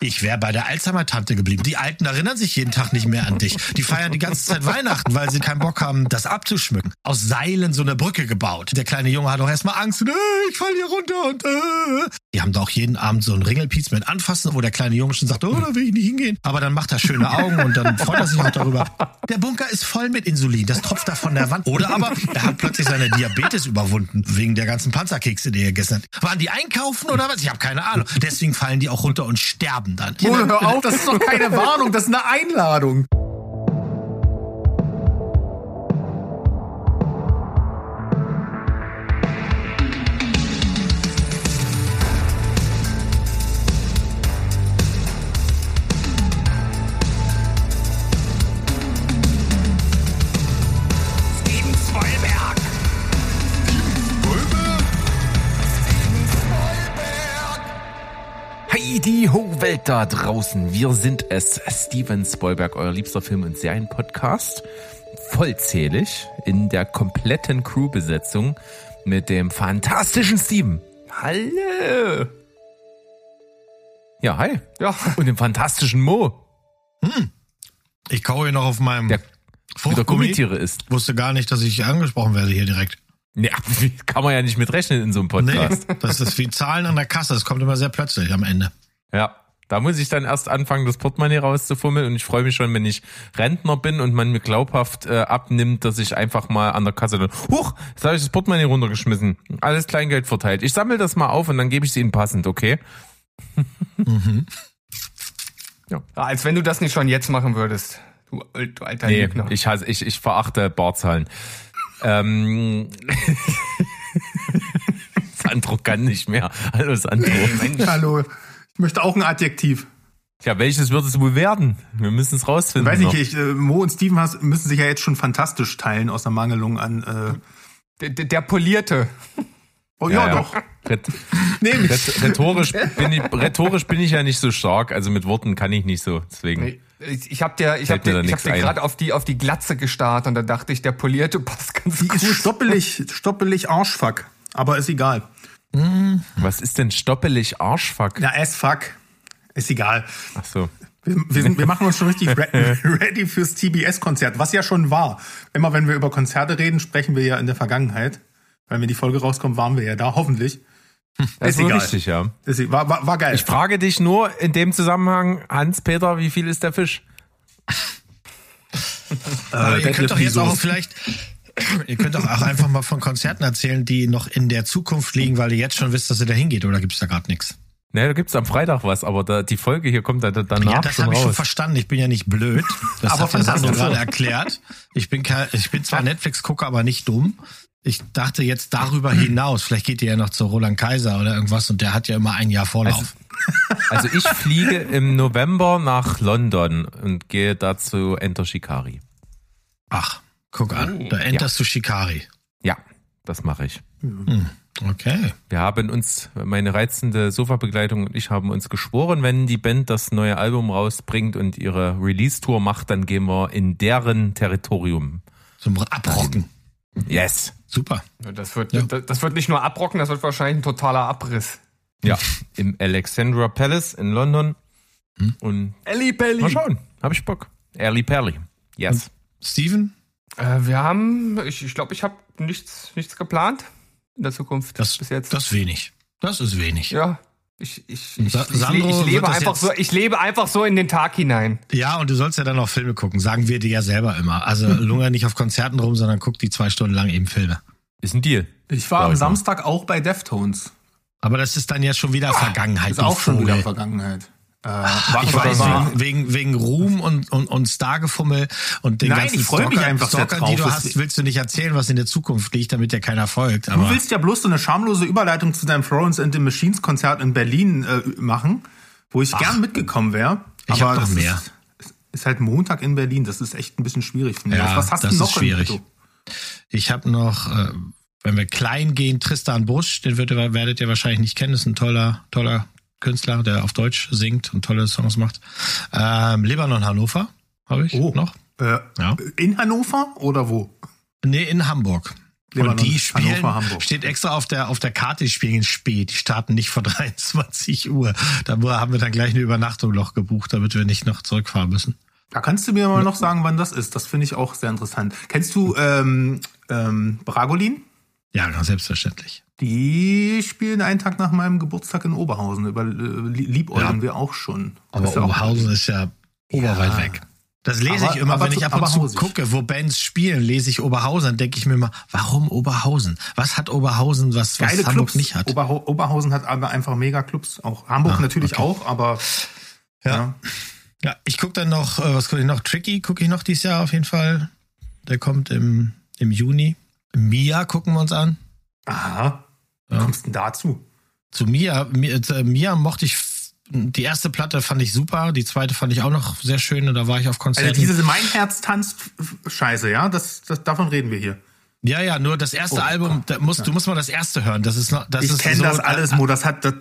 Ich wäre bei der Alzheimer-Tante geblieben. Die Alten erinnern sich jeden Tag nicht mehr an dich. Die feiern die ganze Zeit Weihnachten, weil sie keinen Bock haben, das abzuschmücken. Aus Seilen so eine Brücke gebaut. Der kleine Junge hat auch erstmal Angst. Ich fall hier runter und Die haben doch jeden Abend so einen Ringelpiez mit anfassen, wo der kleine Junge schon sagt, da will ich nicht hingehen. Aber dann macht er schöne Augen und dann freut er sich auch darüber. Der Bunker ist voll mit Insulin. Das tropft da von der Wand. Oder aber er hat plötzlich seine Diabetes überwunden. Wegen der ganzen Panzerkekse, die er gegessen hat. Waren die einkaufen oder was? Ich habe keine Ahnung. Deswegen fallen die auch runter und sterben dann. Hör auf, das ist doch keine Warnung, das ist eine Einladung. Die Ho-Welt da draußen. Wir sind es, Steven Spoilberg, euer liebster Film- und Serienpodcast. Vollzählig in der kompletten Crewbesetzung mit dem fantastischen Steven. Hallo. Ja, hi. Ja. Und dem fantastischen Mo. Ich kaue hier noch auf meinem Der wieder Gummitiere ist. Wusste gar nicht, dass ich angesprochen werde hier direkt. Ja, kann man ja nicht mitrechnen in so einem Podcast. Nee, das ist wie Zahlen an der Kasse. Das kommt immer sehr plötzlich am Ende. Ja, da muss ich dann erst anfangen, das Portemonnaie rauszufummeln und ich freue mich schon, wenn ich Rentner bin und man mir glaubhaft abnimmt, dass ich einfach mal an der Kasse dann, jetzt habe ich das Portemonnaie runtergeschmissen, alles Kleingeld verteilt. Ich sammle das mal auf und dann gebe ich es Ihnen passend, okay? Mhm. Ja, als wenn du das nicht schon jetzt machen würdest, du alter Lügner. Ich verachte Barzahlen. Sandro kann nicht mehr. Hallo Sandro. Mensch. Hallo. Ich möchte auch ein Adjektiv. Ja, welches wird es wohl werden? Wir müssen es rausfinden. Weiß nicht, Mo und Steven müssen sich ja jetzt schon fantastisch teilen aus der Mangelung an der Polierte. Oh ja, doch. Rhetorisch bin ich ja nicht so stark, also mit Worten kann ich nicht so, deswegen. Ich hab dir gerade auf die Glatze gestarrt und da dachte ich, der Polierte passt ganz gut. Die ist stoppelig Arschfuck, aber ist egal. Was ist denn stoppelig Arschfuck? Ja, fuck. Ist egal. Ach so. Wir machen uns schon richtig ready fürs TBS-Konzert, was ja schon war. Immer wenn wir über Konzerte reden, sprechen wir ja in der Vergangenheit. Wenn die Folge rauskommt, waren wir ja da, hoffentlich. Das ist egal. Richtig, ja. War geil. Ich frage dich nur in dem Zusammenhang, Hans-Peter, wie viel ist der Fisch? Ihr könnt doch jetzt auch vielleicht... Ihr könnt doch auch einfach mal von Konzerten erzählen, die noch in der Zukunft liegen, weil ihr jetzt schon wisst, dass ihr da hingeht, oder gibt's da gerade nichts? Ne, da gibt's am Freitag was, aber die Folge hier kommt danach schon raus. Ja, das habe ich schon verstanden. Ich bin ja nicht blöd. Das hat ja Sandro gerade erklärt. Ich bin zwar Netflix-Gucker, aber nicht dumm. Ich dachte jetzt darüber hinaus, vielleicht geht ihr ja noch zu Roland Kaiser oder irgendwas und der hat ja immer ein Jahr Vorlauf. Also ich fliege im November nach London und gehe dazu Enter Shikari. Ach. Guck an, da enterst du Shikari. Ja, das mache ich. Okay. Wir haben uns, meine reizende Sofa-Begleitung und ich haben uns geschworen, wenn die Band das neue Album rausbringt und ihre Release-Tour macht, dann gehen wir in deren Territorium. Zum Abrocken. Yes. Super. Das wird nicht nur abrocken, das wird wahrscheinlich ein totaler Abriss. Ja, im Alexandra Palace in London. Und Ellie Pelli. Mal schauen, hab ich Bock. Ellie Pelli. Yes. Und Steven? Wir haben, ich glaube, ich habe nichts geplant in der Zukunft bis jetzt. Das ist wenig. Das ist wenig. Ja. Ich lebe einfach so in den Tag hinein. Ja, und du sollst ja dann auch Filme gucken, sagen wir dir ja selber immer. Also lunger nicht auf Konzerten rum, sondern guck die 2 Stunden lang eben Filme. Ist ein Deal. Ich war am Samstag auch bei Deftones. Aber das ist dann ja schon wieder Vergangenheit. Ist auch schon wieder Vergangenheit. Ich weiß, wegen Ruhm und Stargefummel und den ganzen ich freu mich einfach Stalker, drauf. Die du hast, willst du nicht erzählen, was in der Zukunft liegt, damit ja keiner folgt. Aber du willst ja bloß so eine schamlose Überleitung zu deinem Florence and the Machines Konzert in Berlin machen, wo ich gern mitgekommen wäre. Ich habe noch mehr. Ist halt Montag in Berlin, das ist echt ein bisschen schwierig. Ja, was hast du noch? Schwierig. Ich habe noch, wenn wir klein gehen, Tristan Busch, den werdet ihr wahrscheinlich nicht kennen, ist ein toller Künstler, der auf Deutsch singt und tolle Songs macht. Libanon Hannover habe ich noch. Ja. In Hannover oder wo? Nee, in Hamburg. Und die spielen, Hannover, Hamburg. steht extra auf der Karte, die spielen spät. Die starten nicht vor 23 Uhr. Da haben wir dann gleich eine Übernachtung noch gebucht, damit wir nicht noch zurückfahren müssen. Da kannst du mir mal noch sagen, wann das ist. Das finde ich auch sehr interessant. Kennst du Bragolin? Ja, ganz selbstverständlich. Die spielen einen Tag nach meinem Geburtstag in Oberhausen. Liebäugeln wir auch schon. Aber Oberhausen ist ja oberweit weg. Das lese ich immer, wenn ich ab und zu gucke, wo Bands spielen, lese ich Oberhausen, dann denke ich mir mal, warum Oberhausen? Was hat Oberhausen, was Hamburg Clubs nicht hat? Oberhausen hat aber einfach mega Clubs. Auch Hamburg natürlich auch, aber ja, ich gucke dann noch, was gucke ich noch? Tricky gucke ich noch dieses Jahr auf jeden Fall. Der kommt im Juni. Mia gucken wir uns an. Aha. Wie kommst du denn dazu? Zu Mia mochte ich. Die erste Platte fand ich super, die zweite fand ich auch noch sehr schön und da war ich auf Konzerten. Also diese Mein Herz tanzt Scheiße, ja? Davon reden wir hier. Ja, nur das erste Album, du musst mal das erste hören. Ich kenne das alles, Mo.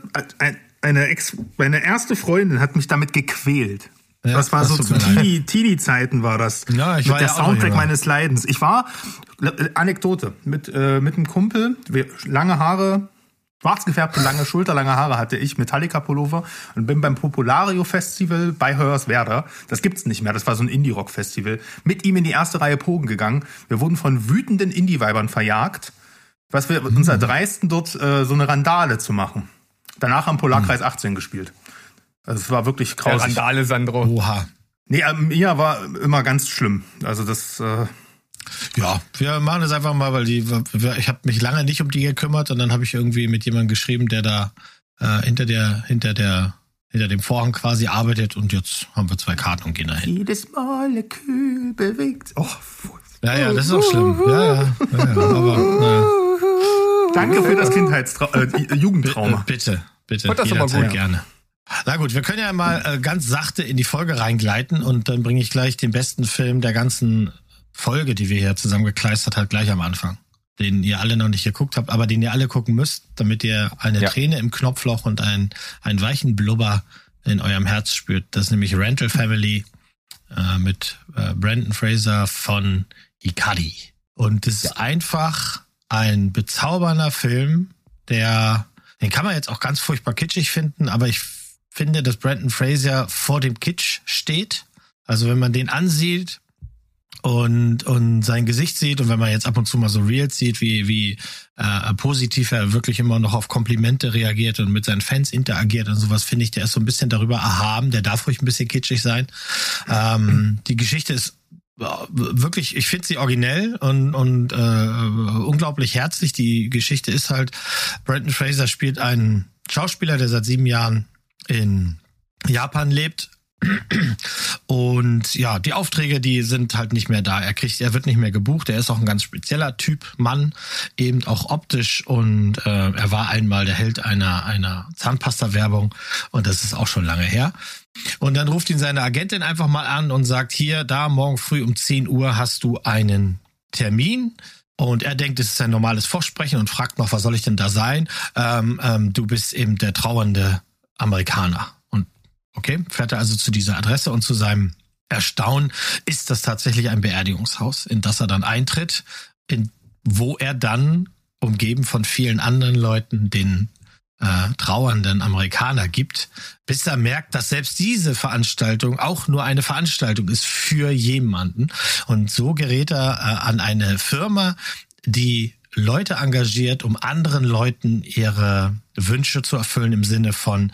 Meine erste Freundin hat mich damit gequält. Ja, das war so zu Teenie-Zeiten war das. Ja, ich mit war der ja Soundtrack meines Leidens. Ich war, Anekdote, mit einem Kumpel, lange Haare, schwarz gefärbte, schulterlange Haare hatte ich, Metallica-Pullover und bin beim Populario-Festival bei Hoyerswerda, das gibt's nicht mehr, das war so ein Indie-Rock-Festival, mit ihm in die erste Reihe Pogen gegangen. Wir wurden von wütenden Indie-Weibern verjagt, was wir uns erdreisten, dort so eine Randale zu machen. Danach haben Polarkreis 18 gespielt. Also es war wirklich grausig. Randale, Sandro. Oha. Nee, mir war immer ganz schlimm. Also das... Ja, wir machen das einfach mal, weil ich habe mich lange nicht um die gekümmert und dann habe ich irgendwie mit jemandem geschrieben, der da hinter dem Vorhang quasi arbeitet und jetzt haben wir 2 Karten und gehen dahin. Jedes Molekül bewegt. Oh, ja, das ist auch schlimm. Ja, aber danke für das Jugendtrauma. Bitte. Und das aber gut. Gerne. Na gut, wir können ja mal ganz sachte in die Folge reingleiten und dann bringe ich gleich den besten Film der ganzen Folge, die wir hier zusammengekleistert hat, gleich am Anfang. Den ihr alle noch nicht geguckt habt, aber den ihr alle gucken müsst, damit ihr eine Träne im Knopfloch und einen weichen Blubber in eurem Herz spürt. Das ist nämlich Rental Family mit Brendan Fraser von Ikari. Und das ist einfach ein bezaubernder Film, den kann man jetzt auch ganz furchtbar kitschig finden, aber ich finde, dass Brendan Fraser vor dem Kitsch steht. Also wenn man den ansieht und sein Gesicht sieht und wenn man jetzt ab und zu mal so Reels sieht, wie positiv er wirklich immer noch auf Komplimente reagiert und mit seinen Fans interagiert und sowas, finde ich, der ist so ein bisschen darüber erhaben, der darf ruhig ein bisschen kitschig sein. Die Geschichte ist wirklich, ich finde sie originell und unglaublich herzlich. Die Geschichte ist halt, Brendan Fraser spielt einen Schauspieler, der seit 7 Jahren in Japan lebt. Und ja, die Aufträge, die sind halt nicht mehr da. Er wird nicht mehr gebucht. Er ist auch ein ganz spezieller Typ Mann, eben auch optisch. Und er war einmal der Held einer Zahnpasta-Werbung. Und das ist auch schon lange her. Und dann ruft ihn seine Agentin einfach mal an und sagt, morgen früh um 10 Uhr hast du einen Termin. Und er denkt, es ist ein normales Vorsprechen und fragt noch, was soll ich denn da sein? Du bist eben der trauernde Amerikaner. Und okay, fährt er also zu dieser Adresse und zu seinem Erstaunen ist das tatsächlich ein Beerdigungshaus, in das er dann eintritt, wo er dann, umgeben von vielen anderen Leuten, den trauernden Amerikaner gibt, bis er merkt, dass selbst diese Veranstaltung auch nur eine Veranstaltung ist für jemanden. Und so gerät er an eine Firma, die Leute engagiert, um anderen Leuten ihre Wünsche zu erfüllen im Sinne von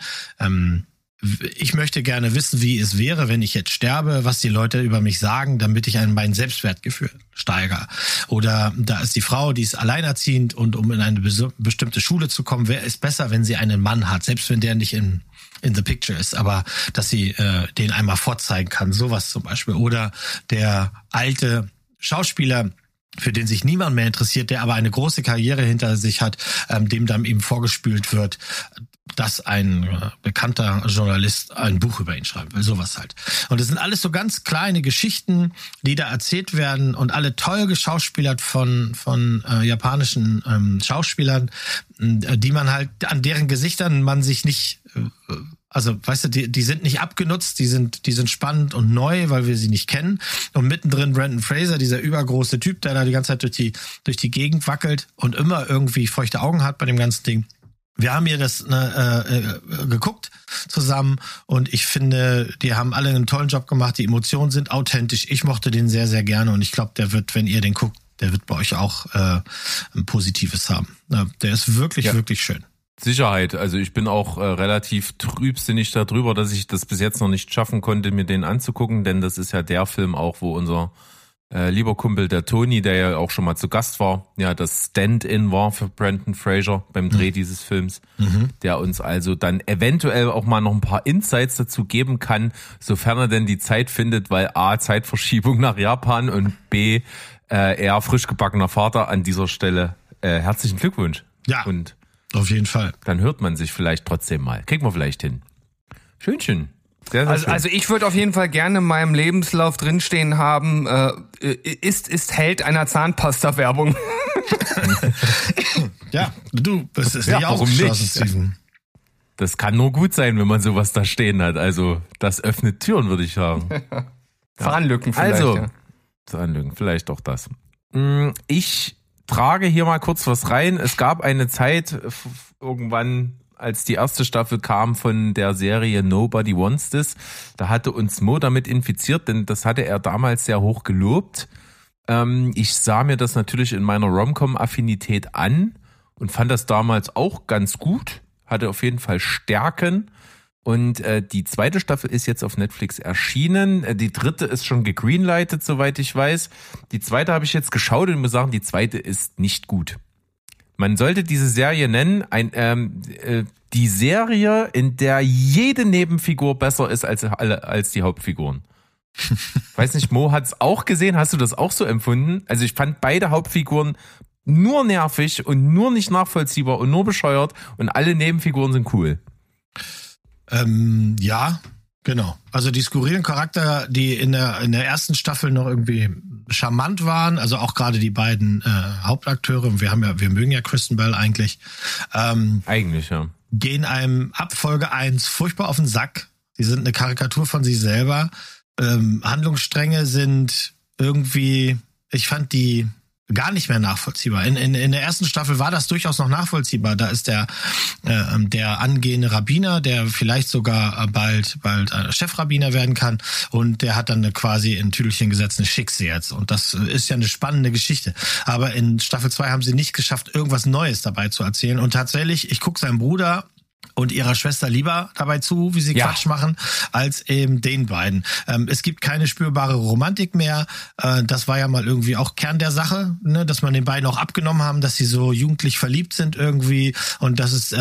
ich möchte gerne wissen, wie es wäre, wenn ich jetzt sterbe, was die Leute über mich sagen, damit ich mein Selbstwertgefühl steigere. Oder da ist die Frau, die ist alleinerziehend und um in eine bestimmte Schule zu kommen, wäre es besser, wenn sie einen Mann hat, selbst wenn der nicht in the picture ist, aber dass sie den einmal vorzeigen kann, sowas zum Beispiel. Oder der alte Schauspieler, für den sich niemand mehr interessiert, der aber eine große Karriere hinter sich hat, dem dann eben vorgespült wird, dass ein bekannter Journalist ein Buch über ihn schreiben will, sowas halt. Und es sind alles so ganz kleine Geschichten, die da erzählt werden und alle toll geschauspielert von japanischen Schauspielern, die man halt, an deren Gesichtern man sich nicht, also weißt du, die sind nicht abgenutzt, die sind spannend und neu, weil wir sie nicht kennen. Und mittendrin Brendan Fraser, dieser übergroße Typ, der da die ganze Zeit durch die Gegend wackelt und immer irgendwie feuchte Augen hat bei dem ganzen Ding. Wir haben hier das geguckt zusammen und ich finde, die haben alle einen tollen Job gemacht. Die Emotionen sind authentisch. Ich mochte den sehr, sehr gerne und ich glaube, der wird, wenn ihr den guckt, der wird bei euch auch ein Positives haben. Der ist wirklich, wirklich schön. Sicherheit. Also ich bin auch relativ trübsinnig darüber, dass ich das bis jetzt noch nicht schaffen konnte, mir den anzugucken, denn das ist ja der Film auch, wo unser lieber Kumpel, der Toni, der ja auch schon mal zu Gast war, ja, das Stand-in war für Brendan Fraser beim Dreh dieses Films, der uns also dann eventuell auch mal noch ein paar Insights dazu geben kann, sofern er denn die Zeit findet, weil A, Zeitverschiebung nach Japan und B, er frisch gebackener Vater an dieser Stelle. Herzlichen Glückwunsch. Ja, und auf jeden Fall. Dann hört man sich vielleicht trotzdem mal. Kriegen wir vielleicht hin. Schön. Sehr, sehr schön. Also ich würde auf jeden Fall gerne in meinem Lebenslauf drinstehen haben, ist Held einer Zahnpasta-Werbung. Ja, das ist nicht ausgeschlossen, Steven. Das kann nur gut sein, wenn man sowas da stehen hat. Also das öffnet Türen, würde ich sagen. Zahnlücken vielleicht. Also, Zahnlücken, vielleicht auch das. Ich trage hier mal kurz was rein. Es gab eine Zeit irgendwann, als die erste Staffel kam von der Serie Nobody Wants This, da hatte uns Mo damit infiziert, denn das hatte er damals sehr hoch gelobt. Ich sah mir das natürlich in meiner Rom-Com-Affinität an und fand das damals auch ganz gut, hatte auf jeden Fall Stärken. Und die zweite Staffel ist jetzt auf Netflix erschienen. Die dritte ist schon gegreenlightet, soweit ich weiß. Die zweite habe ich jetzt geschaut und muss sagen, die zweite ist nicht gut. Man sollte diese Serie nennen, die Serie, in der jede Nebenfigur besser ist als die Hauptfiguren. Weiß nicht, Mo hat's auch gesehen, hast du das auch so empfunden? Also ich fand beide Hauptfiguren nur nervig und nur nicht nachvollziehbar und nur bescheuert und alle Nebenfiguren sind cool. Ja, genau. Also die skurrilen Charakter, die in der ersten Staffel noch irgendwie charmant waren, also auch gerade die beiden Hauptakteure, wir mögen ja Kristen Bell eigentlich. Eigentlich, ja. Gehen einem ab Folge 1 furchtbar auf den Sack. Die sind eine Karikatur von sich selber. Handlungsstränge sind irgendwie, ich fand die gar nicht mehr nachvollziehbar. In der ersten Staffel war das durchaus noch nachvollziehbar. Da ist der angehende Rabbiner, der vielleicht sogar bald Chefrabbiner werden kann, und der hat dann quasi in Tüdelchen gesetzt eine Schickse jetzt. Und das ist ja eine spannende Geschichte. Aber in Staffel 2 haben sie nicht geschafft, irgendwas Neues dabei zu erzählen. Und tatsächlich, ich gucke seinem Bruder und ihrer Schwester lieber dabei zu, wie sie Quatsch machen, als eben den beiden. Es gibt keine spürbare Romantik mehr. Das war ja mal irgendwie auch Kern der Sache, ne? Dass man den beiden auch abgenommen haben, dass sie so jugendlich verliebt sind irgendwie und dass es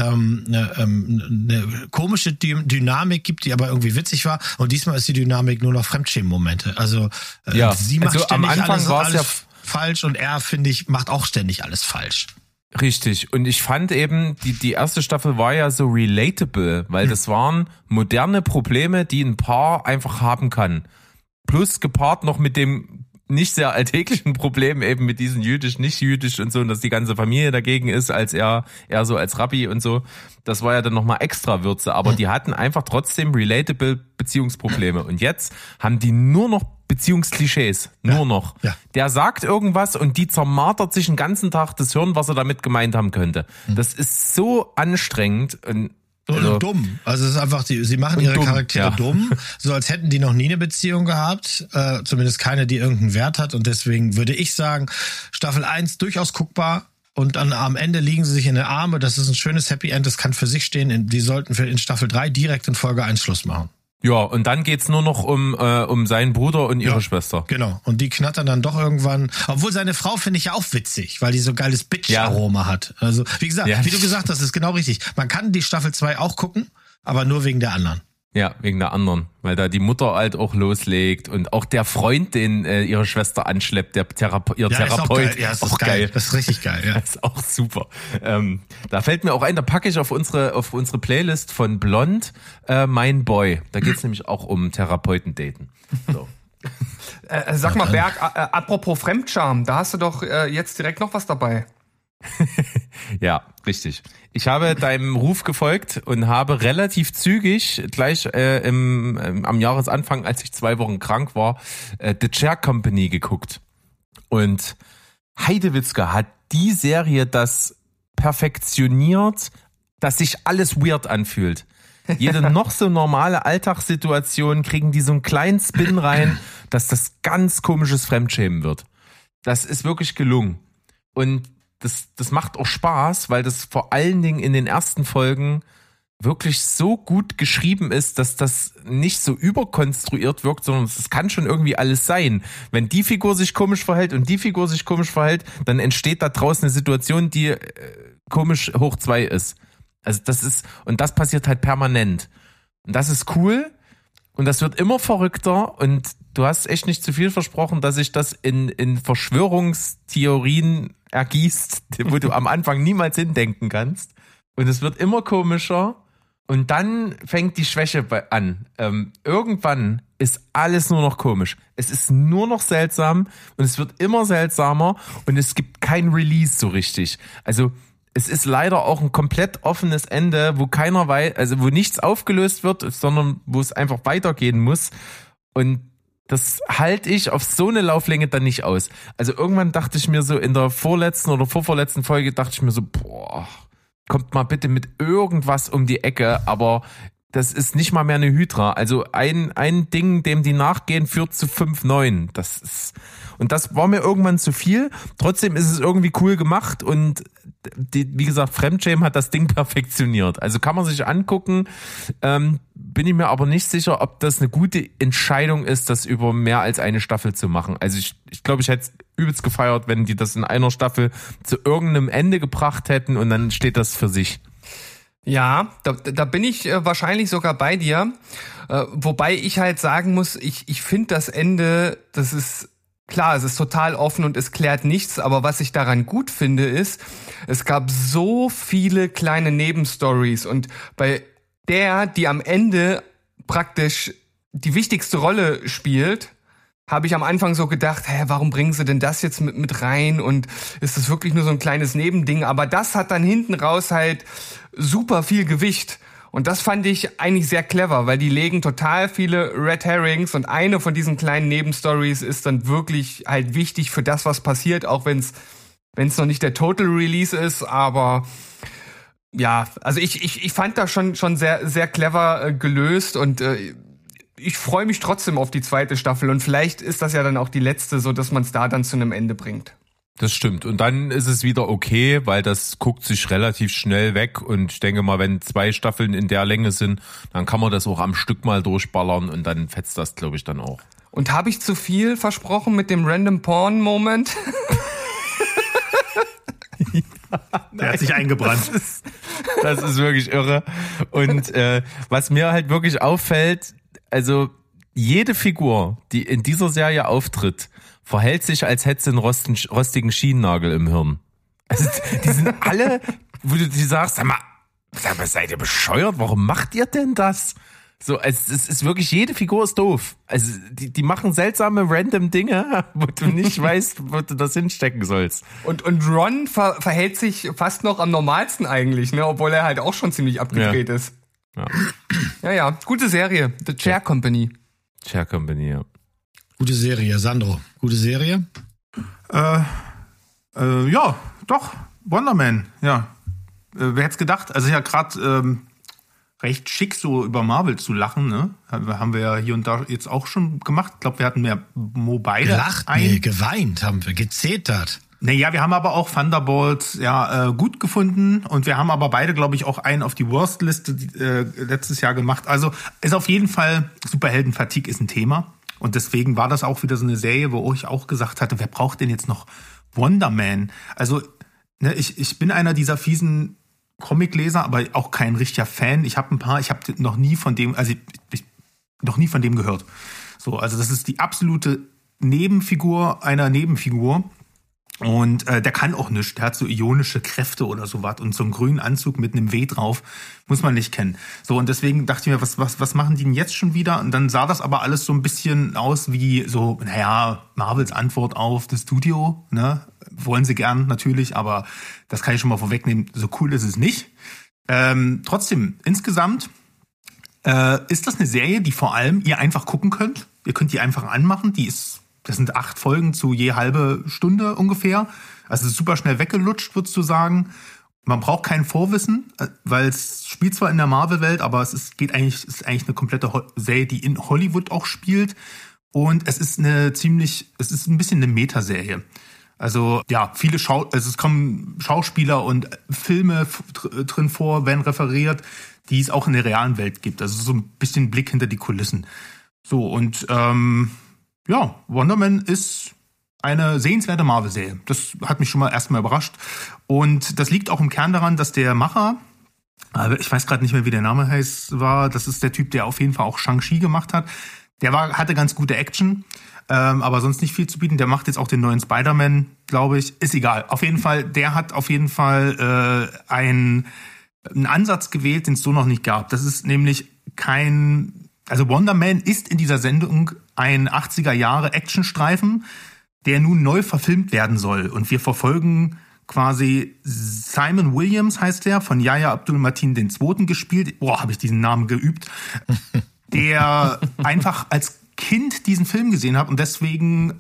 eine komische Dynamik gibt, die aber irgendwie witzig war. Und diesmal ist die Dynamik nur noch Fremdschämen-Momente. Also sie macht ständig am Anfang alles falsch und er, finde ich, macht auch ständig alles falsch. Richtig. Und ich fand eben, die erste Staffel war ja so relatable, weil das waren moderne Probleme, die ein Paar einfach haben kann. Plus gepaart noch mit dem nicht sehr alltäglichen Problem eben mit diesen jüdisch, nicht jüdisch und so, und dass die ganze Familie dagegen ist, als er so als Rabbi und so. Das war ja dann nochmal extra Würze, aber die hatten einfach trotzdem relatable Beziehungsprobleme. Und jetzt haben die nur noch Beziehungsklischees. Nur noch. Ja. Der sagt irgendwas und die zermartert sich den ganzen Tag das Hirn, was er damit gemeint haben könnte. Das ist so anstrengend. Und dumm. Also es ist einfach, sie machen ihre Charaktere dumm, so als hätten die noch nie eine Beziehung gehabt, zumindest keine, die irgendeinen Wert hat, und deswegen würde ich sagen, Staffel 1 durchaus guckbar, und dann am Ende liegen sie sich in den Arme, das ist ein schönes Happy End, das kann für sich stehen, die sollten in Staffel 3 direkt in Folge 1 Schluss machen. Ja, und dann geht's nur noch um seinen Bruder und ihre Schwester. Genau. Und die knattern dann doch irgendwann. Obwohl seine Frau finde ich ja auch witzig, weil die so geiles Bitch-Aroma hat. Also, wie gesagt, wie du gesagt hast, ist genau richtig. Man kann die Staffel 2 auch gucken, aber nur wegen der anderen. Ja, wegen der anderen. Weil da die Mutter halt auch loslegt und auch der Freund, den ihre Schwester anschleppt, ihr Therapeut. Ist auch geil. Das ist richtig geil, ja. Das ist auch super. Da fällt mir auch ein, da packe ich auf unsere Playlist von Blond Mein Boy. Da geht's nämlich auch um Therapeutendaten. So. Sag mal, Berg, apropos Fremdscham, da hast du doch jetzt direkt noch was dabei. Ja, richtig. Ich habe deinem Ruf gefolgt und habe relativ zügig, gleich am Jahresanfang, als ich 2 Wochen krank war, The Chair Company geguckt. Und Heidewitzka hat die Serie das perfektioniert, dass sich alles weird anfühlt. Jede noch so normale Alltagssituation kriegen die so einen kleinen Spin rein, dass das ganz komisches Fremdschämen wird. Das ist wirklich gelungen. Und das macht auch Spaß, weil das vor allen Dingen in den ersten Folgen wirklich so gut geschrieben ist, dass das nicht so überkonstruiert wirkt, sondern es kann schon irgendwie alles sein. Wenn die Figur sich komisch verhält und die Figur sich komisch verhält, dann entsteht da draußen eine Situation, die komisch hoch 2 ist. Also das passiert halt permanent. Und das ist cool und das wird immer verrückter und du hast echt nicht zu viel versprochen, dass sich das in Verschwörungstheorien ergießt, wo du am Anfang niemals hindenken kannst. Und es wird immer komischer und dann fängt die Schwäche an. Irgendwann ist alles nur noch komisch. Es ist nur noch seltsam und es wird immer seltsamer und es gibt kein Release so richtig. Also es ist leider auch ein komplett offenes Ende, wo keiner weiß, also wo nichts aufgelöst wird, sondern wo es einfach weitergehen muss. Und das halte ich auf so eine Lauflänge dann nicht aus. Also irgendwann dachte ich mir so in der vorletzten oder vorvorletzten Folge dachte ich mir so, boah, kommt mal bitte mit irgendwas um die Ecke, aber das ist nicht mal mehr eine Hydra. Also ein Ding, dem die nachgehen, führt zu 5 neuen. Und das war mir irgendwann zu viel. Trotzdem ist es irgendwie cool gemacht und wie gesagt, Fremdschämen hat das Ding perfektioniert. Also kann man sich angucken, bin ich mir aber nicht sicher, ob das eine gute Entscheidung ist, das über mehr als eine Staffel zu machen. Also ich glaube, ich hätte es übelst gefeiert, wenn die das in einer Staffel zu irgendeinem Ende gebracht hätten und dann steht das für sich. Ja, da bin ich wahrscheinlich sogar bei dir. Wobei ich halt sagen muss, ich finde das Ende, das ist klar, es ist total offen und es klärt nichts, aber was ich daran gut finde ist, es gab so viele kleine Nebenstories und bei der, die am Ende praktisch die wichtigste Rolle spielt, habe ich am Anfang so gedacht, warum bringen sie denn das jetzt mit rein und ist das wirklich nur so ein kleines Nebending? Aber das hat dann hinten raus halt super viel Gewicht. Und das fand ich eigentlich sehr clever, weil die legen total viele Red Herrings und eine von diesen kleinen Nebenstories ist dann wirklich halt wichtig für das, was passiert, auch wenn es noch nicht der Total Release ist, aber ja, also ich fand das schon sehr, sehr clever gelöst und ich freue mich trotzdem auf die 2. Staffel und vielleicht ist das ja dann auch die letzte, so dass man es da dann zu einem Ende bringt. Das stimmt. Und dann ist es wieder okay, weil das guckt sich relativ schnell weg. Und ich denke mal, wenn 2 Staffeln in der Länge sind, dann kann man das auch am Stück mal durchballern und dann fetzt das, glaube ich, dann auch. Und habe ich zu viel versprochen mit dem Random Porn-Moment? Der hat sich eingebrannt. Das ist wirklich irre. Und was mir halt wirklich auffällt, also jede Figur, die in dieser Serie auftritt, verhält sich, als hätte sie einen rostigen Schienennagel im Hirn. Also die sind alle, wo du dir sagst, sag mal, seid ihr bescheuert? Warum macht ihr denn das? So, es ist wirklich, jede Figur ist doof. Also die machen seltsame, random Dinge, wo du nicht weißt, wo du das hinstecken sollst. Und Ron verhält sich fast noch am normalsten eigentlich, ne, obwohl er halt auch schon ziemlich abgedreht ist. Ja, gute Serie. The Chair Company. Chair Company, ja. Gute Serie, Sandro. Gute Serie? Ja, doch. Wonder Man, ja. Wer hätte es gedacht? Also ja, gerade recht schick so über Marvel zu lachen, ne? Haben wir ja hier und da jetzt auch schon gemacht. Ich glaube, wir hatten mehr beide. Gelacht? Nee, geweint haben wir, gezetert. Naja, wir haben aber auch Thunderbolts gut gefunden und wir haben aber beide, glaube ich, auch einen auf die Worst-Liste letztes Jahr gemacht. Also ist auf jeden Fall, Superhelden-Fatigue ist ein Thema und deswegen war das auch wieder so eine Serie, wo ich auch gesagt hatte, wer braucht denn jetzt noch Wonder Man? Also ne, ich bin einer dieser fiesen Comicleser, aber auch kein richtiger Fan. Ich habe noch nie von dem, noch nie von dem gehört. So, also das ist die absolute Nebenfigur einer Nebenfigur. Und der kann auch nichts. Der hat so ionische Kräfte oder sowas und so einen grünen Anzug mit einem W drauf. Muss man nicht kennen. So, und deswegen dachte ich mir, was machen die denn jetzt schon wieder? Und dann sah das aber alles so ein bisschen aus wie so, Marvels Antwort auf das Studio, ne? Wollen sie gern, natürlich, aber das kann ich schon mal vorwegnehmen. So cool ist es nicht. Trotzdem, insgesamt ist das eine Serie, die vor allem ihr einfach gucken könnt. Ihr könnt die einfach anmachen. Das sind 8 Folgen zu je halbe Stunde ungefähr. Also es ist super schnell weggelutscht, würdest du sagen. Man braucht kein Vorwissen, weil es spielt zwar in der Marvel-Welt, aber es ist eigentlich eine komplette Serie, die in Hollywood auch spielt. Und es ist ein bisschen eine Metaserie. Also ja, es kommen Schauspieler und Filme drin vor, werden referiert, die es auch in der realen Welt gibt. Also so ein bisschen Blick hinter die Kulissen. So, und Wonder Man ist eine sehenswerte Marvel-Serie. Das hat mich schon mal erstmal überrascht. Und das liegt auch im Kern daran, dass der Macher, ich weiß gerade nicht mehr, wie der Name war, das ist der Typ, der auf jeden Fall auch Shang-Chi gemacht hat. Hatte ganz gute Action, aber sonst nicht viel zu bieten. Der macht jetzt auch den neuen Spider-Man, glaube ich. Ist egal. Auf jeden Fall, der hat auf jeden Fall einen Ansatz gewählt, den es so noch nicht gab. Das ist nämlich also Wonder Man ist in dieser Sendung ein 80er-Jahre-Actionstreifen, der nun neu verfilmt werden soll. Und wir verfolgen quasi Simon Williams, heißt der, von Yahya Abdul-Mateen II. Gespielt. Boah, habe ich diesen Namen geübt. Der einfach als Kind diesen Film gesehen hat und deswegen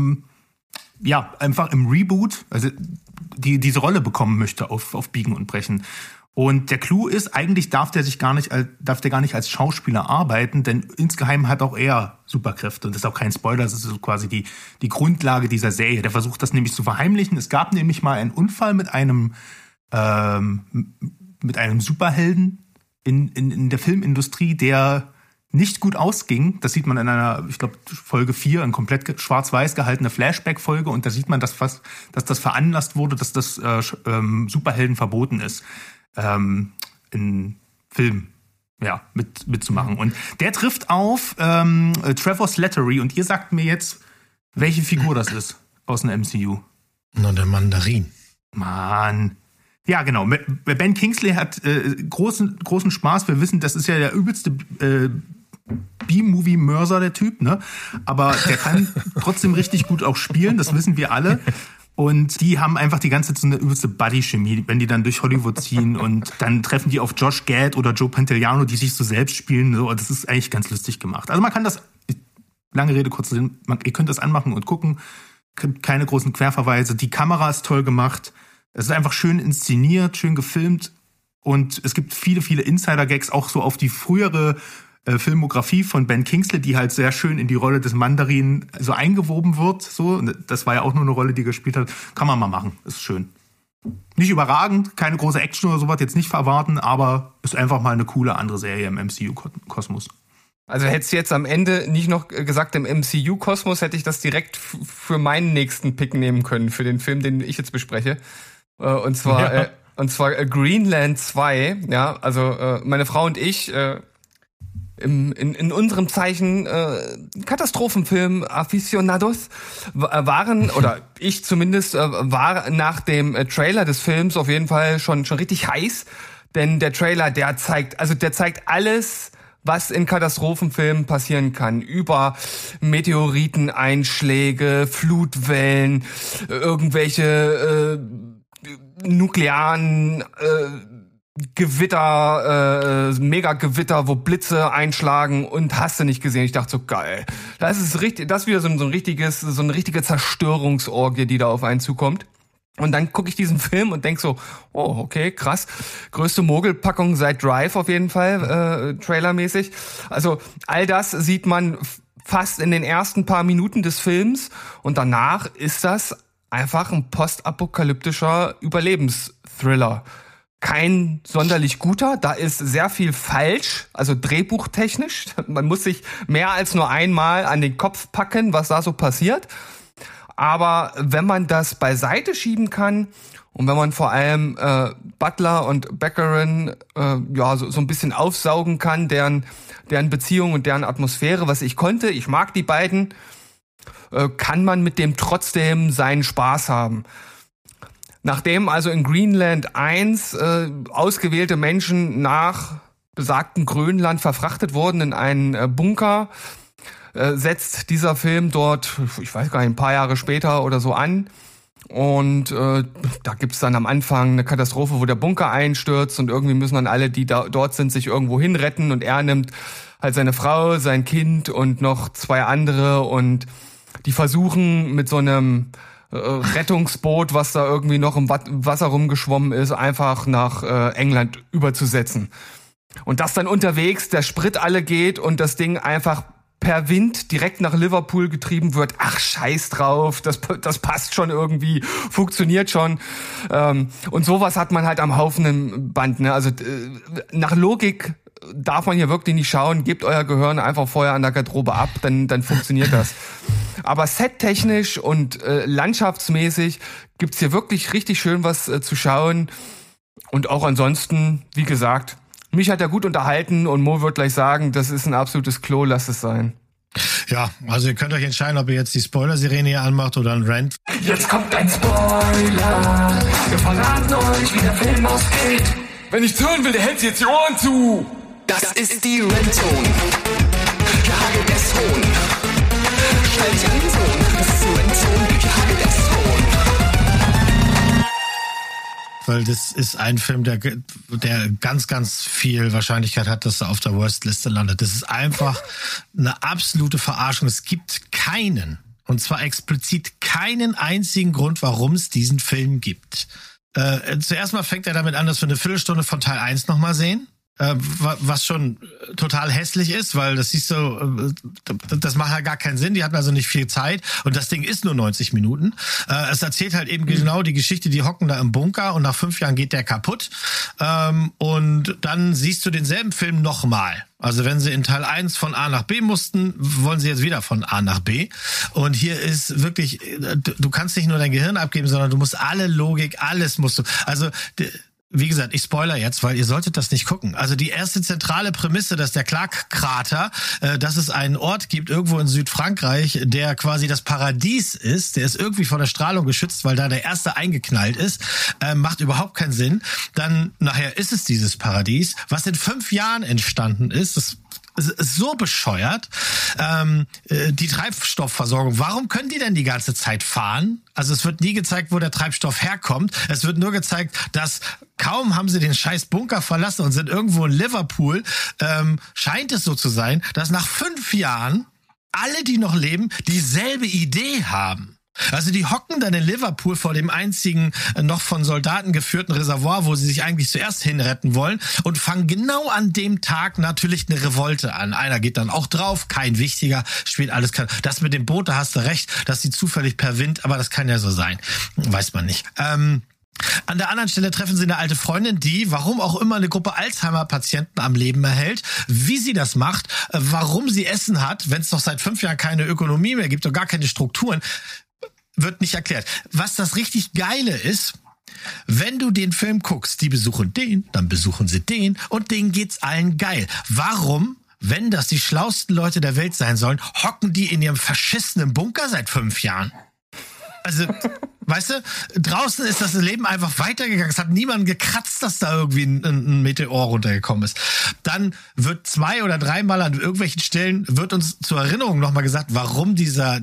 einfach im Reboot, also diese Rolle bekommen möchte auf Biegen und Brechen. Und der Clou ist, eigentlich darf der gar nicht als Schauspieler arbeiten, denn insgeheim hat auch er Superkräfte. Und das ist auch kein Spoiler, das ist so quasi die Grundlage dieser Serie. Der versucht das nämlich zu verheimlichen. Es gab nämlich mal einen Unfall mit einem Superhelden in der Filmindustrie, der nicht gut ausging. Das sieht man in einer, ich glaube, Folge 4, eine komplett schwarz-weiß gehaltene Flashback-Folge. Und da sieht man, dass das veranlasst wurde, dass das Superhelden verboten ist. In Film mitzumachen. Und der trifft auf Trevor Slattery und ihr sagt mir jetzt, welche Figur das ist aus dem MCU. Na, der Mandarin. Mann. Ja, genau. Ben Kingsley hat großen Spaß. Wir wissen, das ist ja der übelste B-Movie-Mörser, der Typ, ne? Aber der kann trotzdem richtig gut auch spielen, das wissen wir alle. Und die haben einfach die ganze Zeit so eine übelste Buddy-Chemie, wenn die dann durch Hollywood ziehen und dann treffen die auf Josh Gad oder Joe Pantoliano, die sich so selbst spielen. So, das ist eigentlich ganz lustig gemacht. Also man kann das, lange Rede, kurzer Sinn, ihr könnt das anmachen und gucken. Keine großen Querverweise. Die Kamera ist toll gemacht. Es ist einfach schön inszeniert, schön gefilmt. Und es gibt viele, viele Insider-Gags auch so auf die frühere Filmografie von Ben Kingsley, die halt sehr schön in die Rolle des Mandarin so eingewoben wird. So, das war ja auch nur eine Rolle, die er gespielt hat. Kann man mal machen, ist schön. Nicht überragend, keine große Action oder sowas jetzt nicht erwarten, aber ist einfach mal eine coole andere Serie im MCU-Kosmos. Also hättest du jetzt am Ende nicht noch gesagt, im MCU-Kosmos hätte ich das direkt für meinen nächsten Pick nehmen können, für den Film, den ich jetzt bespreche. Und zwar Greenland 2. Ja, also meine Frau und ich in unserem Zeichen Katastrophenfilm Aficionados waren, oder ich zumindest, war nach dem Trailer des Films auf jeden Fall schon richtig heiß, denn der Trailer, der zeigt alles, was in Katastrophenfilmen passieren kann. Meteoriteneinschläge, Flutwellen, irgendwelche nuklearen Gewitter, Megagewitter, wo Blitze einschlagen und hast du nicht gesehen. Ich dachte so, geil. Das ist wieder so eine richtige Zerstörungsorgie, die da auf einen zukommt. Und dann gucke ich diesen Film und denk so, oh, okay, krass. Größte Mogelpackung seit Drive auf jeden Fall, trailermäßig. Also all das sieht man fast in den ersten paar Minuten des Films und danach ist das einfach ein postapokalyptischer Überlebensthriller. Kein sonderlich guter, da ist sehr viel falsch, also drehbuchtechnisch. Man muss sich mehr als nur einmal an den Kopf packen, was da so passiert. Aber wenn man das beiseite schieben kann Und wenn man vor allem Butler und Beckerin so ein bisschen aufsaugen kann, deren Beziehung und deren Atmosphäre, was ich konnte, ich mag die beiden, kann man mit dem trotzdem seinen Spaß haben. Nachdem also in Greenland 1 ausgewählte Menschen nach besagten Grönland verfrachtet wurden in einen Bunker, setzt dieser Film dort, ich weiß gar nicht, ein paar Jahre später oder so an. Und da gibt's dann am Anfang eine Katastrophe, wo der Bunker einstürzt und irgendwie müssen dann alle, die dort sind, sich irgendwo hinretten und er nimmt halt seine Frau, sein Kind und noch 2 andere und die versuchen mit so einem Rettungsboot, was da irgendwie noch im Wasser rumgeschwommen ist, einfach nach England überzusetzen. Und dass dann unterwegs der Sprit alle geht und das Ding einfach per Wind direkt nach Liverpool getrieben wird. Ach, scheiß drauf, das passt schon irgendwie, funktioniert schon. Und sowas hat man halt am laufenden Band. Ne? Also nach Logik darf man hier wirklich nicht schauen. Gebt euer Gehirn einfach vorher an der Garderobe ab, dann funktioniert das. Aber settechnisch und landschaftsmäßig gibt's hier wirklich richtig schön was zu schauen. Und auch ansonsten, wie gesagt, mich hat er gut unterhalten und Mo wird gleich sagen, das ist ein absolutes Klo, lasst es sein. Ja, also ihr könnt euch entscheiden, ob ihr jetzt die Spoiler-Sirene hier anmacht oder ein Rant. Jetzt kommt ein Spoiler. Wir verraten euch, wie der Film ausgeht. Wenn ich's hören will, der hält sich jetzt die Ohren zu. Das ist die Rentzone. Der Hagel des Hohn. Stellt an den Sohn. Das ist die Rentzone. Der Hagel des Hohn. Weil das ist ein Film, der ganz, ganz viel Wahrscheinlichkeit hat, dass er auf der Worst-Liste landet. Das ist einfach eine absolute Verarschung. Es gibt keinen, und zwar explizit keinen einzigen Grund, warum es diesen Film gibt. Zuerst mal fängt er damit an, dass wir eine Viertelstunde von Teil 1 nochmal sehen. Was schon total hässlich ist, weil das siehst du, das macht halt gar keinen Sinn, die hatten also nicht viel Zeit und das Ding ist nur 90 Minuten. Es erzählt halt eben genau die Geschichte, die hocken da im Bunker und nach 5 Jahren geht der kaputt und dann siehst du denselben Film nochmal. Also wenn sie in Teil 1 von A nach B mussten, wollen sie jetzt wieder von A nach B. Und hier ist wirklich, du kannst nicht nur dein Gehirn abgeben, sondern du musst alle Logik, alles musst du, also wie gesagt, ich spoiler jetzt, weil ihr solltet das nicht gucken. Also die erste zentrale Prämisse, dass der Clark-Krater, dass es einen Ort gibt, irgendwo in Südfrankreich, der quasi das Paradies ist, der ist irgendwie von der Strahlung geschützt, weil da der erste eingeknallt ist, macht überhaupt keinen Sinn. Dann nachher ist es dieses Paradies, was in 5 Jahren entstanden ist. Das ist so bescheuert. Die Treibstoffversorgung, warum können die denn die ganze Zeit fahren? Also es wird nie gezeigt, wo der Treibstoff herkommt. Es wird nur gezeigt, dass kaum haben sie den scheiß Bunker verlassen und sind irgendwo in Liverpool, scheint es so zu sein, dass nach 5 Jahren alle, die noch leben, dieselbe Idee haben. Also die hocken dann in Liverpool vor dem einzigen noch von Soldaten geführten Reservoir, wo sie sich eigentlich zuerst hinretten wollen und fangen genau an dem Tag natürlich eine Revolte an. Einer geht dann auch drauf, kein wichtiger, spielt alles. Das mit dem Boot, da hast du recht, dass sie zufällig per Wind, aber das kann ja so sein. Weiß man nicht. An der anderen Stelle treffen sie eine alte Freundin, die, warum auch immer, eine Gruppe Alzheimer-Patienten am Leben erhält. Wie sie das macht, warum sie Essen hat, wenn es doch seit 5 Jahren keine Ökonomie mehr gibt und gar keine Strukturen, wird nicht erklärt. Was das richtig Geile ist, wenn du den Film guckst, die besuchen den, dann besuchen sie den und denen geht's allen geil. Warum, wenn das die schlauesten Leute der Welt sein sollen, hocken die in ihrem verschissenen Bunker seit 5 Jahren? Also, weißt du, draußen ist das Leben einfach weitergegangen. Es hat niemanden gekratzt, dass da irgendwie ein Meteor runtergekommen ist. Dann wird 2 oder 3 Mal an irgendwelchen Stellen wird uns zur Erinnerung nochmal gesagt, warum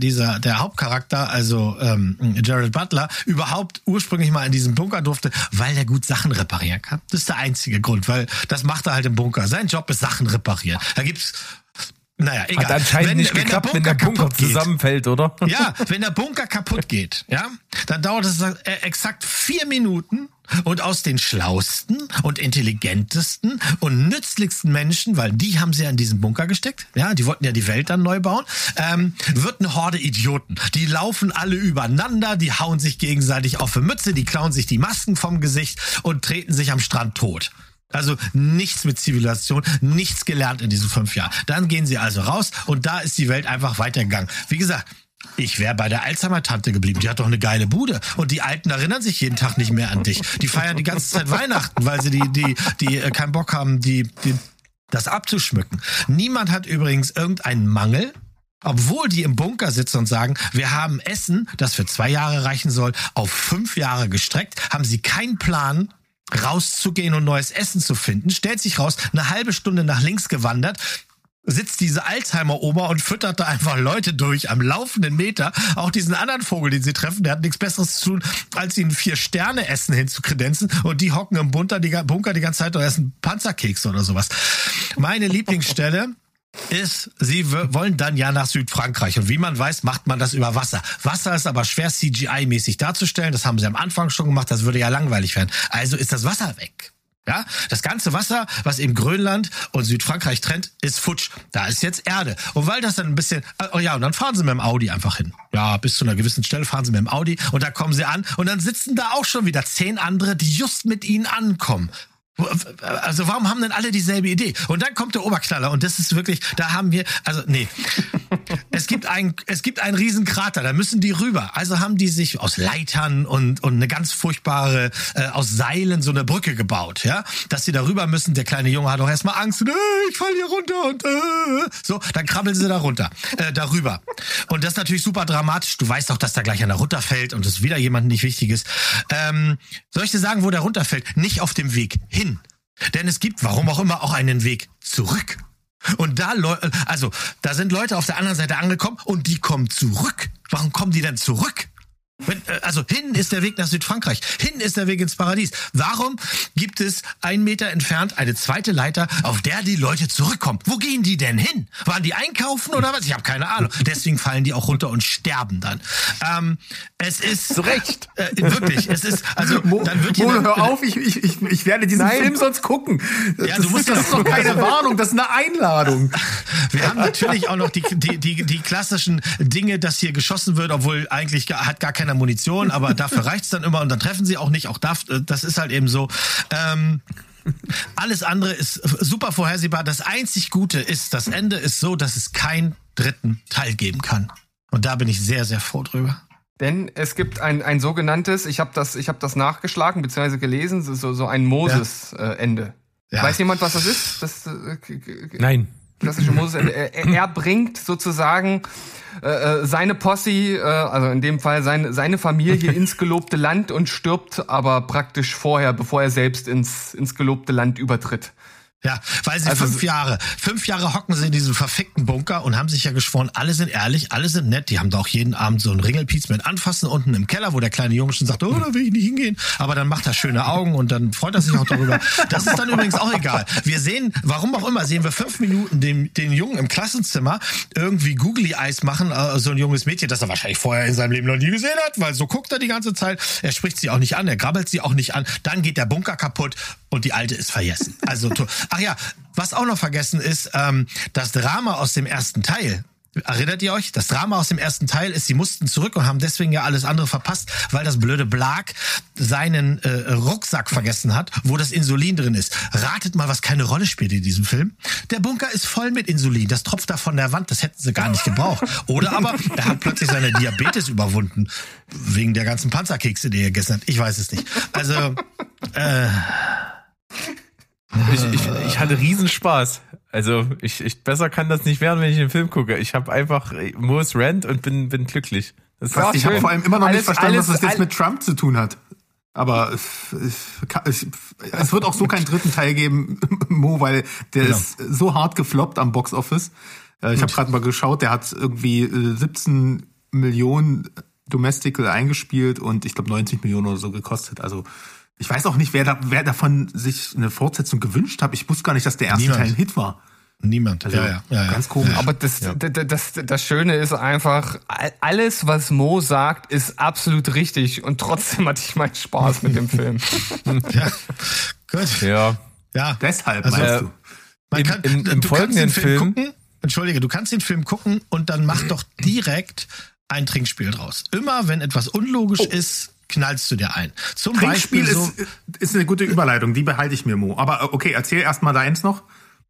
der Hauptcharakter, also Jared Butler, überhaupt ursprünglich mal in diesem Bunker durfte, weil er gut Sachen reparieren kann. Das ist der einzige Grund, weil das macht er halt im Bunker. Sein Job ist Sachen reparieren. Da gibt's naja, egal. Hat anscheinend nicht geklappt, wenn der Bunker zusammenfällt, oder? Ja, wenn der Bunker kaputt geht, ja, dann dauert es exakt 4 Minuten und aus den schlausten und intelligentesten und nützlichsten Menschen, weil die haben sie ja in diesen Bunker gesteckt, ja, die wollten ja die Welt dann neu bauen, wird eine Horde Idioten. Die laufen alle übereinander, die hauen sich gegenseitig auf die Mütze, die klauen sich die Masken vom Gesicht und treten sich am Strand tot. Also nichts mit Zivilisation, nichts gelernt in diesen 5 Jahren. Dann gehen sie also raus und da ist die Welt einfach weitergegangen. Wie gesagt, Ich wäre bei der Alzheimer-Tante geblieben. Die hat doch eine geile Bude. Und die Alten erinnern sich jeden Tag nicht mehr an dich. Die feiern die ganze Zeit Weihnachten, weil sie die keinen Bock haben, das abzuschmücken. Niemand hat übrigens irgendeinen Mangel. Obwohl die im Bunker sitzen und sagen, wir haben Essen, das für 2 Jahre reichen soll, auf 5 Jahre gestreckt, haben sie keinen Plan, rauszugehen und neues Essen zu finden. Stellt sich raus, eine halbe Stunde nach links gewandert, sitzt diese Alzheimer-Oma und füttert da einfach Leute durch am laufenden Meter. Auch diesen anderen Vogel, den sie treffen, der hat nichts Besseres zu tun, als ihnen 4-Sterne-Essen hinzukredenzen. Und die hocken im Bunker die ganze Zeit und essen Panzerkekse oder sowas. Meine Lieblingsstelle ist, sie wollen dann ja nach Südfrankreich. Und wie man weiß, macht man das über Wasser. Wasser ist aber schwer CGI-mäßig darzustellen. Das haben sie am Anfang schon gemacht. Das würde ja langweilig werden. Also ist das Wasser weg. Ja, das ganze Wasser, was eben Grönland und Südfrankreich trennt, ist futsch. Da ist jetzt Erde. Und weil das dann ein bisschen, und dann fahren sie mit dem Audi einfach hin. Ja, bis zu einer gewissen Stelle fahren sie mit dem Audi und da kommen sie an und dann sitzen da auch schon wieder 10 andere, die just mit ihnen ankommen. Also warum haben denn alle dieselbe Idee? Und dann kommt der Oberknaller und das ist wirklich, da haben wir, es gibt einen riesen Krater, da müssen die rüber. Also haben die sich aus Leitern und eine ganz furchtbare, aus Seilen so eine Brücke gebaut, ja, dass sie da rüber müssen. Der kleine Junge hat auch erstmal Angst, ich falle hier runter und so, dann krabbeln sie darüber. Und das ist natürlich super dramatisch. Du weißt auch, dass da gleich einer runterfällt und es wieder jemand nicht wichtig ist. Soll ich dir sagen, wo der runterfällt? Nicht auf dem Weg hin. Denn es gibt, warum auch immer, auch einen Weg zurück. Und da sind Leute auf der anderen Seite angekommen und die kommen zurück. Warum kommen die denn zurück? Hin ist der Weg nach Südfrankreich. Hin ist der Weg ins Paradies. Warum gibt es 1 Meter entfernt eine zweite Leiter, auf der die Leute zurückkommen? Wo gehen die denn hin? Waren die einkaufen oder was? Ich habe keine Ahnung. Deswegen fallen die auch runter und sterben dann. Es ist zu Recht. Wirklich. Es ist dann wird Molo, hör auf. Ich werde diesen Film sonst gucken. Ja, das ist doch keine Warnung. Das ist eine Einladung. Wir haben natürlich auch noch die klassischen Dinge, dass hier geschossen wird, obwohl eigentlich hat gar keiner Munition, aber dafür reicht's dann immer und dann treffen sie auch nicht. Auch das ist halt eben so. Alles andere ist super vorhersehbar. Das einzig Gute ist, das Ende ist so, dass es keinen 3. Teil geben kann. Und da bin ich sehr, sehr froh drüber. Denn es gibt ein sogenanntes, ich habe das nachgeschlagen bzw. gelesen, so ein Moses-Ende. Ja. Weiß jemand, was das ist? Nein. Klassische Moses-Ende. Er bringt sozusagen seine Posse, also in dem Fall seine Familie ins gelobte Land und stirbt aber praktisch vorher, bevor er selbst ins gelobte Land übertritt. Ja, weil sie 5 Jahre hocken sie in diesem verfickten Bunker und haben sich ja geschworen, alle sind ehrlich, alle sind nett. Die haben da auch jeden Abend so einen Ringelpiez mit Anfassen unten im Keller, wo der kleine Junge schon sagt, da will ich nicht hingehen. Aber dann macht er schöne Augen und dann freut er sich auch darüber. Das ist dann übrigens auch egal. Wir sehen, warum auch immer, sehen wir 5 Minuten den Jungen im Klassenzimmer irgendwie Googly Eyes machen, so ein junges Mädchen, das er wahrscheinlich vorher in seinem Leben noch nie gesehen hat, weil so guckt er die ganze Zeit. Er spricht sie auch nicht an, er grabbelt sie auch nicht an. Dann geht der Bunker kaputt und die Alte ist vergessen. Also, ach ja, was auch noch vergessen ist, das Drama aus dem ersten Teil. Erinnert ihr euch? Das Drama aus dem ersten Teil ist, sie mussten zurück und haben deswegen ja alles andere verpasst, weil das blöde Blag seinen Rucksack vergessen hat, wo das Insulin drin ist. Ratet mal, was keine Rolle spielt in diesem Film. Der Bunker ist voll mit Insulin. Das tropft da von der Wand. Das hätten sie gar nicht gebraucht. Oder aber er hat plötzlich seine Diabetes überwunden. Wegen der ganzen Panzerkekse, die er gegessen hat. Ich weiß es nicht. Also, Ich hatte Riesenspaß. Also besser kann das nicht werden, wenn ich den Film gucke. Ich habe einfach Moos Rant und bin glücklich. Ich habe vor allem immer noch nicht verstanden, was das jetzt mit Trump zu tun hat. Aber es wird auch so keinen 3. Teil geben, Mo, weil der ist so hart gefloppt am Boxoffice. Ich habe gerade mal geschaut, der hat irgendwie 17 Millionen Domestical eingespielt und ich glaube 90 Millionen oder so gekostet. Also ich weiß auch nicht, wer davon sich eine Fortsetzung gewünscht hat. Ich wusste gar nicht, dass der erste Teil ein Hit war. Niemand. Also, ja. Ganz komisch. Aber das Schöne ist einfach, alles, was Mo sagt, ist absolut richtig. Und trotzdem hatte ich meinen Spaß mit dem Film. Ja, gut. Ja. Deshalb, also, meinst du? Man kann, im folgenden Film gucken. Entschuldige, du kannst den Film gucken und dann mach doch direkt ein Trinkspiel draus. Immer, wenn etwas unlogisch ist, knallst du dir ein. Zum Trinkspiel Beispiel ist eine gute Überleitung, die behalte ich mir, Mo. Aber okay, erzähl erst mal deins noch.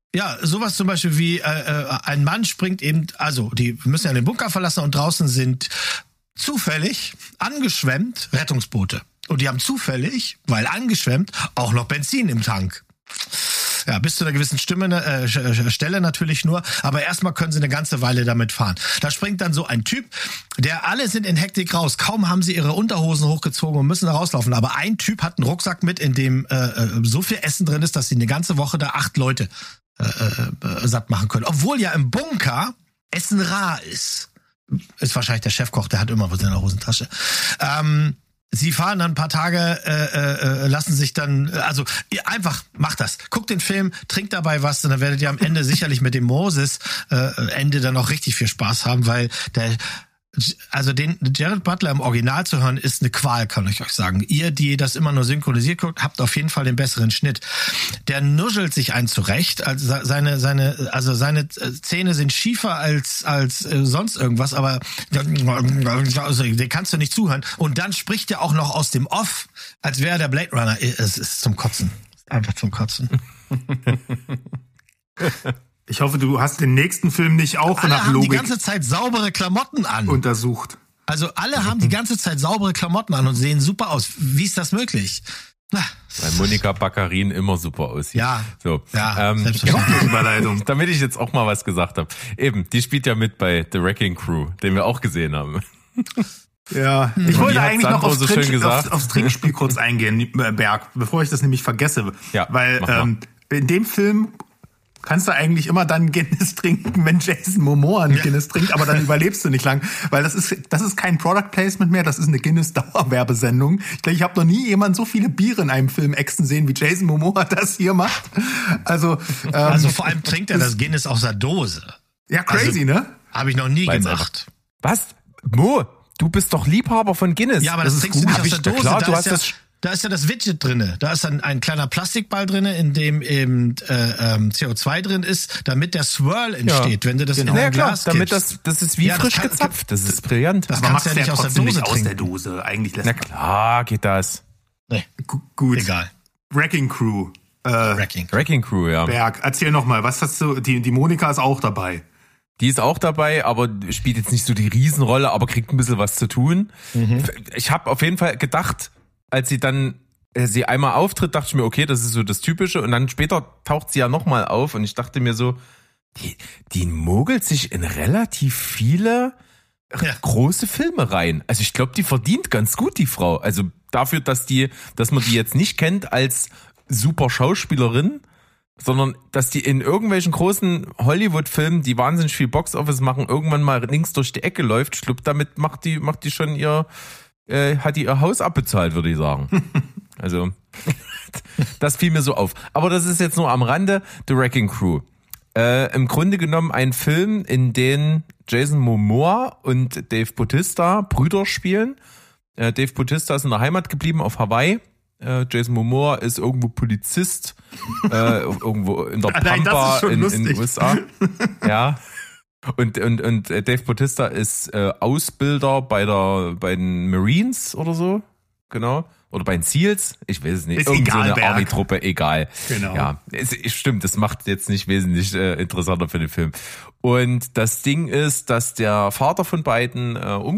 Ja, sowas zum Beispiel wie ein Mann springt eben, also die müssen ja den Bunker verlassen und draußen sind zufällig angeschwemmt Rettungsboote. Und die haben zufällig, weil angeschwemmt, auch noch Benzin im Tank. Ja, bis zu einer gewissen Stelle natürlich nur, aber erstmal können sie eine ganze Weile damit fahren. Da springt dann so ein Typ, alle sind in Hektik raus. Kaum haben sie ihre Unterhosen hochgezogen und müssen da rauslaufen. Aber ein Typ hat einen Rucksack mit, in dem so viel Essen drin ist, dass sie eine ganze Woche da 8 Leute satt machen können. Obwohl ja im Bunker Essen rar ist. Ist wahrscheinlich der Chefkoch, der hat immer was in der Hosentasche. Sie fahren dann ein paar Tage, lassen sich dann, also ihr einfach macht das. Guckt den Film, trinkt dabei was und dann werdet ihr am Ende sicherlich mit dem Moses Ende dann auch richtig viel Spaß haben, weil den Jared Butler im Original zu hören, ist eine Qual, kann ich euch sagen. Ihr, die das immer nur synchronisiert guckt, habt auf jeden Fall den besseren Schnitt. Der nuschelt sich einen zurecht, also seine Zähne sind schiefer als sonst irgendwas, aber den kannst du nicht zuhören. Und dann spricht er auch noch aus dem Off, als wäre der Blade Runner. Es ist zum Kotzen. Einfach zum Kotzen. Ich hoffe, du hast den nächsten Film nicht auch alle nach haben Logik die ganze Zeit saubere Klamotten an. untersucht. Also alle haben die ganze Zeit saubere Klamotten an und sehen super aus. Wie ist das möglich? Weil Monika Baccarin immer super aussieht. Ja, so. ja, selbstverständlich. Überleitung. Damit ich jetzt auch mal was gesagt habe. Eben, die spielt ja mit bei The Wrecking Crew, den wir auch gesehen haben. Ja, ich Und wollte die hat eigentlich noch Sandro so schön gesagt. aufs Trinkspiel kurz eingehen, Berg, bevor ich das nämlich vergesse. Ja, weil mach mal. in dem Film kannst du eigentlich immer dann Guinness trinken, wenn Jason Momoa einen Guinness trinkt, aber dann überlebst du nicht lang, weil das ist kein Product Placement mehr, das ist eine Guinness-Dauerwerbesendung. Ich glaube, ich habe noch nie jemanden so viele Biere in einem Film exen sehen, wie Jason Momoa das hier macht. Also vor allem trinkt er das Guinness aus der Dose. Ja, crazy, ne? Habe ich noch nie Weil's gemacht. Was? Mo, du bist doch Liebhaber von Guinness. Ja, aber das trinkst du nicht aus der Dose. Klar, du hast das. Da ist ja das Widget drinne. Da ist dann ein kleiner Plastikball drinne, in dem eben CO2 drin ist, damit der Swirl entsteht, wenn du das in Ja, ein klar, Glas damit gibst. das ist wie frisch gezapft. Das ist brillant. Das Man kannst macht du ja ja nicht aus der trotzdem Dose nicht aus der trinken. Dose. Eigentlich lässt Na klar, geht das. Nee, gut. egal. Wrecking Crew. Wrecking Crew, ja. Berg, erzähl noch mal, was hast du? Die Monika ist auch dabei. Die ist auch dabei, aber spielt jetzt nicht so die Riesenrolle, aber kriegt ein bisschen was zu tun. Ich habe auf jeden Fall gedacht, als sie einmal auftritt, dachte ich mir, okay, das ist so das Typische. Und dann später taucht sie ja nochmal auf und ich dachte mir so, die mogelt sich in relativ viele große Filme rein. Also ich glaube, die verdient ganz gut, die Frau. Also dafür, dass man die jetzt nicht kennt als super Schauspielerin, sondern dass die in irgendwelchen großen Hollywood-Filmen, die wahnsinnig viel Box-Office machen, irgendwann mal links durch die Ecke läuft. Ich glaube, damit macht die schon hat die ihr Haus abbezahlt, würde ich sagen. Also, das fiel mir so auf. Aber das ist jetzt nur am Rande. The Wrecking Crew. Im Grunde genommen ein Film, in dem Jason Momoa und Dave Bautista Brüder spielen. Dave Bautista ist in der Heimat geblieben auf Hawaii. Jason Momoa ist irgendwo Polizist, irgendwo in der Pampa in den USA. Ja. Und Dave Bautista ist Ausbilder bei den Marines oder so, genau. Oder bei den SEALs, ich weiß es nicht. Ist egal, so eine Berg. Army-Truppe, egal. Genau. Ja, stimmt, das macht jetzt nicht wesentlich interessanter für den Film. Und das Ding ist, dass der Vater von beiden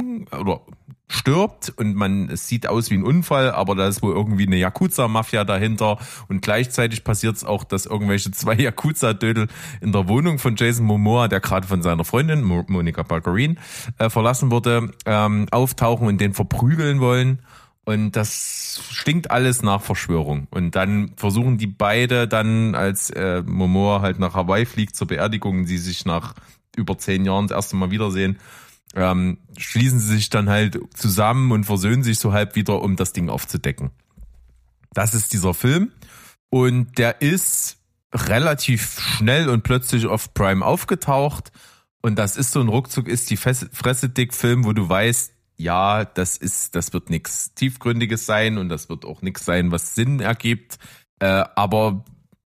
stirbt und es sieht aus wie ein Unfall, aber da ist wohl irgendwie eine Yakuza-Mafia dahinter und gleichzeitig passiert es auch, dass irgendwelche 2 Yakuza-Dödel in der Wohnung von Jason Momoa, der gerade von seiner Freundin Monika Baccarin verlassen wurde, auftauchen und den verprügeln wollen. Und das stinkt alles nach Verschwörung. Und dann versuchen die beide dann, als Momoa halt nach Hawaii fliegt zur Beerdigung, die sich nach über 10 Jahren das erste Mal wiedersehen, schließen sie sich dann halt zusammen und versöhnen sich so halb wieder, um das Ding aufzudecken. Das ist dieser Film. Und der ist relativ schnell und plötzlich auf Prime aufgetaucht. Und das ist so ein ruckzuck ist die Fresse dick Film, wo du weißt, ja, das wird nichts Tiefgründiges sein und das wird auch nichts sein, was Sinn ergibt. Aber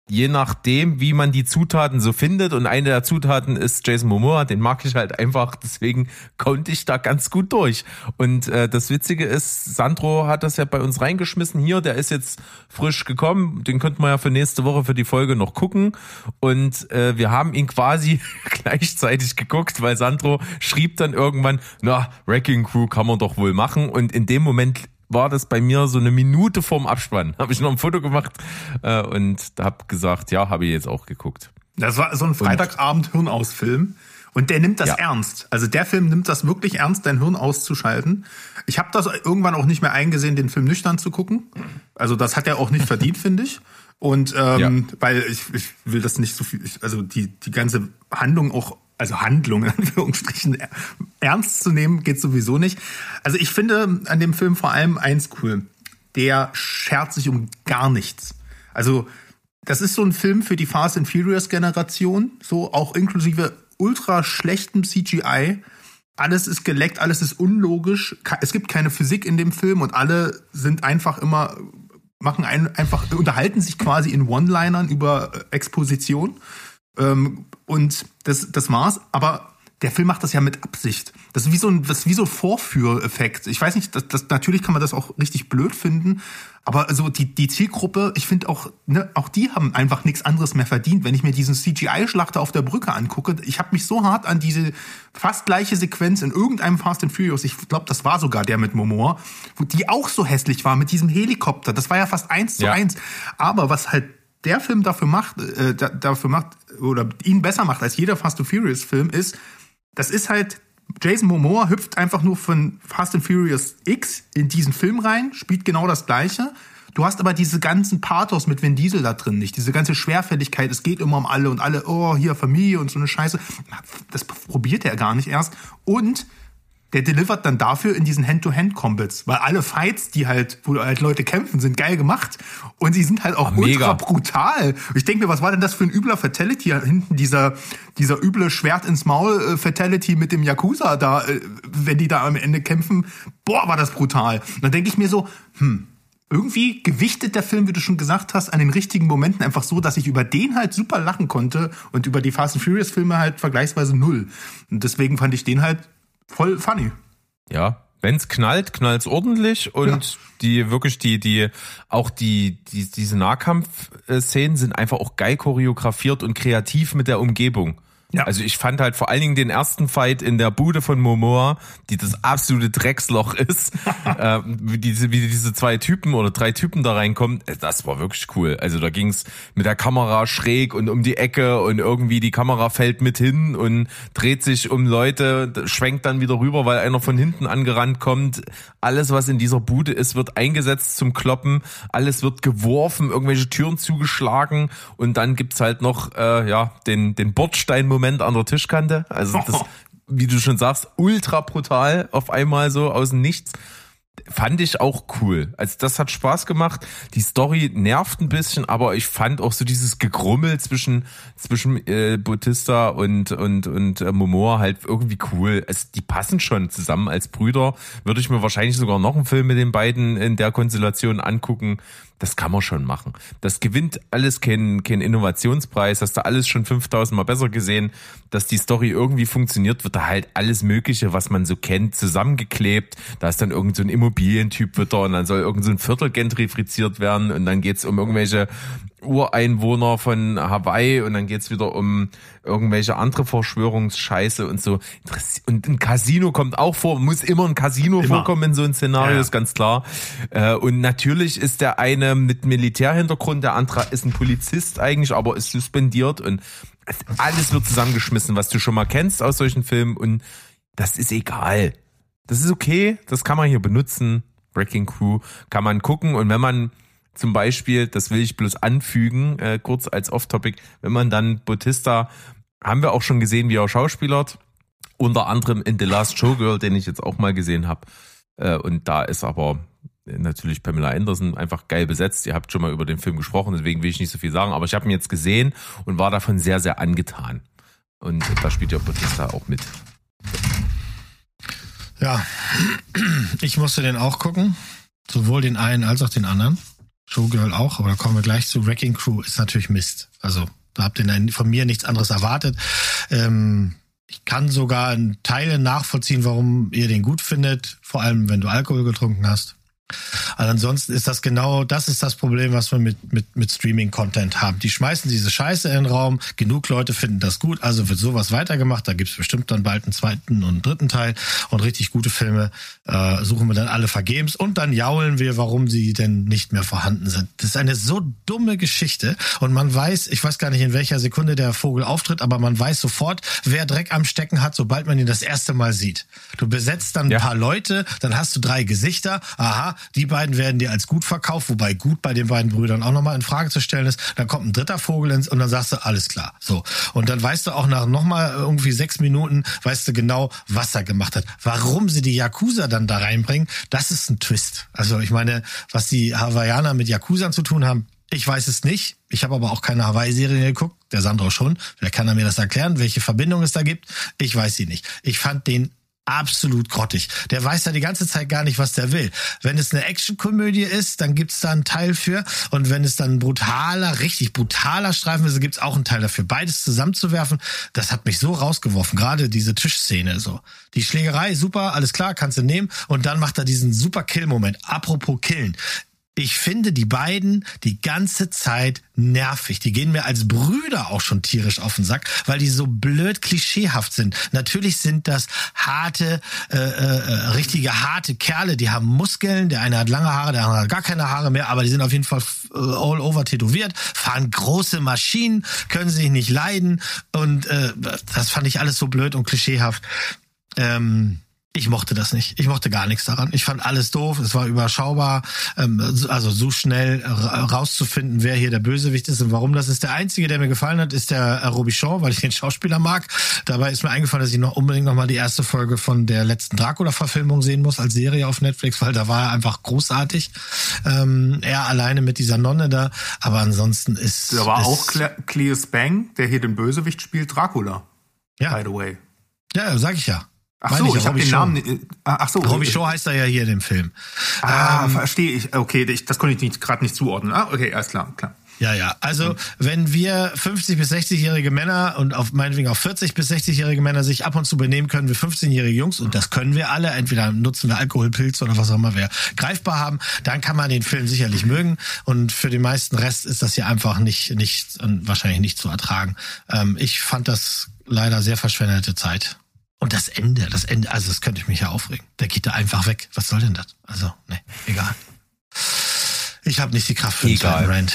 je nachdem, wie man die Zutaten so findet, und eine der Zutaten ist Jason Momoa, den mag ich halt einfach, deswegen konnte ich da ganz gut durch. Und das Witzige ist, Sandro hat das ja bei uns reingeschmissen hier, der ist jetzt frisch gekommen, den könnten wir ja für nächste Woche für die Folge noch gucken, und wir haben ihn quasi gleichzeitig geguckt, weil Sandro schrieb dann irgendwann, na, Wrecking Crew kann man doch wohl machen, und in dem Moment war das bei mir so eine Minute vorm Abspann. Habe ich noch ein Foto gemacht und habe gesagt, ja, habe ich jetzt auch geguckt. Das war so ein Freitagabend-Hirnausfilm. Und der nimmt das ernst. Also der Film nimmt das wirklich ernst, dein Hirn auszuschalten. Ich habe das irgendwann auch nicht mehr eingesehen, den Film nüchtern zu gucken. Also das hat er auch nicht verdient, finde ich. Und weil ich will das nicht so viel, also die ganze Handlung auch, also Handlung in Anführungsstrichen, ernst zu nehmen, geht sowieso nicht. Also ich finde an dem Film vor allem eins cool. Der schert sich um gar nichts. Also das ist so ein Film für die Fast and Furious Generation, so auch inklusive ultra schlechtem CGI. Alles ist geleckt, alles ist unlogisch. Es gibt keine Physik in dem Film und alle sind einfach immer, unterhalten sich quasi in One-Linern über Exposition. Und das war's, aber der Film macht das ja mit Absicht. Das ist wie so ein Vorführeffekt. Ich weiß nicht, natürlich kann man das auch richtig blöd finden, aber also die Zielgruppe, ich finde auch, ne, auch die haben einfach nichts anderes mehr verdient. Wenn ich mir diesen CGI-Schlachter auf der Brücke angucke, ich habe mich so hart an diese fast gleiche Sequenz in irgendeinem Fast and Furious, ich glaube, das war sogar der mit Momoa, wo die auch so hässlich war mit diesem Helikopter. Das war ja fast 1:1. Aber was halt der Film dafür macht oder ihn besser macht als jeder Fast and Furious Film ist, das ist halt, Jason Momoa hüpft einfach nur von Fast and Furious X in diesen Film rein, spielt genau das Gleiche. Du hast aber diese ganzen Pathos mit Vin Diesel da drin nicht, diese ganze Schwerfälligkeit, es geht immer um alle und alle, oh, hier Familie und so eine Scheiße. Das probiert er gar nicht erst. Und der delivert dann dafür in diesen Hand-to-Hand-Combats, weil alle Fights, wo halt Leute kämpfen, sind geil gemacht und sie sind halt auch ultra brutal. Ich denke mir, was war denn das für ein übler Fatality hinten, dieser üble Schwert ins Maul Fatality mit dem Yakuza da, wenn die da am Ende kämpfen, boah, war das brutal. Und dann denke ich mir so, irgendwie gewichtet der Film, wie du schon gesagt hast, an den richtigen Momenten einfach so, dass ich über den halt super lachen konnte und über die Fast and Furious Filme halt vergleichsweise null. Und deswegen fand ich den halt voll funny. Ja, wenn's knallt's ordentlich, und diese Nahkampfszenen sind einfach auch geil choreografiert und kreativ mit der Umgebung. Ja. Also ich fand halt vor allen Dingen den ersten Fight in der Bude von Momoa, die das absolute Drecksloch ist, wie diese 2 Typen oder 3 Typen da reinkommen, das war wirklich cool. Also da ging's mit der Kamera schräg und um die Ecke und irgendwie die Kamera fällt mit hin und dreht sich um Leute, schwenkt dann wieder rüber, weil einer von hinten angerannt kommt. Alles, was in dieser Bude ist, wird eingesetzt zum Kloppen, alles wird geworfen, irgendwelche Türen zugeschlagen, und dann gibt's halt noch den Bordstein-Moment an der Tischkante. Also das, wie du schon sagst, ultra brutal auf einmal so aus dem Nichts. Fand ich auch cool. Also das hat Spaß gemacht. Die Story nervt ein bisschen, aber ich fand auch so dieses Gegrummel zwischen Bautista und Momoa halt irgendwie cool. Also die passen schon zusammen als Brüder. Würde ich mir wahrscheinlich sogar noch einen Film mit den beiden in der Konstellation angucken. Das kann man schon machen. Das gewinnt alles kein Innovationspreis. Hast du alles schon 5000 Mal besser gesehen. Dass die Story irgendwie funktioniert, wird da halt alles Mögliche, was man so kennt, zusammengeklebt. Da ist dann irgend so ein Immobilientyp wird da, und dann soll irgend so ein Viertel gentrifiziert werden, und dann geht's um irgendwelche Ureinwohner von Hawaii, und dann geht's wieder um irgendwelche andere Verschwörungsscheiße und so. Und ein Casino kommt auch vor, muss immer ein Casino vorkommen in so einem Szenario, ist ganz klar. Und natürlich ist der eine mit Militärhintergrund, der andere ist ein Polizist eigentlich, aber ist suspendiert, und alles wird zusammengeschmissen, was du schon mal kennst aus solchen Filmen, und das ist egal. Das ist okay, das kann man hier benutzen. Wrecking Crew kann man gucken, und wenn man zum Beispiel, das will ich bloß anfügen, kurz als Off-Topic, wenn man dann Bautista, haben wir auch schon gesehen, wie er schauspielert, unter anderem in The Last Showgirl, den ich jetzt auch mal gesehen habe, und da ist aber natürlich Pamela Anderson einfach geil besetzt. Ihr habt schon mal über den Film gesprochen, deswegen will ich nicht so viel sagen, aber ich habe ihn jetzt gesehen und war davon sehr, sehr angetan, und da spielt ja Bautista auch mit. Ja, ich musste den auch gucken, sowohl den einen als auch den anderen. Showgirl auch, aber da kommen wir gleich zu. Wrecking Crew ist natürlich Mist. Also da habt ihr von mir nichts anderes erwartet. Ich kann sogar in Teilen nachvollziehen, warum ihr den gut findet, vor allem wenn du Alkohol getrunken hast. Also ansonsten ist das das Problem, was wir mit Streaming-Content haben. Die schmeißen diese Scheiße in den Raum, genug Leute finden das gut, also wird sowas weitergemacht, da gibt's bestimmt dann bald einen zweiten und einen dritten Teil und richtig gute Filme suchen wir dann alle vergebens und dann jaulen wir, warum sie denn nicht mehr vorhanden sind. Das ist eine so dumme Geschichte und man weiß, ich weiß gar nicht, in welcher Sekunde der Vogel auftritt, aber man weiß sofort, wer Dreck am Stecken hat, sobald man ihn das erste Mal sieht. Du besetzt dann ein paar Leute, dann hast du 3 Gesichter, aha, die beiden werden dir als gut verkauft, wobei gut bei den beiden Brüdern auch nochmal in Frage zu stellen ist. Dann kommt ein dritter Vogel und dann sagst du, alles klar. So. Und dann weißt du auch nach nochmal irgendwie 6 Minuten, weißt du genau, was er gemacht hat. Warum sie die Yakuza dann da reinbringen, das ist ein Twist. Also ich meine, was die Hawaiianer mit Yakuzern zu tun haben, ich weiß es nicht. Ich habe aber auch keine Hawaii-Serie geguckt. Der Sandro schon. Vielleicht kann er mir das erklären, welche Verbindung es da gibt. Ich weiß sie nicht. Ich fand den absolut grottig. Der weiß ja die ganze Zeit gar nicht, was der will. Wenn es eine Actionkomödie ist, dann gibt's da einen Teil für. Und wenn es dann richtig brutaler Streifen ist, gibt's auch einen Teil dafür. Beides zusammenzuwerfen, das hat mich so rausgeworfen. Gerade diese Tischszene so. Die Schlägerei, super, alles klar, kannst du nehmen. Und dann macht er diesen super Kill-Moment. Apropos Killen. Ich finde die beiden die ganze Zeit nervig. Die gehen mir als Brüder auch schon tierisch auf den Sack, weil die so blöd klischeehaft sind. Natürlich sind das richtige harte Kerle, die haben Muskeln. Der eine hat lange Haare, der andere hat gar keine Haare mehr, aber die sind auf jeden Fall all over tätowiert, fahren große Maschinen, können sich nicht leiden und das fand ich alles so blöd und klischeehaft. Ich mochte das nicht. Ich mochte gar nichts daran. Ich fand alles doof. Es war überschaubar. Also so schnell rauszufinden, wer hier der Bösewicht ist und warum das ist. Der Einzige, der mir gefallen hat, ist der Robichon, weil ich den Schauspieler mag. Dabei ist mir eingefallen, dass ich unbedingt noch mal die erste Folge von der letzten Dracula-Verfilmung sehen muss als Serie auf Netflix, weil da war er einfach großartig. Er alleine mit dieser Nonne da. Aber ansonsten ist... Da war auch Cleus Bang, der hier den Bösewicht spielt, Dracula. Ja. By the way. Ja, sag ich ja. Ach so, ich habe den Namen. Ach so. Robichon heißt er ja hier in dem Film. Verstehe ich. Okay, das konnte ich gerade nicht zuordnen. Okay, alles klar. Ja. Also, wenn wir 50- bis 60-jährige Männer und meinetwegen auch 40- bis 60-jährige Männer sich ab und zu benehmen können wie 15-jährige Jungs, und das können wir alle, entweder nutzen wir Alkoholpilze oder was auch immer wir greifbar haben, dann kann man den Film sicherlich mögen. Und für den meisten Rest ist das hier einfach wahrscheinlich nicht zu ertragen. Ich fand das leider sehr verschwendete Zeit. Und das Ende, also das könnte ich mich ja aufregen. Der geht da einfach weg. Was soll denn das? Also, ne, egal. Ich habe nicht die Kraft für einen zweiten Rant.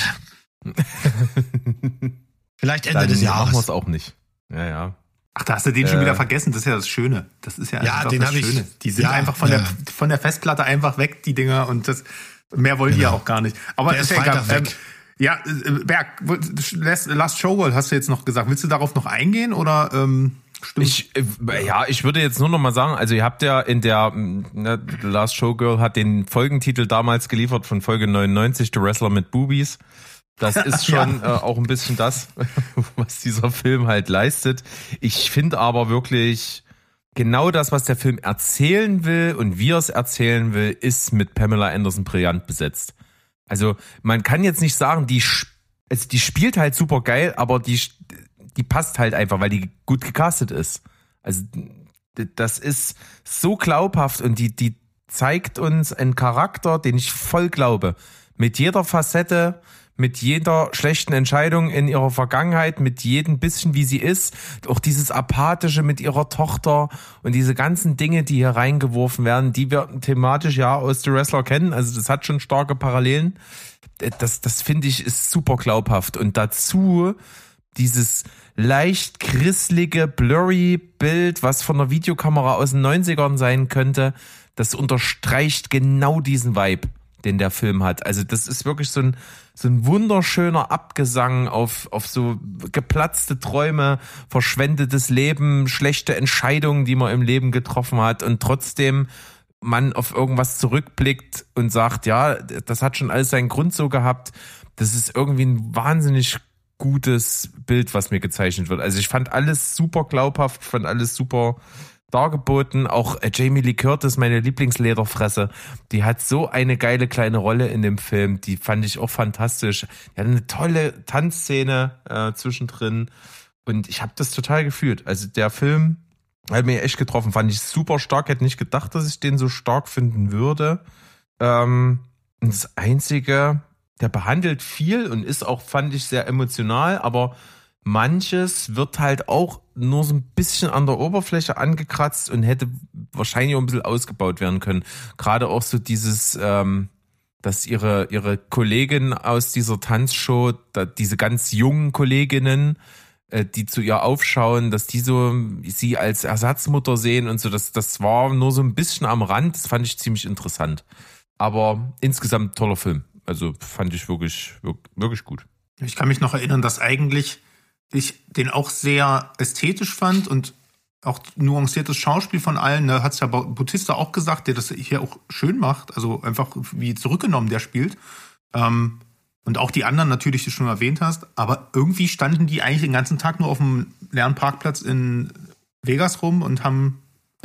Vielleicht Ende des Jahres. Machen wir es auch nicht. Ja. Ach, da hast du den schon wieder vergessen. Das ist ja das Schöne. Das ist ja einfach den das Schöne. Die sind einfach von der Festplatte einfach weg, die Dinger. Und das mehr wollen die ja auch gar nicht. Aber der ist Freitag weg. Ja, Berg, Last Showgirl hast du jetzt noch gesagt. Willst du darauf noch eingehen oder... Stimmt. Ich würde jetzt nur noch mal sagen, also ihr habt ja in der Last Showgirl hat den Folgentitel damals geliefert von Folge 99, The Wrestler mit Boobies. Das ist schon auch ein bisschen das, was dieser Film halt leistet. Ich finde aber wirklich genau das, was der Film erzählen will und wie er es erzählen will, ist mit Pamela Anderson brillant besetzt. Also man kann jetzt nicht sagen, die spielt halt super geil, aber die passt halt einfach, weil die gut gecastet ist. Also das ist so glaubhaft und die zeigt uns einen Charakter, den ich voll glaube. Mit jeder Facette, mit jeder schlechten Entscheidung in ihrer Vergangenheit, mit jedem bisschen wie sie ist. Auch dieses Apathische mit ihrer Tochter und diese ganzen Dinge, die hier reingeworfen werden, die wir thematisch ja aus The Wrestler kennen. Also das hat schon starke Parallelen. Das finde ich ist super glaubhaft. Und dazu dieses leicht christliche, blurry Bild, was von einer Videokamera aus den 90ern sein könnte, das unterstreicht genau diesen Vibe, den der Film hat. Also das ist wirklich so ein wunderschöner Abgesang auf so geplatzte Träume, verschwendetes Leben, schlechte Entscheidungen, die man im Leben getroffen hat und trotzdem man auf irgendwas zurückblickt und sagt, ja, das hat schon alles seinen Grund so gehabt. Das ist irgendwie ein wahnsinnig gutes Bild, was mir gezeichnet wird. Also ich fand alles super glaubhaft, fand alles super dargeboten. Auch Jamie Lee Curtis, meine Lieblingslederfresse, die hat so eine geile kleine Rolle in dem Film. Die fand ich auch fantastisch. Die hat eine tolle Tanzszene zwischendrin und ich habe das total gefühlt. Also der Film hat mich echt getroffen, fand ich super stark. Hätte nicht gedacht, dass ich den so stark finden würde. Und das Einzige, der behandelt viel und ist auch, fand ich, sehr emotional, aber manches wird halt auch nur so ein bisschen an der Oberfläche angekratzt und hätte wahrscheinlich auch ein bisschen ausgebaut werden können. Gerade auch so dieses, dass ihre Kollegin aus dieser Tanzshow, diese ganz jungen Kolleginnen, die zu ihr aufschauen, dass die so sie als Ersatzmutter sehen und so, das war nur so ein bisschen am Rand, das fand ich ziemlich interessant. Aber insgesamt toller Film. Also fand ich wirklich, wirklich gut. Ich kann mich noch erinnern, dass eigentlich ich den auch sehr ästhetisch fand und auch nuanciertes Schauspiel von allen. Da hat es ja Bautista auch gesagt, der das hier auch schön macht. Also einfach wie zurückgenommen der spielt. Und auch die anderen natürlich, die du schon erwähnt hast. Aber irgendwie standen die eigentlich den ganzen Tag nur auf dem leeren Parkplatz in Vegas rum und haben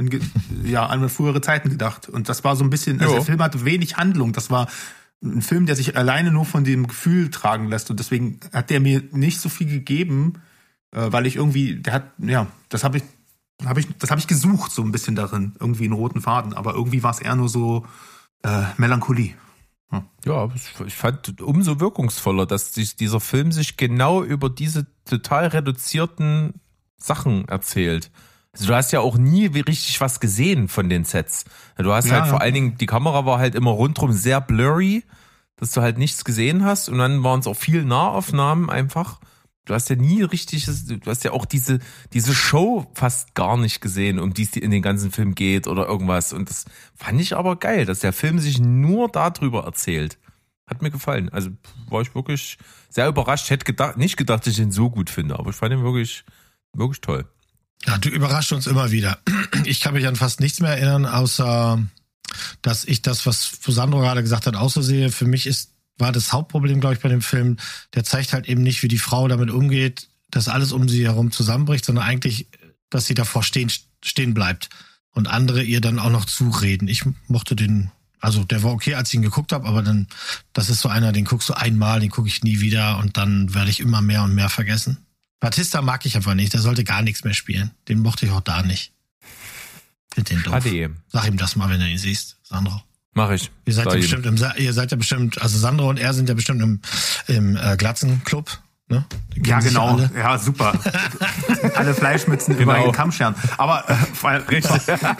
an frühere Zeiten gedacht. Und das war so ein bisschen, also der Film hatte wenig Handlung. Das war ein Film, der sich alleine nur von dem Gefühl tragen lässt. Und deswegen hat der mir nicht so viel gegeben, weil ich irgendwie, das habe ich gesucht, so ein bisschen darin, irgendwie einen roten Faden. Aber irgendwie war es eher nur so Melancholie. Ja, ich fand umso wirkungsvoller, dass dieser Film sich genau über diese total reduzierten Sachen erzählt. Also du hast ja auch nie richtig was gesehen von den Sets. Du hast halt vor allen Dingen, die Kamera war halt immer rundrum sehr blurry, dass du halt nichts gesehen hast und dann waren es auch viel Nahaufnahmen einfach. Du hast ja nie richtig, du hast ja auch diese Show fast gar nicht gesehen, um die es in den ganzen Film geht oder irgendwas. Und das fand ich aber geil, dass der Film sich nur darüber erzählt. Hat mir gefallen. Also war ich wirklich sehr überrascht. Hätte nicht gedacht, dass ich ihn so gut finde, aber ich fand ihn wirklich, wirklich toll. Ja, du überraschst uns immer wieder. Ich kann mich an fast nichts mehr erinnern, außer dass ich das, was Sandro gerade gesagt hat, auch so sehe. Für mich war das Hauptproblem, glaube ich, bei dem Film, der zeigt halt eben nicht, wie die Frau damit umgeht, dass alles um sie herum zusammenbricht, sondern eigentlich, dass sie davor stehen bleibt und andere ihr dann auch noch zureden. Ich mochte den, also der war okay, als ich ihn geguckt habe, aber dann, das ist so einer, den guckst du einmal, den gucke ich nie wieder und dann werde ich immer mehr und mehr vergessen. Bautista mag ich einfach nicht, der sollte gar nichts mehr spielen. Den mochte ich auch da nicht. Find den doof. Sag ihm das mal, wenn du ihn siehst, Sandro. Mach ich. Ihr seid ja bestimmt, also Sandro und er sind ja bestimmt im Glatzenclub, ne? Ja, genau. Ja, super. Alle Fleischmützen über den Kamm scheren. Aber richtig.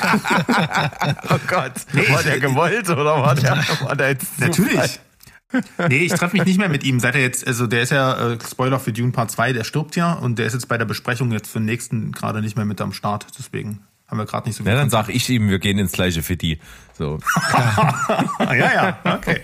Oh Gott. Nee, war der gewollt oder war der jetzt natürlich. Nee, ich treffe mich nicht mehr mit ihm. Seit er jetzt, also der ist ja, Spoiler für Dune Part 2, der stirbt ja und der ist jetzt bei der Besprechung jetzt für den nächsten gerade nicht mehr mit am Start. Deswegen haben wir gerade nicht so viel. Ja, dann sag ich ihm, wir gehen ins gleiche für die. So. ja, okay.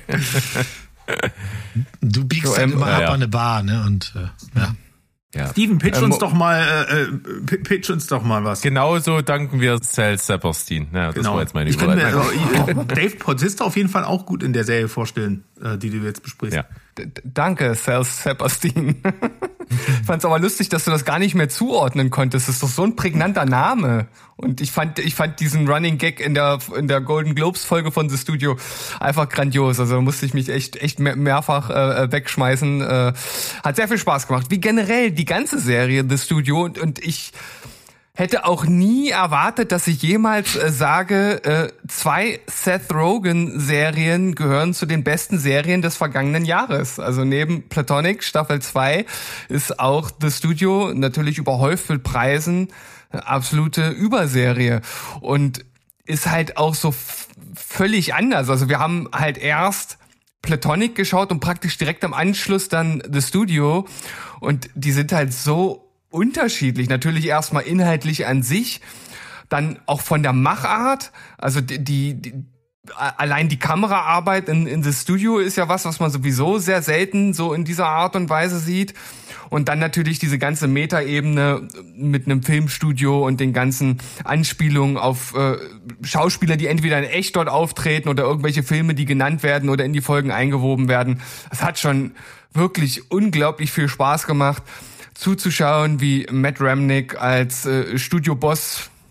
Du biegst dann immer ab an eine Bar, ne? Und ja. Ja. Steven, pitch uns doch mal was. Genauso danken wir Sal Saperstein. Ja, das war jetzt meine Überleitung. Ich kann mir Dave Bautista auf jeden Fall auch gut in der Serie vorstellen, die du jetzt besprichst. Ja. Danke, Sal Saperstein. Ich fand's aber lustig, dass du das gar nicht mehr zuordnen konntest. Das ist doch so ein prägnanter Name. Und ich fand diesen Running Gag in der Golden Globes Folge von The Studio einfach grandios. Also da musste ich mich echt mehrfach wegschmeißen. Hat sehr viel Spaß gemacht. Wie generell die ganze Serie The Studio. Und ich hätte auch nie erwartet, dass ich jemals sage, 2 Seth Rogen-Serien gehören zu den besten Serien des vergangenen Jahres. Also neben Platonic Staffel 2 ist auch The Studio natürlich überhäuft mit Preisen, absolute Überserie. Und ist halt auch so völlig anders. Also wir haben halt erst Platonic geschaut und praktisch direkt am Anschluss dann The Studio. Und die sind halt so unterschiedlich. Natürlich erstmal inhaltlich an sich, dann auch von der Machart. Also allein die Kameraarbeit in The Studio ist ja was man sowieso sehr selten so in dieser Art und Weise sieht. Und dann natürlich diese ganze Metaebene mit einem Filmstudio und den ganzen Anspielungen auf Schauspieler, die entweder in echt dort auftreten oder irgendwelche Filme, die genannt werden oder in die Folgen eingewoben werden. Das hat schon wirklich unglaublich viel Spaß gemacht, zuzuschauen, wie Matt Ramnick als Studioboss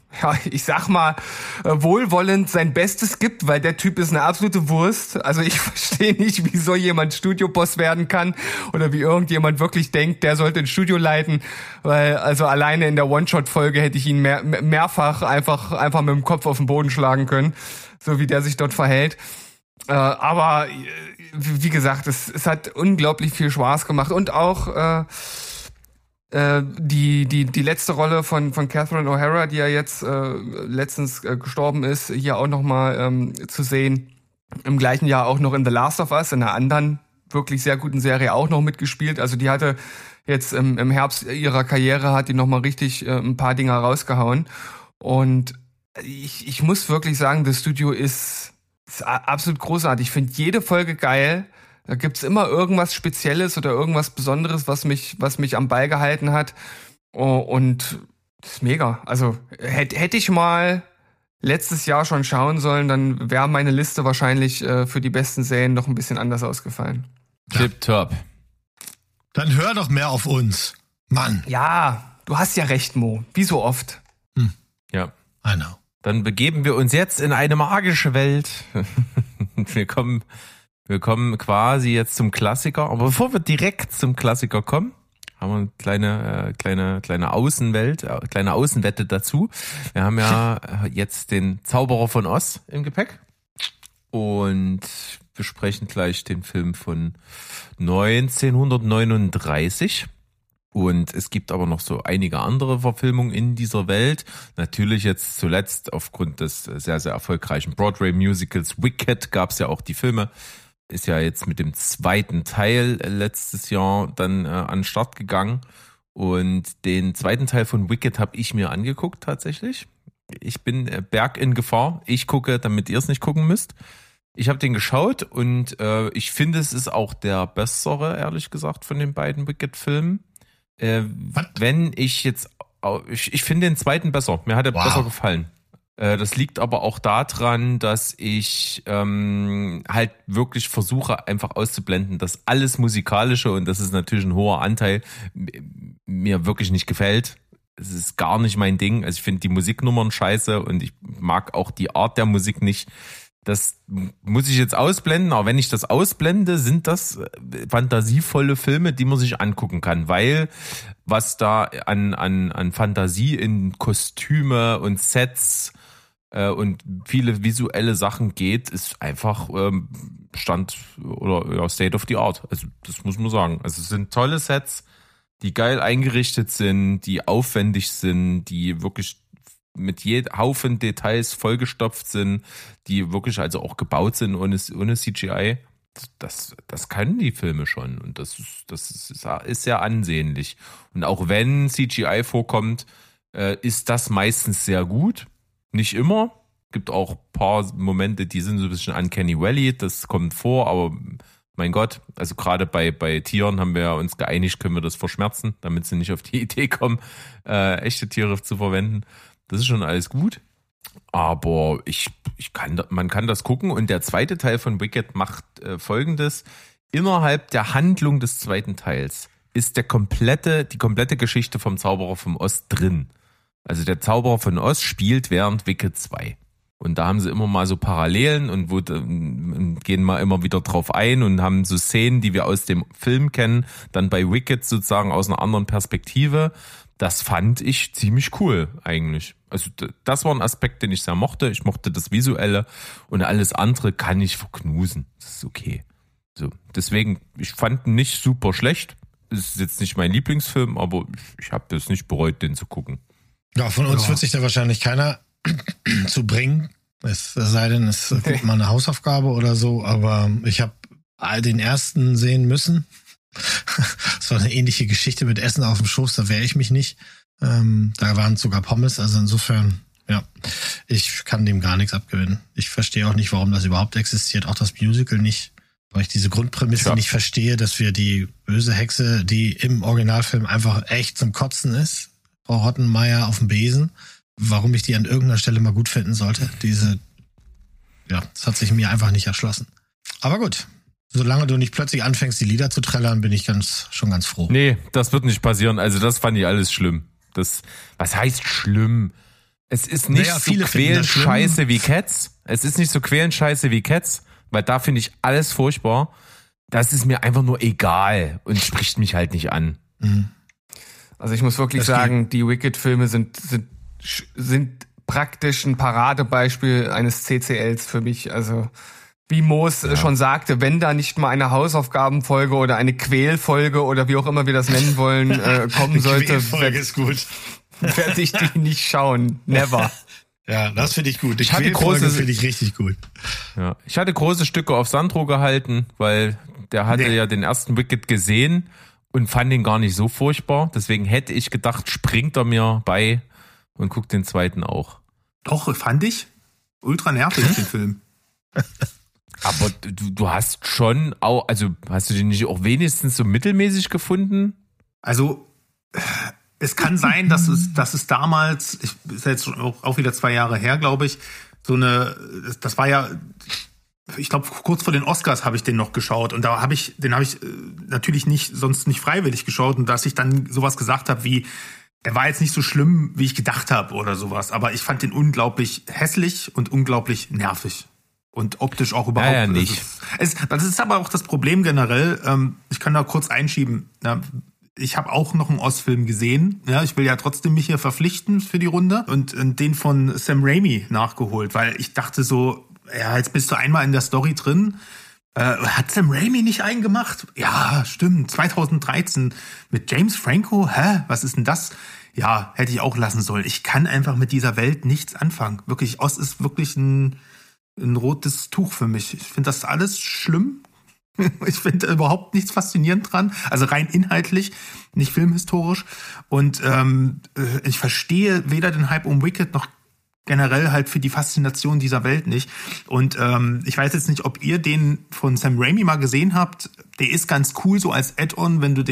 ja, ich sag mal, wohlwollend sein Bestes gibt, weil der Typ ist eine absolute Wurst. Also ich verstehe nicht, wie so jemand Studioboss werden kann oder wie irgendjemand wirklich denkt, der sollte ein Studio leiten, weil also alleine in der One-Shot-Folge hätte ich ihn mehrfach einfach mit dem Kopf auf den Boden schlagen können, so wie der sich dort verhält. Aber wie gesagt, es hat unglaublich viel Spaß gemacht und auch die letzte Rolle von Catherine O'Hara, die ja jetzt letztens gestorben ist, hier auch nochmal zu sehen. Im gleichen Jahr auch noch in The Last of Us, in einer anderen wirklich sehr guten Serie auch noch mitgespielt. Also die hatte jetzt im Herbst ihrer Karriere, hat die nochmal richtig ein paar Dinger rausgehauen. Und ich muss wirklich sagen, das Studio ist absolut großartig. Ich finde jede Folge geil. Da gibt's immer irgendwas Spezielles oder irgendwas Besonderes, was mich am Ball gehalten hat. Oh, und das ist mega. Also hätte ich mal letztes Jahr schon schauen sollen, dann wäre meine Liste wahrscheinlich für die besten Serien noch ein bisschen anders ausgefallen. Tipptopp. Dann hör doch mehr auf uns. Mann. Ja, du hast ja recht, Mo. Wie so oft. Ja. I know. Dann begeben wir uns jetzt in eine magische Welt. Wir kommen quasi jetzt zum Klassiker. Aber bevor wir direkt zum Klassiker kommen, haben wir eine kleine Außenwelt, kleine Außenwette dazu. Wir haben ja jetzt den Zauberer von Oz im Gepäck und besprechen gleich den Film von 1939. Und es gibt aber noch so einige andere Verfilmungen in dieser Welt. Natürlich jetzt zuletzt aufgrund des sehr, sehr erfolgreichen Broadway-Musicals Wicked gab es ja auch die Filme. Ist ja jetzt mit dem zweiten Teil letztes Jahr dann an den Start gegangen. Und den zweiten Teil von Wicked habe ich mir angeguckt tatsächlich. Ich bin Berg in Gefahr. Ich gucke, damit ihr es nicht gucken müsst. Ich habe den geschaut und ich finde, es ist auch der bessere, ehrlich gesagt, von den beiden Wicked-Filmen. Wenn ich jetzt, ich finde den zweiten besser. Mir hat er besser gefallen. Das liegt aber auch daran, dass ich halt wirklich versuche, einfach auszublenden, dass alles Musikalische, und das ist natürlich ein hoher Anteil, mir wirklich nicht gefällt. Es ist gar nicht mein Ding. Also ich finde die Musiknummern scheiße und ich mag auch die Art der Musik nicht. Das muss ich jetzt ausblenden, aber wenn ich das ausblende, sind das fantasievolle Filme, die man sich angucken kann, weil was da an Fantasie in Kostüme und Sets und viele visuelle Sachen geht, ist einfach Stand oder State of the Art. Also das muss man sagen. Also es sind tolle Sets, die geil eingerichtet sind, die aufwendig sind, die wirklich mit Haufen Details vollgestopft sind, die wirklich also auch gebaut sind ohne CGI. Das können die Filme schon und das ist sehr ansehnlich. Und auch wenn CGI vorkommt, ist das meistens sehr gut. Nicht immer. Gibt auch ein paar Momente, die sind so ein bisschen Uncanny Valley, das kommt vor, aber mein Gott, also gerade bei Tieren haben wir uns geeinigt, können wir das verschmerzen, damit sie nicht auf die Idee kommen, echte Tiere zu verwenden. Das ist schon alles gut, aber man kann das gucken und der zweite Teil von Wicked macht Folgendes. Innerhalb der Handlung des zweiten Teils ist die komplette Geschichte vom Zauberer vom Oz drin. Also der Zauberer von Oz spielt während Wicked 2. Und da haben sie immer mal so Parallelen und gehen mal immer wieder drauf ein und haben so Szenen, die wir aus dem Film kennen, dann bei Wicked sozusagen aus einer anderen Perspektive. Das fand ich ziemlich cool eigentlich. Also das war ein Aspekt, den ich sehr mochte. Ich mochte das Visuelle und alles andere kann ich verknusen. Das ist okay. So, deswegen, ich fand ihn nicht super schlecht. Es ist jetzt nicht mein Lieblingsfilm, aber ich habe das nicht bereut, den zu gucken. Ja, von uns wird sich da wahrscheinlich keiner zu bringen. Es sei denn, es gibt mal eine Hausaufgabe oder so, aber ich habe den ersten sehen müssen. Das war eine ähnliche Geschichte mit Essen auf dem Schoß, da wehre ich mich nicht. Da waren sogar Pommes, also insofern, ja, ich kann dem gar nichts abgewinnen. Ich verstehe auch nicht, warum das überhaupt existiert, auch das Musical nicht, weil ich diese Grundprämisse nicht verstehe, dass wir die böse Hexe, die im Originalfilm einfach echt zum Kotzen ist, Frau Rottenmeier auf dem Besen, warum ich die an irgendeiner Stelle mal gut finden sollte. Das hat sich mir einfach nicht erschlossen. Aber gut. Solange du nicht plötzlich anfängst, die Lieder zu trällern, bin ich schon ganz froh. Nee, das wird nicht passieren. Also das fand ich alles schlimm. Was heißt schlimm? Es ist nicht Naja, so viele finden das schlimm. quälend scheiße wie Cats. Es ist nicht so quälend scheiße wie Cats, weil da finde ich alles furchtbar. Das ist mir einfach nur egal und spricht mich halt nicht an. Also ich muss wirklich Das sagen, die Wicked-Filme sind praktisch ein Paradebeispiel eines CCLs für mich. Also wie Moos schon sagte, wenn da nicht mal eine Hausaufgabenfolge oder eine Quälfolge oder wie auch immer wir das nennen wollen, kommen sollte, Folge ist gut. werde ich die nicht schauen. Never. Ja, das finde ich gut. Ich hatte Quälfolge große- finde ich richtig gut. Ja. Ich hatte große Stücke auf Sandro gehalten, weil der hatte ja den ersten Wicked gesehen und fand ihn gar nicht so furchtbar. Deswegen hätte ich gedacht, springt er mir bei und guckt den zweiten auch. Doch, fand ich ultra nervig, den Film. Aber du hast schon auch, also hast du den nicht auch wenigstens so mittelmäßig gefunden? Also, es kann sein, dass es damals, ist jetzt schon auch wieder 2 Jahre her, glaube ich, das war ja, ich glaube, kurz vor den Oscars habe ich den noch geschaut und den habe ich natürlich sonst nicht freiwillig geschaut und dass ich dann sowas gesagt habe wie, er war jetzt nicht so schlimm, wie ich gedacht habe oder sowas, aber ich fand den unglaublich hässlich und unglaublich nervig. Und optisch auch überhaupt Ja, nicht. Das ist aber auch das Problem generell. Ich kann da kurz einschieben. Ich habe auch noch einen Oz-Film gesehen. Ja, ich will ja trotzdem mich hier verpflichten für die Runde und den von Sam Raimi nachgeholt, weil ich dachte so, ja, jetzt bist du einmal in der Story drin. Hat Sam Raimi nicht einen gemacht? Ja, stimmt. 2013 mit James Franco. Hä? Was ist denn das? Ja, hätte ich auch lassen sollen. Ich kann einfach mit dieser Welt nichts anfangen. Wirklich, Oz ist wirklich ein rotes Tuch für mich. Ich finde das alles schlimm. Ich finde überhaupt nichts faszinierend dran. Also rein inhaltlich, nicht filmhistorisch. Und ich verstehe weder den Hype um Wicked noch generell halt für die Faszination dieser Welt nicht. Und ich weiß jetzt nicht, ob ihr den von Sam Raimi mal gesehen habt. Der ist ganz cool so als Add-on, wenn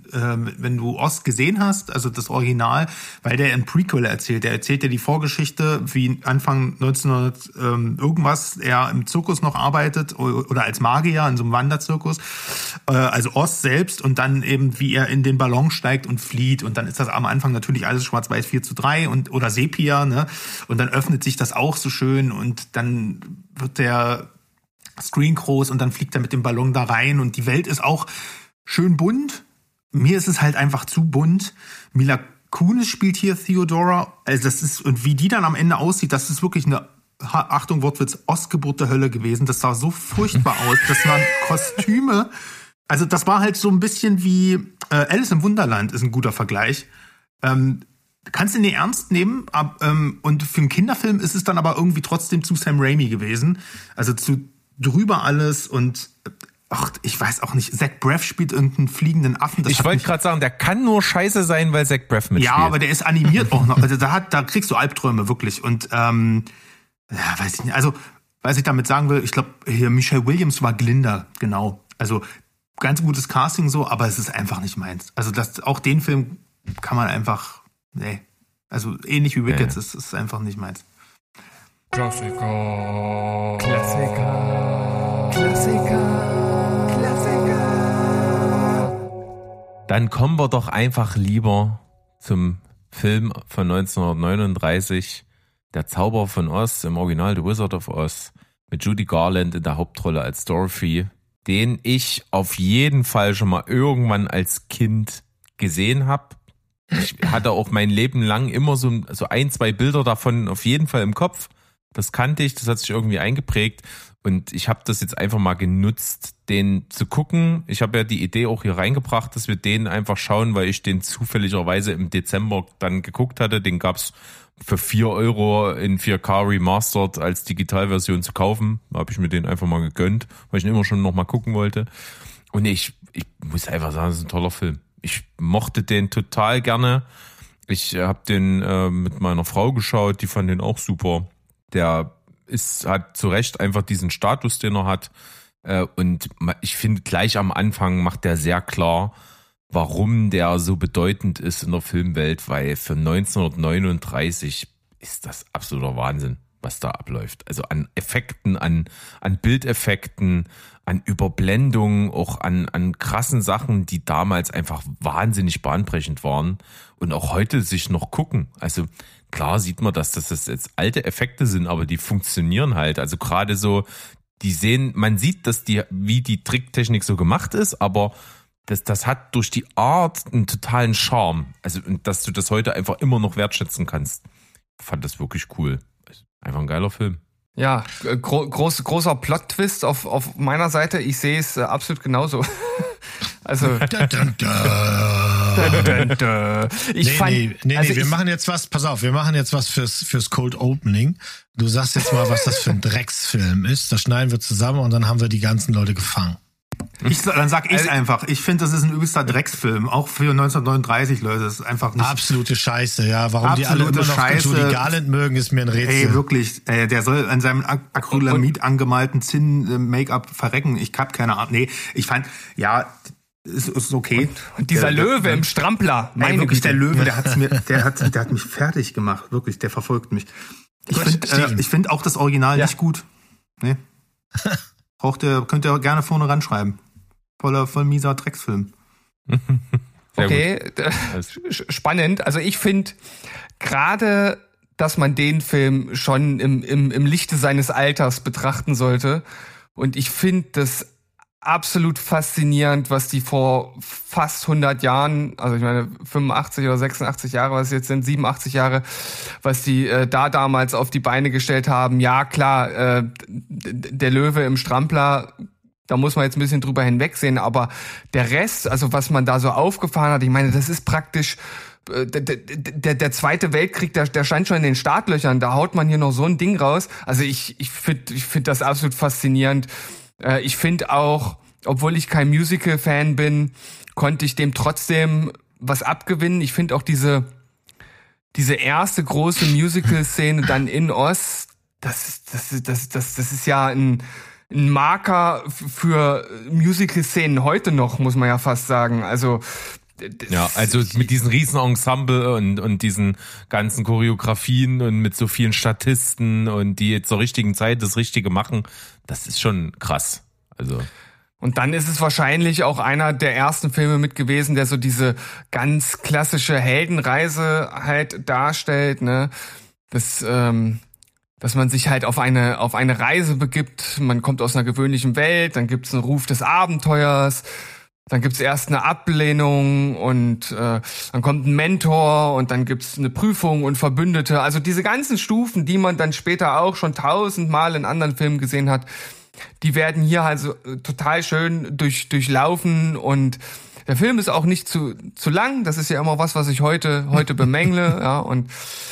du Oz gesehen hast, also das Original, weil der ein Prequel erzählt. Der erzählt ja die Vorgeschichte, wie Anfang 1900 irgendwas er im Zirkus noch arbeitet oder als Magier in so einem Wanderzirkus. Also Oz selbst und dann eben, wie er in den Ballon steigt und flieht. Und dann ist das am Anfang natürlich alles schwarz-weiß 4:3 oder Sepia, ne? Und dann öffnet sich das auch so schön und dann wird der Screen groß und dann fliegt er mit dem Ballon da rein und die Welt ist auch schön bunt. Mir ist es halt einfach zu bunt. Mila Kunis spielt hier Theodora. Also das ist, und wie die dann am Ende aussieht, das ist wirklich eine, Achtung, Wortwitz, Ostgeburt der Hölle gewesen. Das sah so furchtbar aus. Das waren Kostüme. Also das war halt so ein bisschen wie Alice im Wunderland ist ein guter Vergleich. Kannst du ihn nicht ernst nehmen, und für einen Kinderfilm ist es dann aber irgendwie trotzdem zu Sam Raimi gewesen. Also zu drüber alles und ich weiß auch nicht, Zach Braff spielt irgendeinen fliegenden Affen. Ich wollte gerade sagen, der kann nur scheiße sein, weil Zach Braff mitspielt. Ja, aber der ist animiert auch noch. Also da kriegst du Albträume wirklich. Und weiß ich nicht. Also, was ich damit sagen will, ich glaube, hier Michelle Williams war Glinda, genau. Also ganz gutes Casting so, aber es ist einfach nicht meins. Also auch den Film kann man einfach, nee. Also ähnlich wie Wicked, es ist einfach nicht meins. Klassiker. Klassiker. Klassiker. Klassiker. Dann kommen wir doch einfach lieber zum Film von 1939, Der Zauber von Oz, im Original The Wizard of Oz, mit Judy Garland in der Hauptrolle als Dorothy, den ich auf jeden Fall schon mal irgendwann als Kind gesehen habe. Ich hatte auch mein Leben lang immer so 1-2 Bilder davon auf jeden Fall im Kopf. Das kannte ich, das hat sich irgendwie eingeprägt und ich habe das jetzt einfach mal genutzt, den zu gucken. Ich habe ja die Idee auch hier reingebracht, dass wir den einfach schauen, weil ich den zufälligerweise im Dezember dann geguckt hatte. Den gab's für 4 Euro in 4K remastered als Digitalversion zu kaufen. Da habe ich mir den einfach mal gegönnt, weil ich ihn immer schon noch mal gucken wollte. Und ich muss einfach sagen, das ist ein toller Film. Ich mochte den total gerne. Ich habe den mit meiner Frau geschaut, die fand den auch super. Der hat zu Recht einfach diesen Status, den er hat. Und ich finde, gleich am Anfang macht der sehr klar, warum der so bedeutend ist in der Filmwelt, weil für 1939 ist das absoluter Wahnsinn, was da abläuft. Also an Effekten, an Bildeffekten, an Überblendungen, auch an krassen Sachen, die damals einfach wahnsinnig bahnbrechend waren und auch heute sich noch gucken. Also klar sieht man, dass das jetzt alte Effekte sind, aber die funktionieren halt. Also gerade so, man sieht, wie die Tricktechnik so gemacht ist, aber das hat durch die Art einen totalen Charme. Also, dass du das heute einfach immer noch wertschätzen kannst. Ich fand das wirklich cool. Einfach ein geiler Film. Ja, großer Plot-Twist auf meiner Seite. Ich sehe es absolut genauso. Also. Wir machen jetzt was, pass auf, wir machen jetzt was fürs Cold Opening. Du sagst jetzt mal, was das für ein Drecksfilm ist. Das schneiden wir zusammen und dann haben wir die ganzen Leute gefangen. Dann sag ich's einfach. Ich finde, das ist ein übelster Drecksfilm. Auch für 1939, Leute. Das ist einfach nicht... Absolute Scheiße, ja. Warum die alle immer noch Judy Garland mögen, ist mir ein Rätsel. Ey, wirklich. Der soll an seinem Acrylamid angemalten Zinn-Make-up verrecken. Ich hab keine Ahnung. Nee, ich fand, ja, ist okay. Und dieser Löwe im Strampler. Nein, wirklich, der Löwe, der hat mich fertig gemacht. Wirklich, der verfolgt mich. Ich finde auch das Original nicht gut. Nee. Könnt ihr gerne vorne ranschreiben. Voll mieser Drecksfilm. Okay, spannend. Also ich finde gerade, dass man den Film schon im Lichte seines Alters betrachten sollte. Und ich finde das absolut faszinierend, was die vor fast 100 Jahren, also ich meine 85 oder 86 Jahre, was jetzt sind, 87 Jahre, was die da damals auf die Beine gestellt haben. Ja, klar, der Löwe im Strampler, da muss man jetzt ein bisschen drüber hinwegsehen, aber der Rest, also was man da so aufgefahren hat, ich meine, das ist praktisch der Zweite Weltkrieg, der stand schon in den Startlöchern, da haut man hier noch so ein Ding raus. Also ich finde das absolut faszinierend. Ich finde auch, obwohl ich kein Musical-Fan bin, konnte ich dem trotzdem was abgewinnen. Ich finde auch diese erste große Musical-Szene dann in Oz, das ist ja ein Marker für Musical-Szenen heute noch, muss man ja fast sagen. Also ja, also mit diesen riesen Ensemble und diesen ganzen Choreografien und mit so vielen Statisten und die zur richtigen Zeit das Richtige machen, das ist schon krass. Also. Und dann ist es wahrscheinlich auch einer der ersten Filme mit gewesen, der so diese ganz klassische Heldenreise halt darstellt, ne? Dass man sich halt auf eine Reise begibt, man kommt aus einer gewöhnlichen Welt, dann gibt's einen Ruf des Abenteuers, dann gibt's erst eine Ablehnung und dann kommt ein Mentor und dann gibt's eine Prüfung und Verbündete. Also diese ganzen Stufen, die man dann später auch schon 1000-mal in anderen Filmen gesehen hat, die werden hier also total schön durchlaufen und der Film ist auch nicht zu lang. Das ist ja immer was ich heute bemängle, ja, und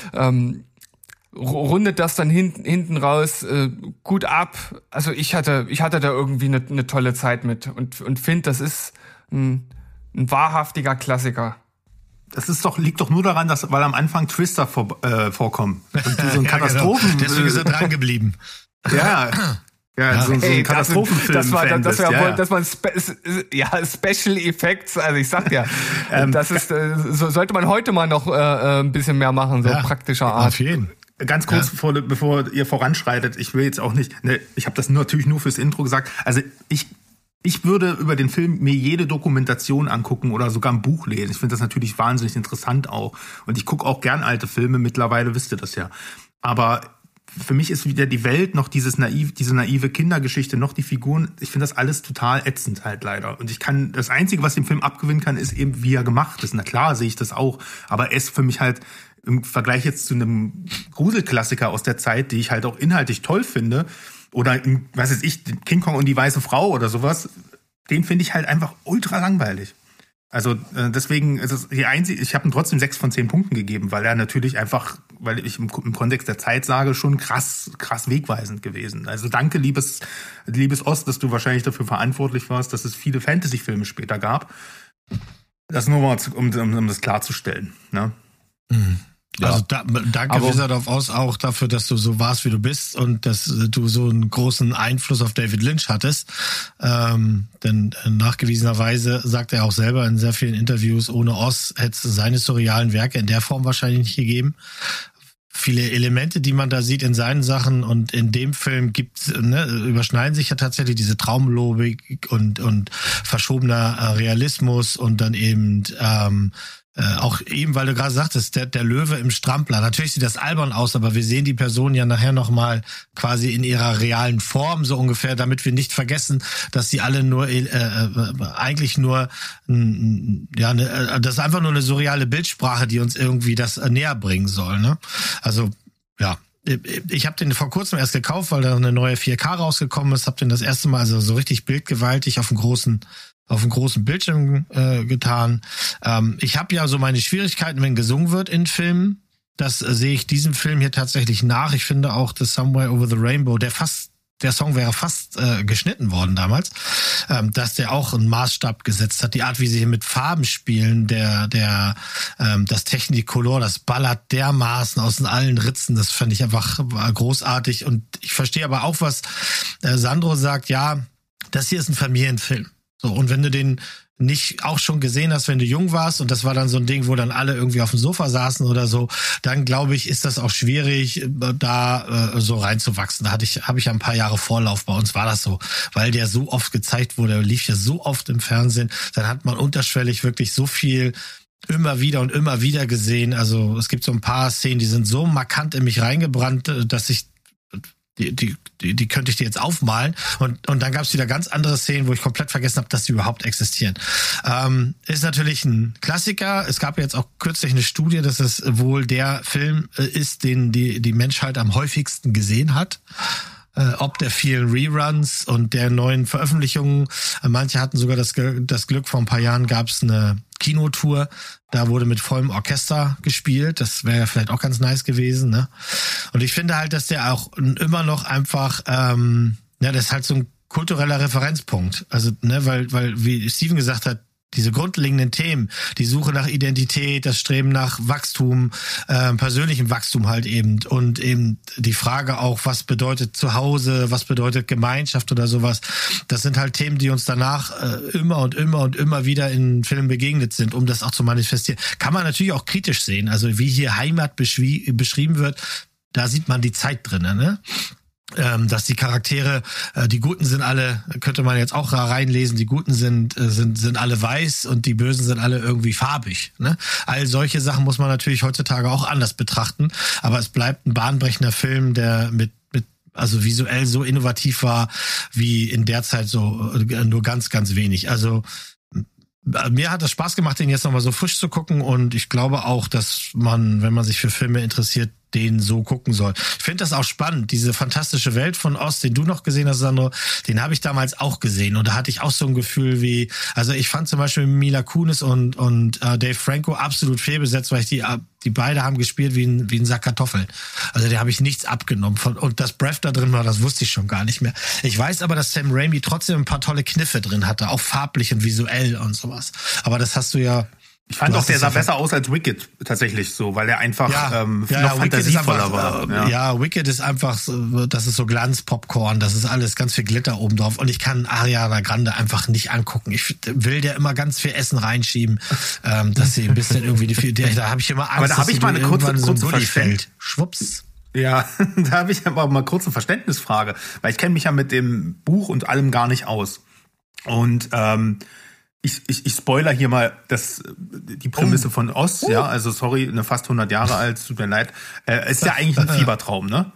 rundet das dann hinten raus gut ab. Also ich hatte da irgendwie eine tolle Zeit mit und finde, das ist ein wahrhaftiger Klassiker. Das liegt doch nur daran, weil am Anfang Twister vorkommen. Und die so ein Katastrophen. Genau. Deswegen ist er dran geblieben. Ja, so ein Katastrophenfilm. Das waren Special Effects. Also ich sag ja, das ist so sollte man heute mal noch ein bisschen mehr machen, so praktischer Art. Auf jeden. Ganz kurz, bevor ihr voranschreitet, ich will jetzt auch nicht, ich habe das natürlich nur fürs Intro gesagt, also ich würde über den Film mir jede Dokumentation angucken oder sogar ein Buch lesen. Ich finde das natürlich wahnsinnig interessant auch. Und ich gucke auch gern alte Filme, mittlerweile wisst ihr das ja. Aber für mich ist wieder die Welt noch diese naive Kindergeschichte, noch die Figuren. Ich finde das alles total ätzend halt leider. Und das Einzige, was dem Film abgewinnen kann, ist eben, wie er gemacht ist. Na klar, sehe ich das auch. Aber er ist für mich halt im Vergleich jetzt zu einem Gruselklassiker aus der Zeit, die ich halt auch inhaltlich toll finde, oder was weiß ich, King Kong und die weiße Frau oder sowas, den finde ich halt einfach ultra langweilig. Also deswegen ist es ich habe ihm trotzdem 6 von 10 Punkten gegeben, weil er natürlich einfach, weil ich im Kontext der Zeit sage, schon krass wegweisend gewesen. Also danke, liebes Ost, dass du wahrscheinlich dafür verantwortlich warst, dass es viele Fantasy-Filme später gab. Das nur mal, um das klarzustellen, ne? Mhm. Ja. Also danke Wizard Oz auch dafür, dass du so warst, wie du bist und dass du so einen großen Einfluss auf David Lynch hattest. Denn nachgewiesenerweise sagt er auch selber in sehr vielen Interviews, ohne Oz hätte es seine surrealen Werke in der Form wahrscheinlich nicht gegeben. Viele Elemente, die man da sieht in seinen Sachen und in dem Film überschneiden sich ja tatsächlich diese Traumlogik und verschobener Realismus und dann eben Auch eben, weil du gerade sagtest, der Löwe im Strampler. Natürlich sieht das albern aus, aber wir sehen die Person ja nachher nochmal quasi in ihrer realen Form, so ungefähr, damit wir nicht vergessen, dass sie alle nur eigentlich nur das ist einfach nur eine surreale Bildsprache, die uns irgendwie das näher bringen soll. Ne? Also, ja. Ich habe den vor kurzem erst gekauft, weil da eine neue 4K rausgekommen ist. Habe den das erste Mal also so richtig bildgewaltig auf dem großen Bildschirm getan. Ich habe ja so meine Schwierigkeiten, wenn gesungen wird in Filmen. Das sehe ich diesem Film hier tatsächlich nach. Ich finde auch The Somewhere Over the Rainbow, der Song wäre fast geschnitten worden damals, dass der auch einen Maßstab gesetzt hat. Die Art, wie sie hier mit Farben spielen, das Technicolor, das ballert dermaßen aus allen Ritzen. Das fand ich einfach großartig. Und ich verstehe aber auch, was Sandro sagt. Ja, das hier ist ein Familienfilm. So, und wenn du den nicht auch schon gesehen hast, wenn du jung warst und das war dann so ein Ding, wo dann alle irgendwie auf dem Sofa saßen oder so, dann glaube ich, ist das auch schwierig, da so reinzuwachsen. Da habe ich ja ein paar Jahre Vorlauf. Bei uns war das so, weil der so oft gezeigt wurde, lief ja so oft im Fernsehen, dann hat man unterschwellig wirklich so viel immer wieder gesehen. Also es gibt so ein paar Szenen, die sind so markant in mich reingebrannt, dass ich die könnte ich dir jetzt aufmalen. Und dann gab es wieder ganz andere Szenen, wo ich komplett vergessen habe, dass die überhaupt existieren. Ist natürlich ein Klassiker. Es gab jetzt auch kürzlich eine Studie, dass es wohl der Film ist, den die Menschheit am häufigsten gesehen hat. Ob der vielen Reruns und der neuen Veröffentlichungen. Manche hatten sogar das Glück, vor ein paar Jahren gab es eine Kinotour, da wurde mit vollem Orchester gespielt. Das wäre ja vielleicht auch ganz nice gewesen, ne? Und ich finde halt, dass der auch immer noch einfach, das ist halt so ein kultureller Referenzpunkt. Also, ne, weil wie Steven gesagt hat, diese grundlegenden Themen, die Suche nach Identität, das Streben nach Wachstum, persönlichem Wachstum halt eben und eben die Frage auch, was bedeutet Zuhause, was bedeutet Gemeinschaft oder sowas. Das sind halt Themen, die uns danach immer wieder in Filmen begegnet sind, um das auch zu manifestieren. Kann man natürlich auch kritisch sehen. Also wie hier Heimat beschrieben wird, da sieht man die Zeit drin, ne? Dass die Charaktere, die Guten sind alle, könnte man jetzt auch reinlesen, die Guten sind alle weiß und die Bösen sind alle irgendwie farbig. Ne? All solche Sachen muss man natürlich heutzutage auch anders betrachten, aber es bleibt ein bahnbrechender Film, der also visuell so innovativ war, wie in der Zeit so nur ganz, ganz wenig. Also mir hat das Spaß gemacht, den jetzt nochmal so frisch zu gucken und ich glaube auch, dass man, wenn man sich für Filme interessiert, den so gucken soll. Ich finde das auch spannend, diese fantastische Welt von Oz, den du noch gesehen hast, Sandro, den habe ich damals auch gesehen und da hatte ich auch so ein Gefühl wie, also ich fand zum Beispiel Mila Kunis und Dave Franco absolut fehlbesetzt, weil ich die beide haben gespielt wie ein Sack Kartoffeln. Also da habe ich nichts abgenommen und das Breath da drin war, das wusste ich schon gar nicht mehr. Ich weiß aber, dass Sam Raimi trotzdem ein paar tolle Kniffe drin hatte, auch farblich und visuell und sowas. Aber das hast du ja. Ich fand auch, der sah besser aus als Wicked, tatsächlich so, weil er einfach noch fantasievoller war. Ja, Wicked ist einfach, das ist so Glanzpopcorn, das ist alles ganz viel Glitter oben drauf und ich kann Ariana Grande einfach nicht angucken. Ich will der immer ganz viel Essen reinschieben, dass sie ein bisschen irgendwie, da habe ich immer Angst, aber da habe ich mal eine kurze fällt. Schwupps. Ja, da habe ich aber mal kurz eine Verständnisfrage, weil ich kenne mich ja mit dem Buch und allem gar nicht aus. Und ich spoiler hier mal die Prämisse von Oz, ja, also sorry, fast 100 Jahre alt, tut mir leid. Ist ja eigentlich ein Fiebertraum, ne?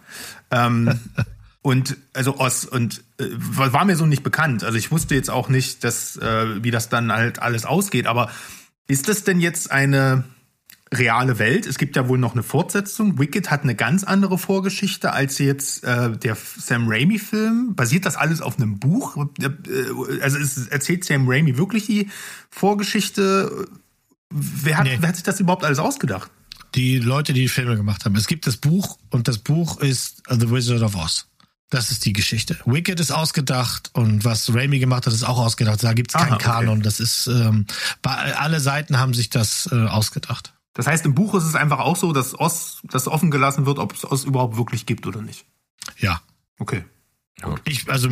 Und also Oz und war mir so nicht bekannt. Also ich wusste jetzt auch nicht, wie das dann halt alles ausgeht, aber ist das denn jetzt eine reale Welt? Es gibt ja wohl noch eine Fortsetzung. Wicked hat eine ganz andere Vorgeschichte als jetzt der Sam Raimi-Film. Basiert das alles auf einem Buch? Also erzählt Sam Raimi wirklich die Vorgeschichte? Wer hat sich das überhaupt alles ausgedacht? Die Leute, die Filme gemacht haben. Es gibt das Buch und das Buch ist The Wizard of Oz. Das ist die Geschichte. Wicked ist ausgedacht und was Raimi gemacht hat, ist auch ausgedacht. Da gibt's keinen Kanon. Das ist alle Seiten haben sich das ausgedacht. Das heißt, im Buch ist es einfach auch so, dass offen gelassen wird, ob es Oz überhaupt wirklich gibt oder nicht. Ja. Okay. Ich also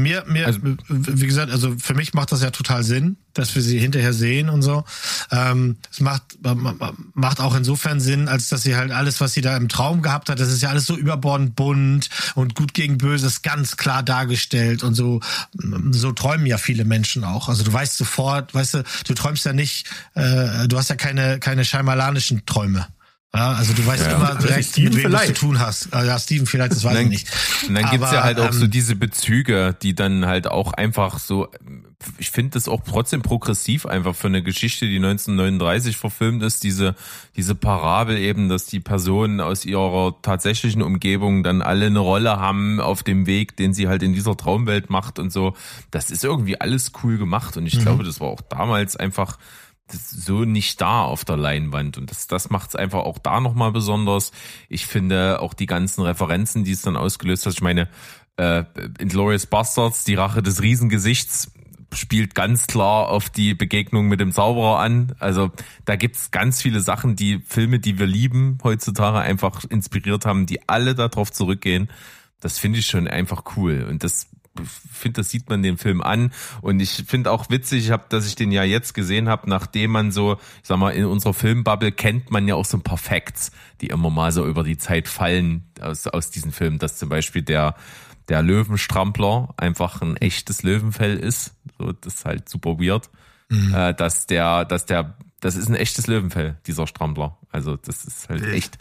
wie gesagt, also für mich macht das ja total Sinn, dass wir sie hinterher sehen und so. Es macht auch insofern Sinn, als dass sie halt alles, was sie da im Traum gehabt hat, das ist ja alles so überbordend bunt und gut gegen böse ist ganz klar dargestellt und so träumen ja viele Menschen auch. Also du weißt sofort, du träumst ja nicht, du hast ja keine scheimalanischen Träume. Ja, also du weißt immer direkt, mit wem du zu tun hast. Ja, Steven vielleicht, das weiß ich nicht. Und dann gibt's ja halt auch so diese Bezüge, die dann halt auch einfach so, ich finde das auch trotzdem progressiv einfach für eine Geschichte, die 1939 verfilmt ist, diese Parabel eben, dass die Personen aus ihrer tatsächlichen Umgebung dann alle eine Rolle haben auf dem Weg, den sie halt in dieser Traumwelt macht und so. Das ist irgendwie alles cool gemacht und ich glaube, das war auch damals einfach so nicht da auf der Leinwand und das macht es einfach auch da nochmal besonders. Ich finde auch die ganzen Referenzen, die es dann ausgelöst hat, ich meine, Inglourious Basterds, die Rache des Riesengesichts, spielt ganz klar auf die Begegnung mit dem Zauberer an. Also da gibt's ganz viele Sachen, die Filme, die wir lieben, heutzutage einfach inspiriert haben, die alle darauf zurückgehen. Das finde ich schon einfach cool und das sieht man den Film an und ich finde auch witzig, dass ich den ja jetzt gesehen habe, nachdem man so, ich sag mal, in unserer Filmbubble kennt man ja auch so ein paar Facts, die immer mal so über die Zeit fallen aus diesen Filmen, dass zum Beispiel der Löwenstrampler einfach ein echtes Löwenfell ist, so das ist halt super weird, das ist ein echtes Löwenfell, dieser Strampler, also das ist halt echt.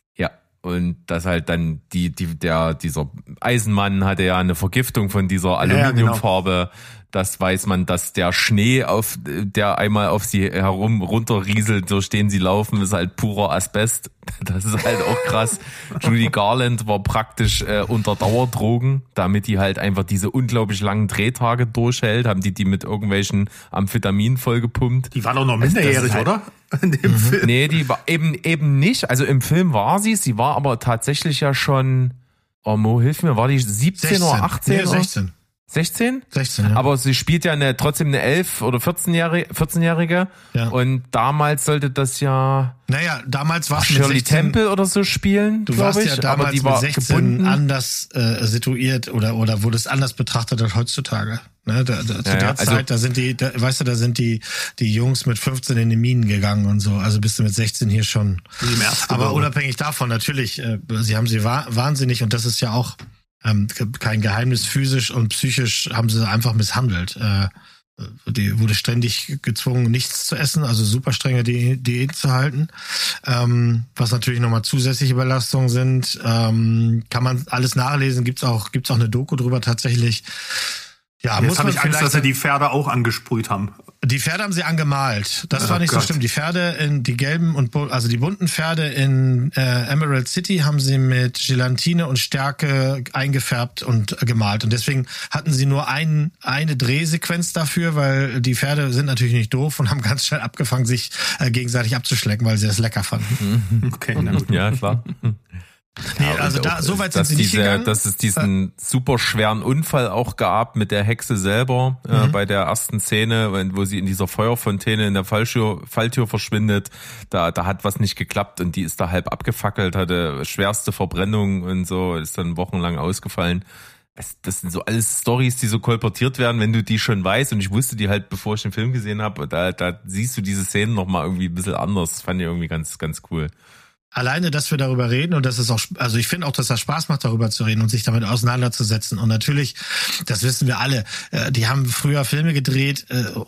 Und dass halt dann dieser Eisenmann hatte ja eine Vergiftung von dieser Aluminiumfarbe. Ja, genau. Das weiß man, dass der Schnee, der einmal auf sie runterrieselt, durch den sie laufen, ist halt purer Asbest. Das ist halt auch krass. Judy Garland war praktisch unter Dauerdrogen, damit die halt einfach diese unglaublich langen Drehtage durchhält. Haben die mit irgendwelchen Amphetaminen vollgepumpt. Die war doch noch minderjährig, halt, oder? In dem Film. Nee, die war eben nicht. Also im Film war sie war aber tatsächlich ja schon, Mo, hilf mir, war die 17 16. Oder 18? Nee, 16. 16? 16, ja. Aber sie spielt ja trotzdem eine 11- oder 14-Jährige. Ja. Und damals sollte das ja... Naja, damals war es mit Shirley 16, Temple oder so spielen, du warst ja damals aber die war mit 16 gebunden. Anders situiert oder wurde es anders betrachtet als heutzutage. Ne, zu der Zeit, da sind die Jungs mit 15 in die Minen gegangen und so. Also bist du mit 16 hier schon. Aber unabhängig davon, natürlich, sie wahnsinnig und das ist ja auch kein Geheimnis, physisch und psychisch haben sie einfach misshandelt. Die wurde ständig gezwungen, nichts zu essen, also super strenge Diät zu halten. Was natürlich nochmal zusätzliche Belastungen sind. Kann man alles nachlesen, gibt's auch eine Doku drüber tatsächlich. Ja, jetzt habe ich Angst, dass sie die Pferde auch angesprüht haben. Die Pferde haben sie angemalt. Das war nicht so schlimm. Die Pferde die gelben also die bunten Pferde in Emerald City haben sie mit Gelatine und Stärke eingefärbt und gemalt. Und deswegen hatten sie nur eine Drehsequenz dafür, weil die Pferde sind natürlich nicht doof und haben ganz schnell abgefangen, sich gegenseitig abzuschlecken, weil sie das lecker fanden. Okay, na gut. Ja, klar. Nee, also so weit sind sie nicht gegangen. Dass es diesen super schweren Unfall auch gab mit der Hexe selber bei der ersten Szene, wo sie in dieser Feuerfontäne in der Falltür verschwindet. Da hat was nicht geklappt und die ist da halb abgefackelt, hatte schwerste Verbrennung und so, ist dann wochenlang ausgefallen. Das sind so alles Storys, die so kolportiert werden, wenn du die schon weißt. Und ich wusste die halt, bevor ich den Film gesehen habe. Da siehst du diese Szenen nochmal irgendwie ein bisschen anders. Das fand ich irgendwie ganz, ganz cool. Alleine, dass wir darüber reden und dass es auch, also ich finde auch, dass das Spaß macht, darüber zu reden und sich damit auseinanderzusetzen. Und natürlich, das wissen wir alle, die haben früher Filme gedreht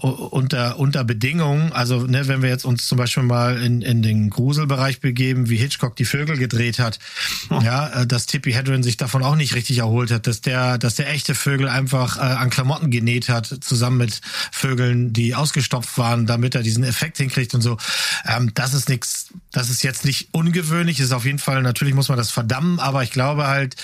unter Bedingungen. Also ne, wenn wir jetzt uns zum Beispiel mal in den Gruselbereich begeben, wie Hitchcock die Vögel gedreht hat, ja, dass Tippi Hedren sich davon auch nicht richtig erholt hat, dass der echte Vögel einfach an Klamotten genäht hat, zusammen mit Vögeln, die ausgestopft waren, damit er diesen Effekt hinkriegt und so. Das ist nichts, das ist jetzt nicht ungewöhnlich, ist auf jeden Fall, natürlich muss man das verdammen, aber ich glaube halt,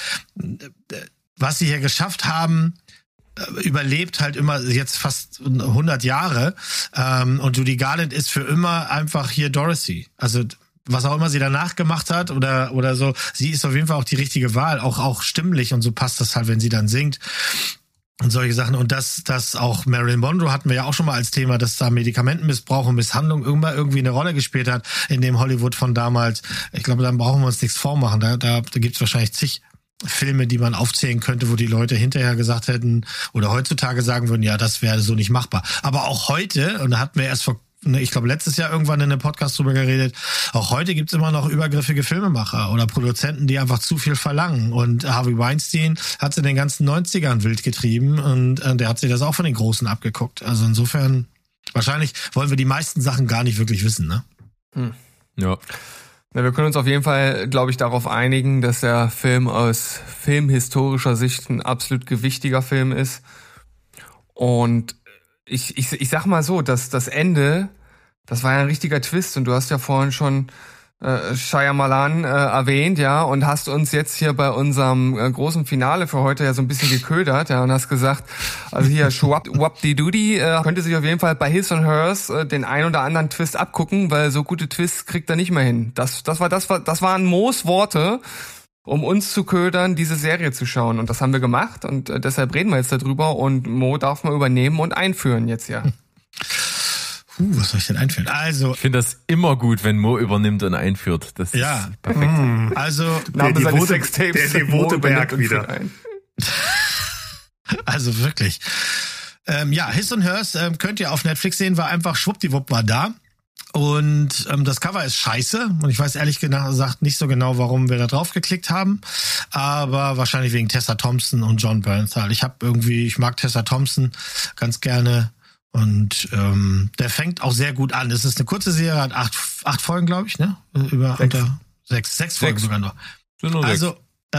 was sie hier geschafft haben, überlebt halt immer jetzt fast 100 Jahre und Judy Garland ist für immer einfach hier Dorothy. Also was auch immer sie danach gemacht hat oder so, sie ist auf jeden Fall auch die richtige Wahl, auch stimmlich und so passt das halt, wenn sie dann singt. Und solche Sachen. Und das auch Marilyn Monroe hatten wir ja auch schon mal als Thema, dass da Medikamentenmissbrauch und Misshandlung irgendwie eine Rolle gespielt hat in dem Hollywood von damals. Ich glaube, dann brauchen wir uns nichts vormachen. Da gibt's wahrscheinlich zig Filme, die man aufzählen könnte, wo die Leute hinterher gesagt hätten oder heutzutage sagen würden, ja, das wäre so nicht machbar. Aber auch heute, und da hatten wir erst ich glaube, letztes Jahr irgendwann in einem Podcast drüber geredet, auch heute gibt's immer noch übergriffige Filmemacher oder Produzenten, die einfach zu viel verlangen. Und Harvey Weinstein hat's in den ganzen 90ern wild getrieben und der hat sich das auch von den Großen abgeguckt. Also insofern, wahrscheinlich wollen wir die meisten Sachen gar nicht wirklich wissen, ne? Ja. Na, wir können uns auf jeden Fall, glaube ich, darauf einigen, dass der Film aus filmhistorischer Sicht ein absolut gewichtiger Film ist. Und ich sag mal so, dass das Ende, das war ja ein richtiger Twist und du hast ja vorhin schon Shyamalan erwähnt, ja, und hast uns jetzt hier bei unserem großen Finale für heute ja so ein bisschen geködert, ja, und hast gesagt, also hier Schwabdi-Dudi könnte sich auf jeden Fall bei His und Hers den ein oder anderen Twist abgucken, weil so gute Twists kriegt er nicht mehr hin. Das waren Moos Worte, um uns zu ködern, diese Serie zu schauen, und das haben wir gemacht und deshalb reden wir jetzt darüber und Mo darf mal übernehmen und einführen jetzt ja. Was soll ich denn einführen? Also, Ich finde das immer gut, wenn Mo übernimmt und einführt. Das ja, ist perfekt. also Der devote Berg wieder. Also wirklich. Ja, His und Hers könnt ihr auf Netflix sehen, war einfach schwuppdiwupp war da. Und das Cover ist scheiße. Und ich weiß ehrlich gesagt nicht so genau, warum wir da drauf geklickt haben. Aber wahrscheinlich wegen Tessa Thompson und John Bernthal. Ich mag Tessa Thompson ganz gerne. Und der fängt auch sehr gut an. Es ist eine kurze Serie, hat acht Folgen, glaube ich, ne? Sechs Folgen sogar noch. Sind nur Also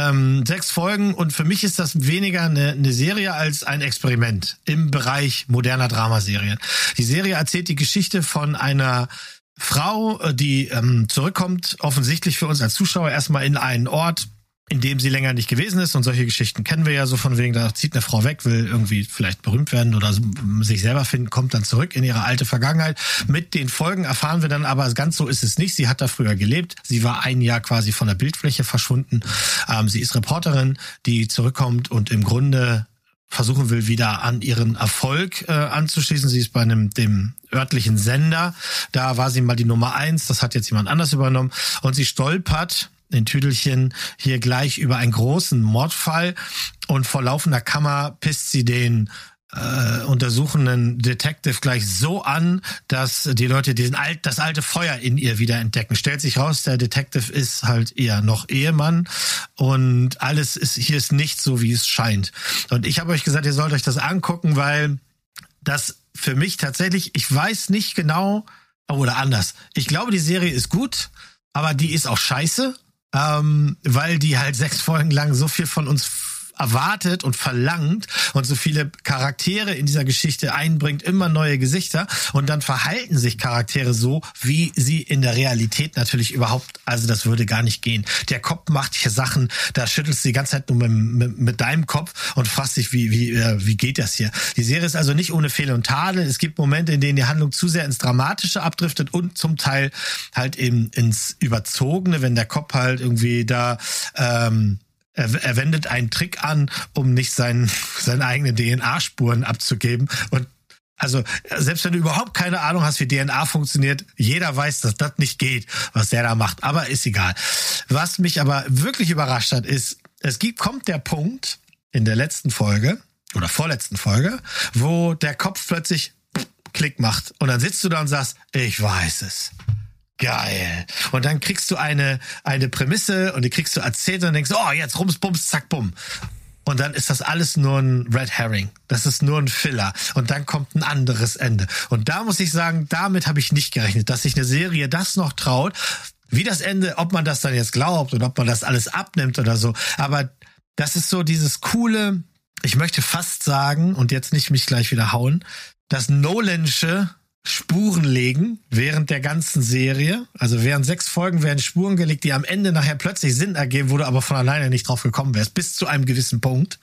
6 Folgen, und für mich ist das weniger eine Serie als ein Experiment im Bereich moderner Dramaserien. Die Serie erzählt die Geschichte von einer Frau, die zurückkommt, offensichtlich für uns als Zuschauer erstmal in einen Ort, in dem sie länger nicht gewesen ist, und solche Geschichten kennen wir ja so, von wegen, da zieht eine Frau weg, will irgendwie vielleicht berühmt werden oder sich selber finden, kommt dann zurück in ihre alte Vergangenheit. Mit den Folgen erfahren wir dann aber, ganz so ist es nicht. Sie hat da früher gelebt. Sie war ein Jahr quasi von der Bildfläche verschwunden. Sie ist Reporterin, die zurückkommt und im Grunde versuchen will, wieder an ihren Erfolg anzuschließen. Sie ist bei dem örtlichen Sender. Da war sie mal die Nummer 1. Das hat jetzt jemand anders übernommen. Und sie stolpert in Tüdelchen hier gleich über einen großen Mordfall, und vor laufender Kamera pisst sie den untersuchenden Detective gleich so an, dass die Leute das alte Feuer in ihr wieder entdecken. Stellt sich raus, der Detective ist halt eher noch Ehemann, und hier ist nicht so, wie es scheint. Und ich habe euch gesagt, ihr sollt euch das angucken, weil das für mich tatsächlich, ich weiß nicht genau, oder anders. Ich glaube, die Serie ist gut, aber die ist auch scheiße. Weil die halt 6 Folgen lang so viel von uns erwartet und verlangt und so viele Charaktere in dieser Geschichte einbringt, immer neue Gesichter, und dann verhalten sich Charaktere so, wie sie in der Realität natürlich überhaupt, also das würde gar nicht gehen. Der Kopf macht hier Sachen, da schüttelst du die ganze Zeit nur mit deinem Kopf und fragst dich, wie geht das hier? Die Serie ist also nicht ohne Fehl und Tadel. Es gibt Momente, in denen die Handlung zu sehr ins Dramatische abdriftet und zum Teil halt eben ins Überzogene, wenn der Kopf halt irgendwie da er wendet einen Trick an, um nicht seine eigenen DNA-Spuren abzugeben. Und also selbst wenn du überhaupt keine Ahnung hast, wie DNA funktioniert, jeder weiß, dass das nicht geht, was der da macht. Aber ist egal. Was mich aber wirklich überrascht hat, ist, kommt der Punkt in der letzten Folge oder vorletzten Folge, wo der Kopf plötzlich Klick macht. Und dann sitzt du da und sagst, ich weiß es. Geil. Und dann kriegst du eine Prämisse, und die kriegst du erzählt, und denkst, oh, jetzt rums, bums, zack, bumm. Und dann ist das alles nur ein Red Herring. Das ist nur ein Filler. Und dann kommt ein anderes Ende. Und da muss ich sagen, damit habe ich nicht gerechnet, dass sich eine Serie das noch traut. Wie das Ende, ob man das dann jetzt glaubt und ob man das alles abnimmt oder so. Aber das ist so dieses coole, ich möchte fast sagen, und jetzt nicht mich gleich wieder hauen, das Nolansche Spuren legen während der ganzen Serie. Also während 6 Folgen werden Spuren gelegt, die am Ende nachher plötzlich Sinn ergeben, wo du aber von alleine nicht drauf gekommen wärst, bis zu einem gewissen Punkt.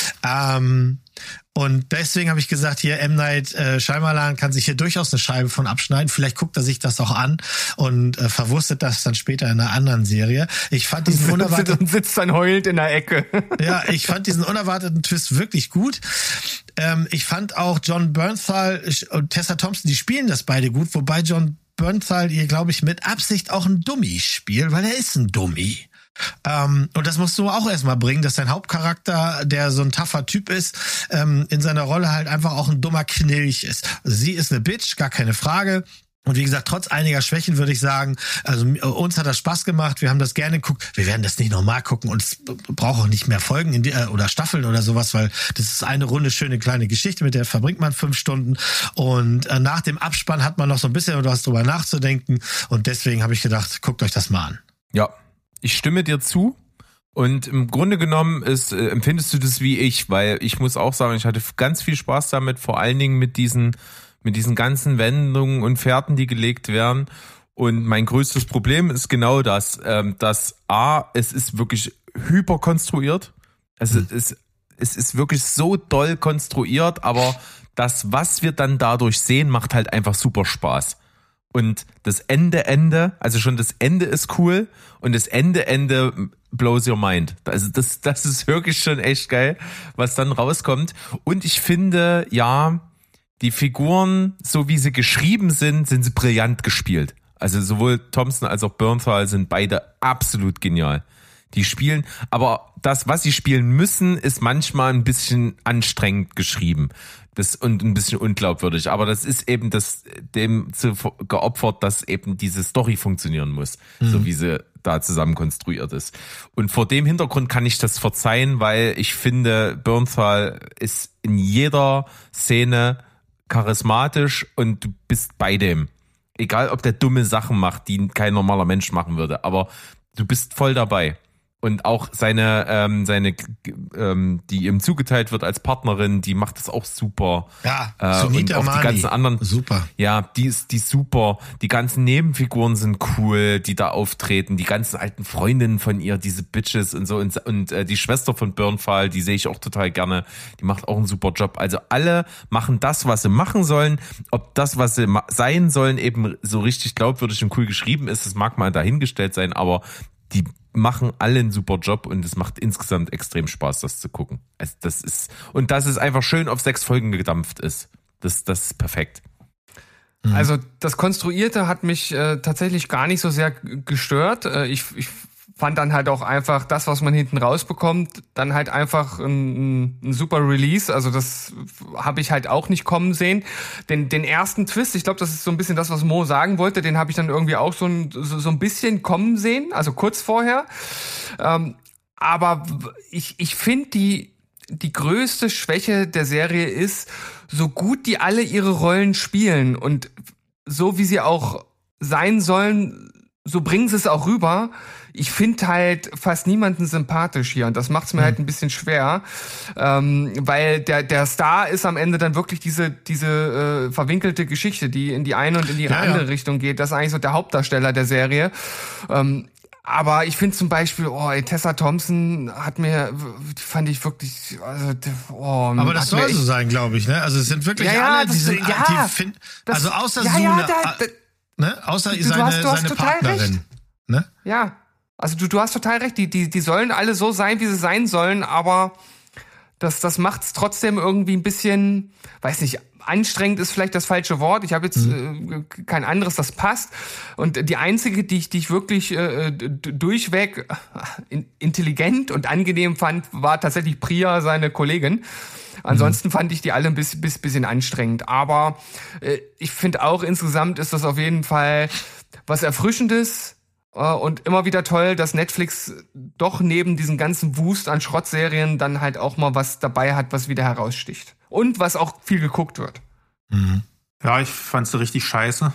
Und deswegen habe ich gesagt, hier M. Night Shyamalan kann sich hier durchaus eine Scheibe von abschneiden. Vielleicht guckt er sich das auch an und verwurstet das dann später in einer anderen Serie. Ich fand diesen unerwarteten und sitzt dann heulend in der Ecke. Ja, ich fand diesen unerwarteten Twist wirklich gut. Ich fand auch John Bernthal und Tessa Thompson, die spielen das beide gut, wobei John Bernthal hier, glaube ich, mit Absicht auch ein Dummy spielt, weil er ist ein Dummy. Und das musst du auch erstmal bringen, dass dein Hauptcharakter, der so ein tougher Typ ist, in seiner Rolle halt einfach auch ein dummer Knilch ist. Also sie ist eine Bitch, gar keine Frage. Und wie gesagt, trotz einiger Schwächen würde ich sagen, also uns hat das Spaß gemacht, wir haben das gerne geguckt, wir werden das nicht nochmal gucken und es braucht auch nicht mehr Folgen oder Staffeln oder sowas, weil das ist eine runde, schöne kleine Geschichte, mit der verbringt man 5 Stunden und nach dem Abspann hat man noch so ein bisschen was drüber nachzudenken und deswegen habe ich gedacht, guckt euch das mal an. Ja, ich stimme dir zu. Und im Grunde genommen empfindest du das wie ich, weil ich muss auch sagen, ich hatte ganz viel Spaß damit, vor allen Dingen mit diesen ganzen Wendungen und Fährten, die gelegt werden. Und mein größtes Problem ist genau das, dass es ist wirklich hyperkonstruiert. Es ist wirklich so doll konstruiert, aber das, was wir dann dadurch sehen, macht halt einfach super Spaß. Und das Ende, also schon das Ende ist cool und das Ende blows your mind. Also das ist wirklich schon echt geil, was dann rauskommt. Und ich finde, ja, die Figuren, so wie sie geschrieben sind sie brillant gespielt. Also sowohl Thompson als auch Bernthal sind beide absolut genial. Die spielen, aber das, was sie spielen müssen, ist manchmal ein bisschen anstrengend geschrieben. Und ein bisschen unglaubwürdig. Aber das ist eben dem geopfert, dass eben diese Story funktionieren muss. So wie sie da zusammen konstruiert ist. Und vor dem Hintergrund kann ich das verzeihen, weil ich finde, Bernthal ist in jeder Szene charismatisch und du bist bei dem. Egal, ob der dumme Sachen macht, die kein normaler Mensch machen würde, aber du bist voll dabei. Und auch seine, die ihm zugeteilt wird als Partnerin, die macht das auch super. Ja, Sunita und auch die ganzen anderen. Super. Ja, die ist super. Die ganzen Nebenfiguren sind cool, die da auftreten. Die ganzen alten Freundinnen von ihr, diese Bitches und so. Und die Schwester von Bernthal, die sehe ich auch total gerne. Die macht auch einen super Job. Also alle machen das, was sie machen sollen. Ob das, was sie sein sollen, eben so richtig glaubwürdig und cool geschrieben ist, das mag mal dahingestellt sein, aber die machen alle einen super Job und es macht insgesamt extrem Spaß, das zu gucken. Also dass es einfach schön auf 6 Folgen gedampft ist. Das ist perfekt. Also das Konstruierte hat mich tatsächlich gar nicht so sehr gestört. Ich fand dann halt auch einfach das, was man hinten rausbekommt, dann halt einfach ein super Release. Also das habe ich halt auch nicht kommen sehen. Den ersten Twist, ich glaube, das ist so ein bisschen das, was Mo sagen wollte, den habe ich dann irgendwie auch so ein bisschen kommen sehen, also kurz vorher. Aber ich finde, die größte Schwäche der Serie ist, so gut die alle ihre Rollen spielen und so wie sie auch sein sollen, so bringen sie es auch rüber. Ich finde halt fast niemanden sympathisch hier und das macht es mir halt ein bisschen schwer, weil der Star ist am Ende dann wirklich diese verwinkelte Geschichte, die in die eine und in die andere Richtung geht. Das ist eigentlich so der Hauptdarsteller der Serie. Aber ich finde zum Beispiel, Tessa Thompson fand ich wirklich, aber das soll so sein, glaube ich, ne? Also es sind wirklich alle, die sind, also außer Suna, ne? Außer seine Partnerin, ne? Ja. Also du hast total recht, die sollen alle so sein, wie sie sein sollen, aber das macht's trotzdem irgendwie ein bisschen, weiß nicht, anstrengend ist vielleicht das falsche Wort. Ich habe jetzt kein anderes, das passt. Und die einzige, die ich wirklich durchweg intelligent und angenehm fand, war tatsächlich Priya, seine Kollegin. Ansonsten fand ich die alle ein bisschen anstrengend. Aber ich finde auch, insgesamt ist das auf jeden Fall was Erfrischendes. Und immer wieder toll, dass Netflix doch neben diesen ganzen Wust an Schrottserien dann halt auch mal was dabei hat, was wieder heraussticht. Und was auch viel geguckt wird. Ja, ich fand's so richtig scheiße.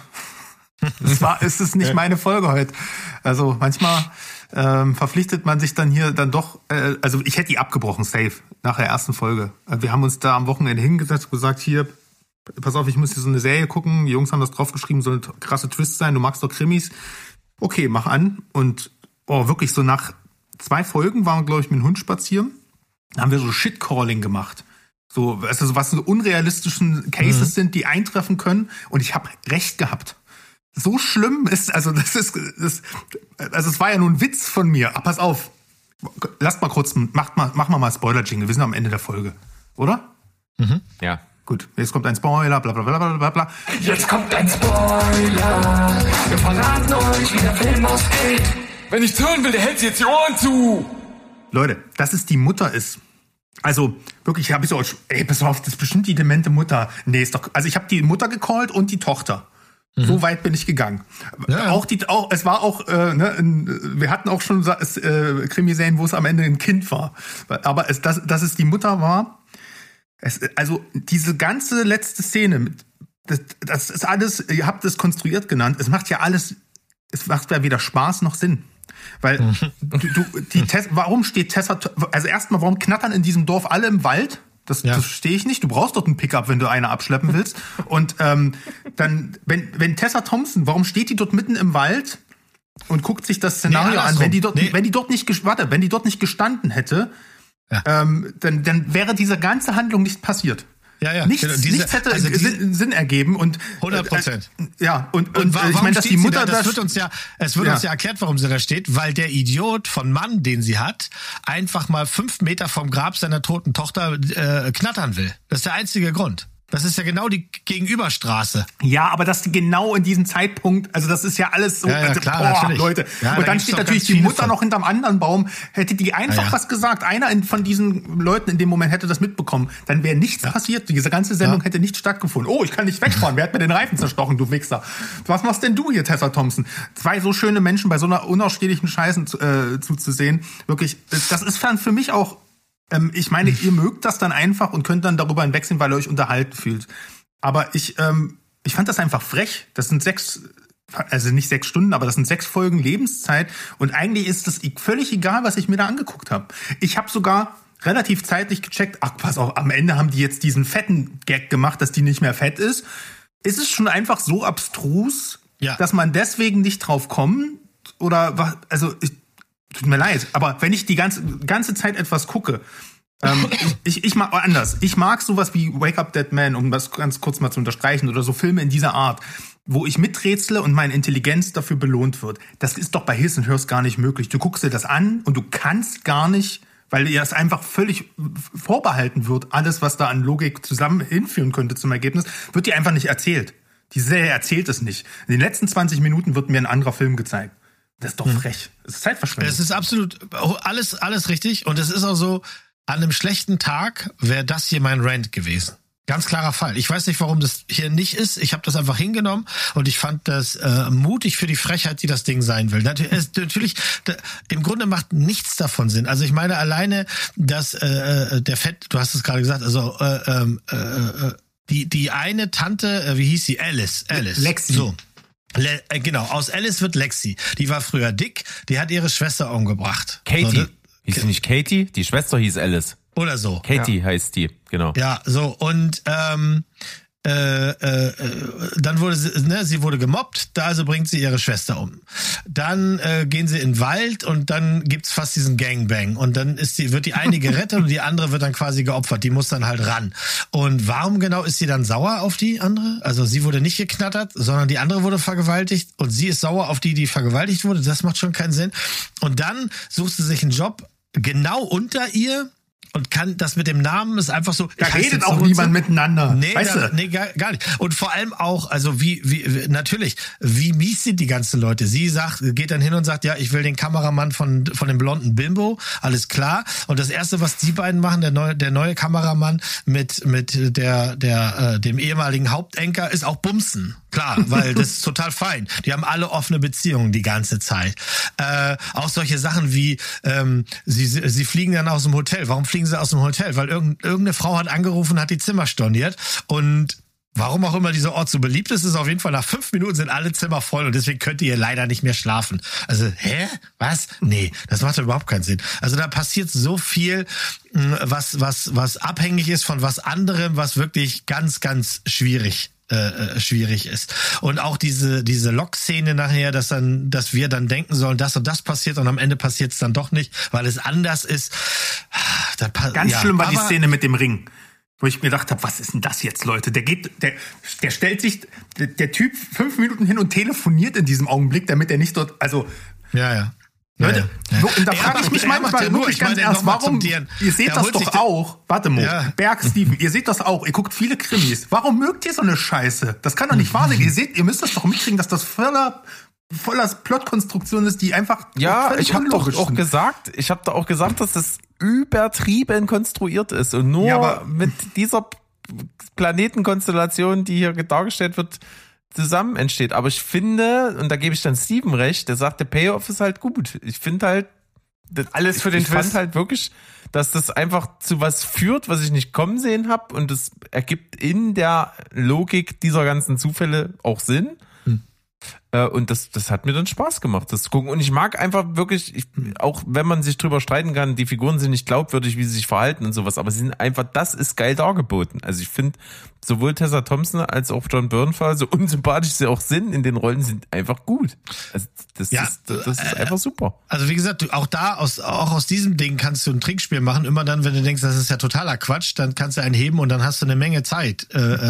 Es ist nicht meine Folge heute. Also manchmal verpflichtet man sich dann hier dann doch, also ich hätte die abgebrochen, safe, nach der ersten Folge. Wir haben uns da am Wochenende hingesetzt und gesagt, hier, pass auf, ich muss hier so eine Serie gucken. Die Jungs haben das draufgeschrieben, soll ein krasser Twist sein, du magst doch Krimis. Okay, mach an. Und wirklich so nach 2 Folgen waren wir, glaube ich, mit dem Hund spazieren. Da haben wir so Shitcalling gemacht. So, also was so unrealistischen Cases sind, die eintreffen können. Und ich habe recht gehabt. So schlimm ist, also es war ja nur ein Witz von mir. Pass auf. Lasst mal kurz, mach mal Spoiler-Jingle. Wir sind am Ende der Folge. Oder? Ja. Gut, jetzt kommt ein Spoiler, bla bla bla bla bla bla. Jetzt kommt ein Spoiler. Wir verraten euch, wie der Film ausgeht. Wenn ich hören will, der hält sich jetzt die Ohren zu. Leute, dass es die Mutter ist. Also wirklich, habe ich so, ey, pass auf, das ist bestimmt die demente Mutter. Nee, ist doch, also ich habe die Mutter gecallt und die Tochter. So weit bin ich gegangen. Ja. Es war auch, wir hatten auch schon Krimiserien, wo es am Ende ein Kind war. Aber dass es die Mutter war, also diese ganze letzte Szene, das ist alles, ihr habt es konstruiert genannt, es macht ja weder Spaß noch Sinn. Weil warum steht Tessa, also erstmal, warum knattern in diesem Dorf alle im Wald? Das verstehe ich nicht. Du brauchst dort einen Pickup, wenn du eine abschleppen willst. Und dann, wenn Tessa Thompson, warum steht die dort mitten im Wald und guckt sich das Szenario an? Wenn die dort nicht gestanden hätte, dann wäre diese ganze Handlung nicht passiert. Ja. Nichts hätte Sinn ergeben und 100%. Und ich meine, dass die Mutter es wird uns ja erklärt, warum sie da steht, weil der Idiot von Mann, den sie hat, einfach mal 5 Meter vom Grab seiner toten Tochter knattern will. Das ist der einzige Grund. Das ist ja genau die Gegenüberstraße. Ja, aber das genau in diesem Zeitpunkt, also das ist ja alles so, klar, natürlich. Leute. Ja, und dann steht natürlich die Mutter noch hinterm anderen Baum. Hätte die einfach was gesagt, einer von diesen Leuten in dem Moment hätte das mitbekommen, dann wäre nichts passiert. Diese ganze Sendung hätte nicht stattgefunden. Oh, ich kann nicht wegfahren. Wer hat mir den Reifen zerstochen, du Wichser? Was machst denn du hier, Tessa Thompson? 2 so schöne Menschen bei so einer unausstehlichen Scheiße zuzusehen. Wirklich, das ist dann für mich auch, ich meine, ihr mögt das dann einfach und könnt dann darüber hinwegsehen, weil ihr euch unterhalten fühlt. Aber ich fand das einfach frech. Das sind 6, also nicht 6 Stunden, aber das sind 6 Folgen Lebenszeit. Und eigentlich ist es völlig egal, was ich mir da angeguckt habe. Ich habe sogar relativ zeitlich gecheckt, ach, pass auf, am Ende haben die jetzt diesen fetten Gag gemacht, dass die nicht mehr fett ist. Ist es schon einfach so abstrus, dass man deswegen nicht drauf kommt? Oder was? Also, tut mir leid, aber wenn ich die ganze Zeit etwas gucke, ich mag anders. Ich mag sowas wie Wake Up Dead Man, um das ganz kurz mal zu unterstreichen, oder so Filme in dieser Art, wo ich miträtsle und meine Intelligenz dafür belohnt wird. Das ist doch bei His and Hers gar nicht möglich. Du guckst dir das an und du kannst gar nicht, weil dir das einfach völlig vorbehalten wird, alles, was da an Logik zusammen hinführen könnte zum Ergebnis, wird dir einfach nicht erzählt. Die Serie erzählt es nicht. In den letzten 20 Minuten wird mir ein anderer Film gezeigt. Das ist doch frech. Das ist Zeitverschwendung. Es ist absolut alles richtig. Und es ist auch so, an einem schlechten Tag wäre das hier mein Rant gewesen. Ganz klarer Fall. Ich weiß nicht, warum das hier nicht ist. Ich habe das einfach hingenommen und ich fand das mutig für die Frechheit, die das Ding sein will. Natürlich, im Grunde macht nichts davon Sinn. Also ich meine alleine, dass der Fett, du hast es gerade gesagt, also die eine Tante, wie hieß sie? Alice. Lexi. So. Genau, aus Alice wird Lexi. Die war früher dick, die hat ihre Schwester umgebracht. Katie. Hieß sie nicht Katie? Die Schwester hieß Alice. Oder so. Katie heißt die, genau. Ja, so, und dann wurde sie wurde gemobbt, also bringt sie ihre Schwester um. Dann gehen sie in den Wald und dann gibt's fast diesen Gangbang und dann wird die eine gerettet und die andere wird dann quasi geopfert. Die muss dann halt ran. Und warum genau ist sie dann sauer auf die andere? Also sie wurde nicht geknattert, sondern die andere wurde vergewaltigt und sie ist sauer auf die vergewaltigt wurde. Das macht schon keinen Sinn. Und dann sucht sie sich einen Job genau unter ihr. Und kann das mit dem Namen ist einfach so. Da redet auch niemand miteinander. Nee, weißt du? Nee, gar nicht. Und vor allem auch, also wie mies sind die ganzen Leute. Sie geht dann hin und sagt, ja, ich will den Kameramann von dem blonden Bimbo, alles klar. Und das erste, was die beiden machen, der neue Kameramann mit dem ehemaligen Hauptenker, ist auch bumsen. Klar, weil das ist total fein. Die haben alle offene Beziehungen die ganze Zeit. Auch solche Sachen wie, sie fliegen dann aus dem Hotel. Warum fliegen sie aus dem Hotel? Weil irgendeine Frau hat angerufen, hat die Zimmer storniert und warum auch immer dieser Ort so beliebt ist auf jeden Fall nach 5 Minuten sind alle Zimmer voll und deswegen könnt ihr leider nicht mehr schlafen. Also, was? Nee, das macht überhaupt keinen Sinn. Also da passiert so viel, was abhängig ist von was anderem, was wirklich ganz, ganz schwierig ist. Und auch diese Lock-Szene nachher, dass wir dann denken sollen, das und das passiert und am Ende passiert es dann doch nicht, weil es anders ist. Ganz schlimm war die Szene mit dem Ring, wo ich mir gedacht habe, was ist denn das jetzt, Leute? Der stellt sich, der Typ 5 Minuten hin und telefoniert in diesem Augenblick, damit er nicht dort, also ja. Leute, und da frage ich mich manchmal wirklich ganz ernst, warum, ihr seht das doch auch, warte mal, Berg, Steven, ihr seht das auch, ihr guckt viele Krimis, warum mögt ihr so eine Scheiße? Das kann doch nicht wahr sein, ihr müsst das doch mitkriegen, dass das voller voller Plotkonstruktion ist, die einfach Ja, völlig ich habe doch unlogisch auch sind. gesagt, dass das übertrieben konstruiert ist und nur Ja, aber- mit dieser Planetenkonstellation, die hier dargestellt wird, zusammen entsteht. Aber ich finde, und da gebe ich dann Steven recht, der sagt, der Payoff ist halt gut. Ich finde halt, Alles für den ich fand Twist. halt wirklich, dass das einfach zu was führt, was ich nicht kommen sehen habe, und das ergibt in der Logik dieser ganzen Zufälle auch Sinn. Und das hat mir dann Spaß gemacht, das zu gucken. Und ich mag einfach wirklich, auch wenn man sich drüber streiten kann, die Figuren sind nicht glaubwürdig, wie sie sich verhalten und sowas, aber sie sind einfach, das ist geil dargeboten. Also ich finde, sowohl Tessa Thompson als auch John Bernthal, so unsympathisch sie auch sind in den Rollen, sind einfach gut. Also das ist einfach super. Also wie gesagt, auch aus diesem Ding kannst du ein Trinkspiel machen. Immer dann, wenn du denkst, das ist ja totaler Quatsch, dann kannst du einen heben und dann hast du eine Menge Zeit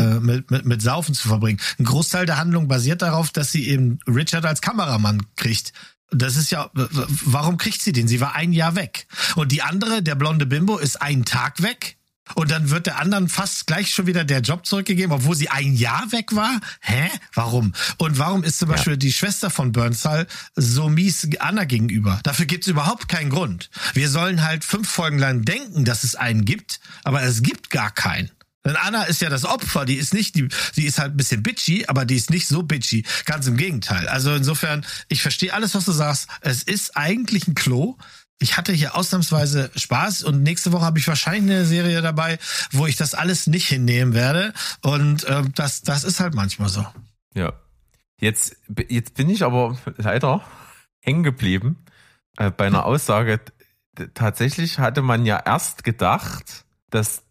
mit Saufen zu verbringen. Ein Großteil der Handlung basiert darauf, dass sie eben Richard als Kameramann kriegt. Das ist ja, warum kriegt sie den? Sie war 1 Jahr weg. Und die andere, der blonde Bimbo, ist 1 Tag weg. Und dann wird der anderen fast gleich schon wieder der Job zurückgegeben, obwohl sie 1 Jahr weg war? Hä? Warum? Und warum ist zum Beispiel die Schwester von Bernthal so mies Anna gegenüber? Dafür gibt's überhaupt keinen Grund. Wir sollen halt 5 Folgen lang denken, dass es einen gibt, aber es gibt gar keinen. Denn Anna ist ja das Opfer, die ist halt ein bisschen bitchy, aber die ist nicht so bitchy. Ganz im Gegenteil. Also insofern, ich verstehe alles, was du sagst. Es ist eigentlich ein Klo. Ich hatte hier ausnahmsweise Spaß und nächste Woche habe ich wahrscheinlich eine Serie dabei, wo ich das alles nicht hinnehmen werde. Und das ist halt manchmal so. Ja. Jetzt bin ich aber leider hängen geblieben bei einer Aussage. Tatsächlich hatte man ja erst gedacht, dass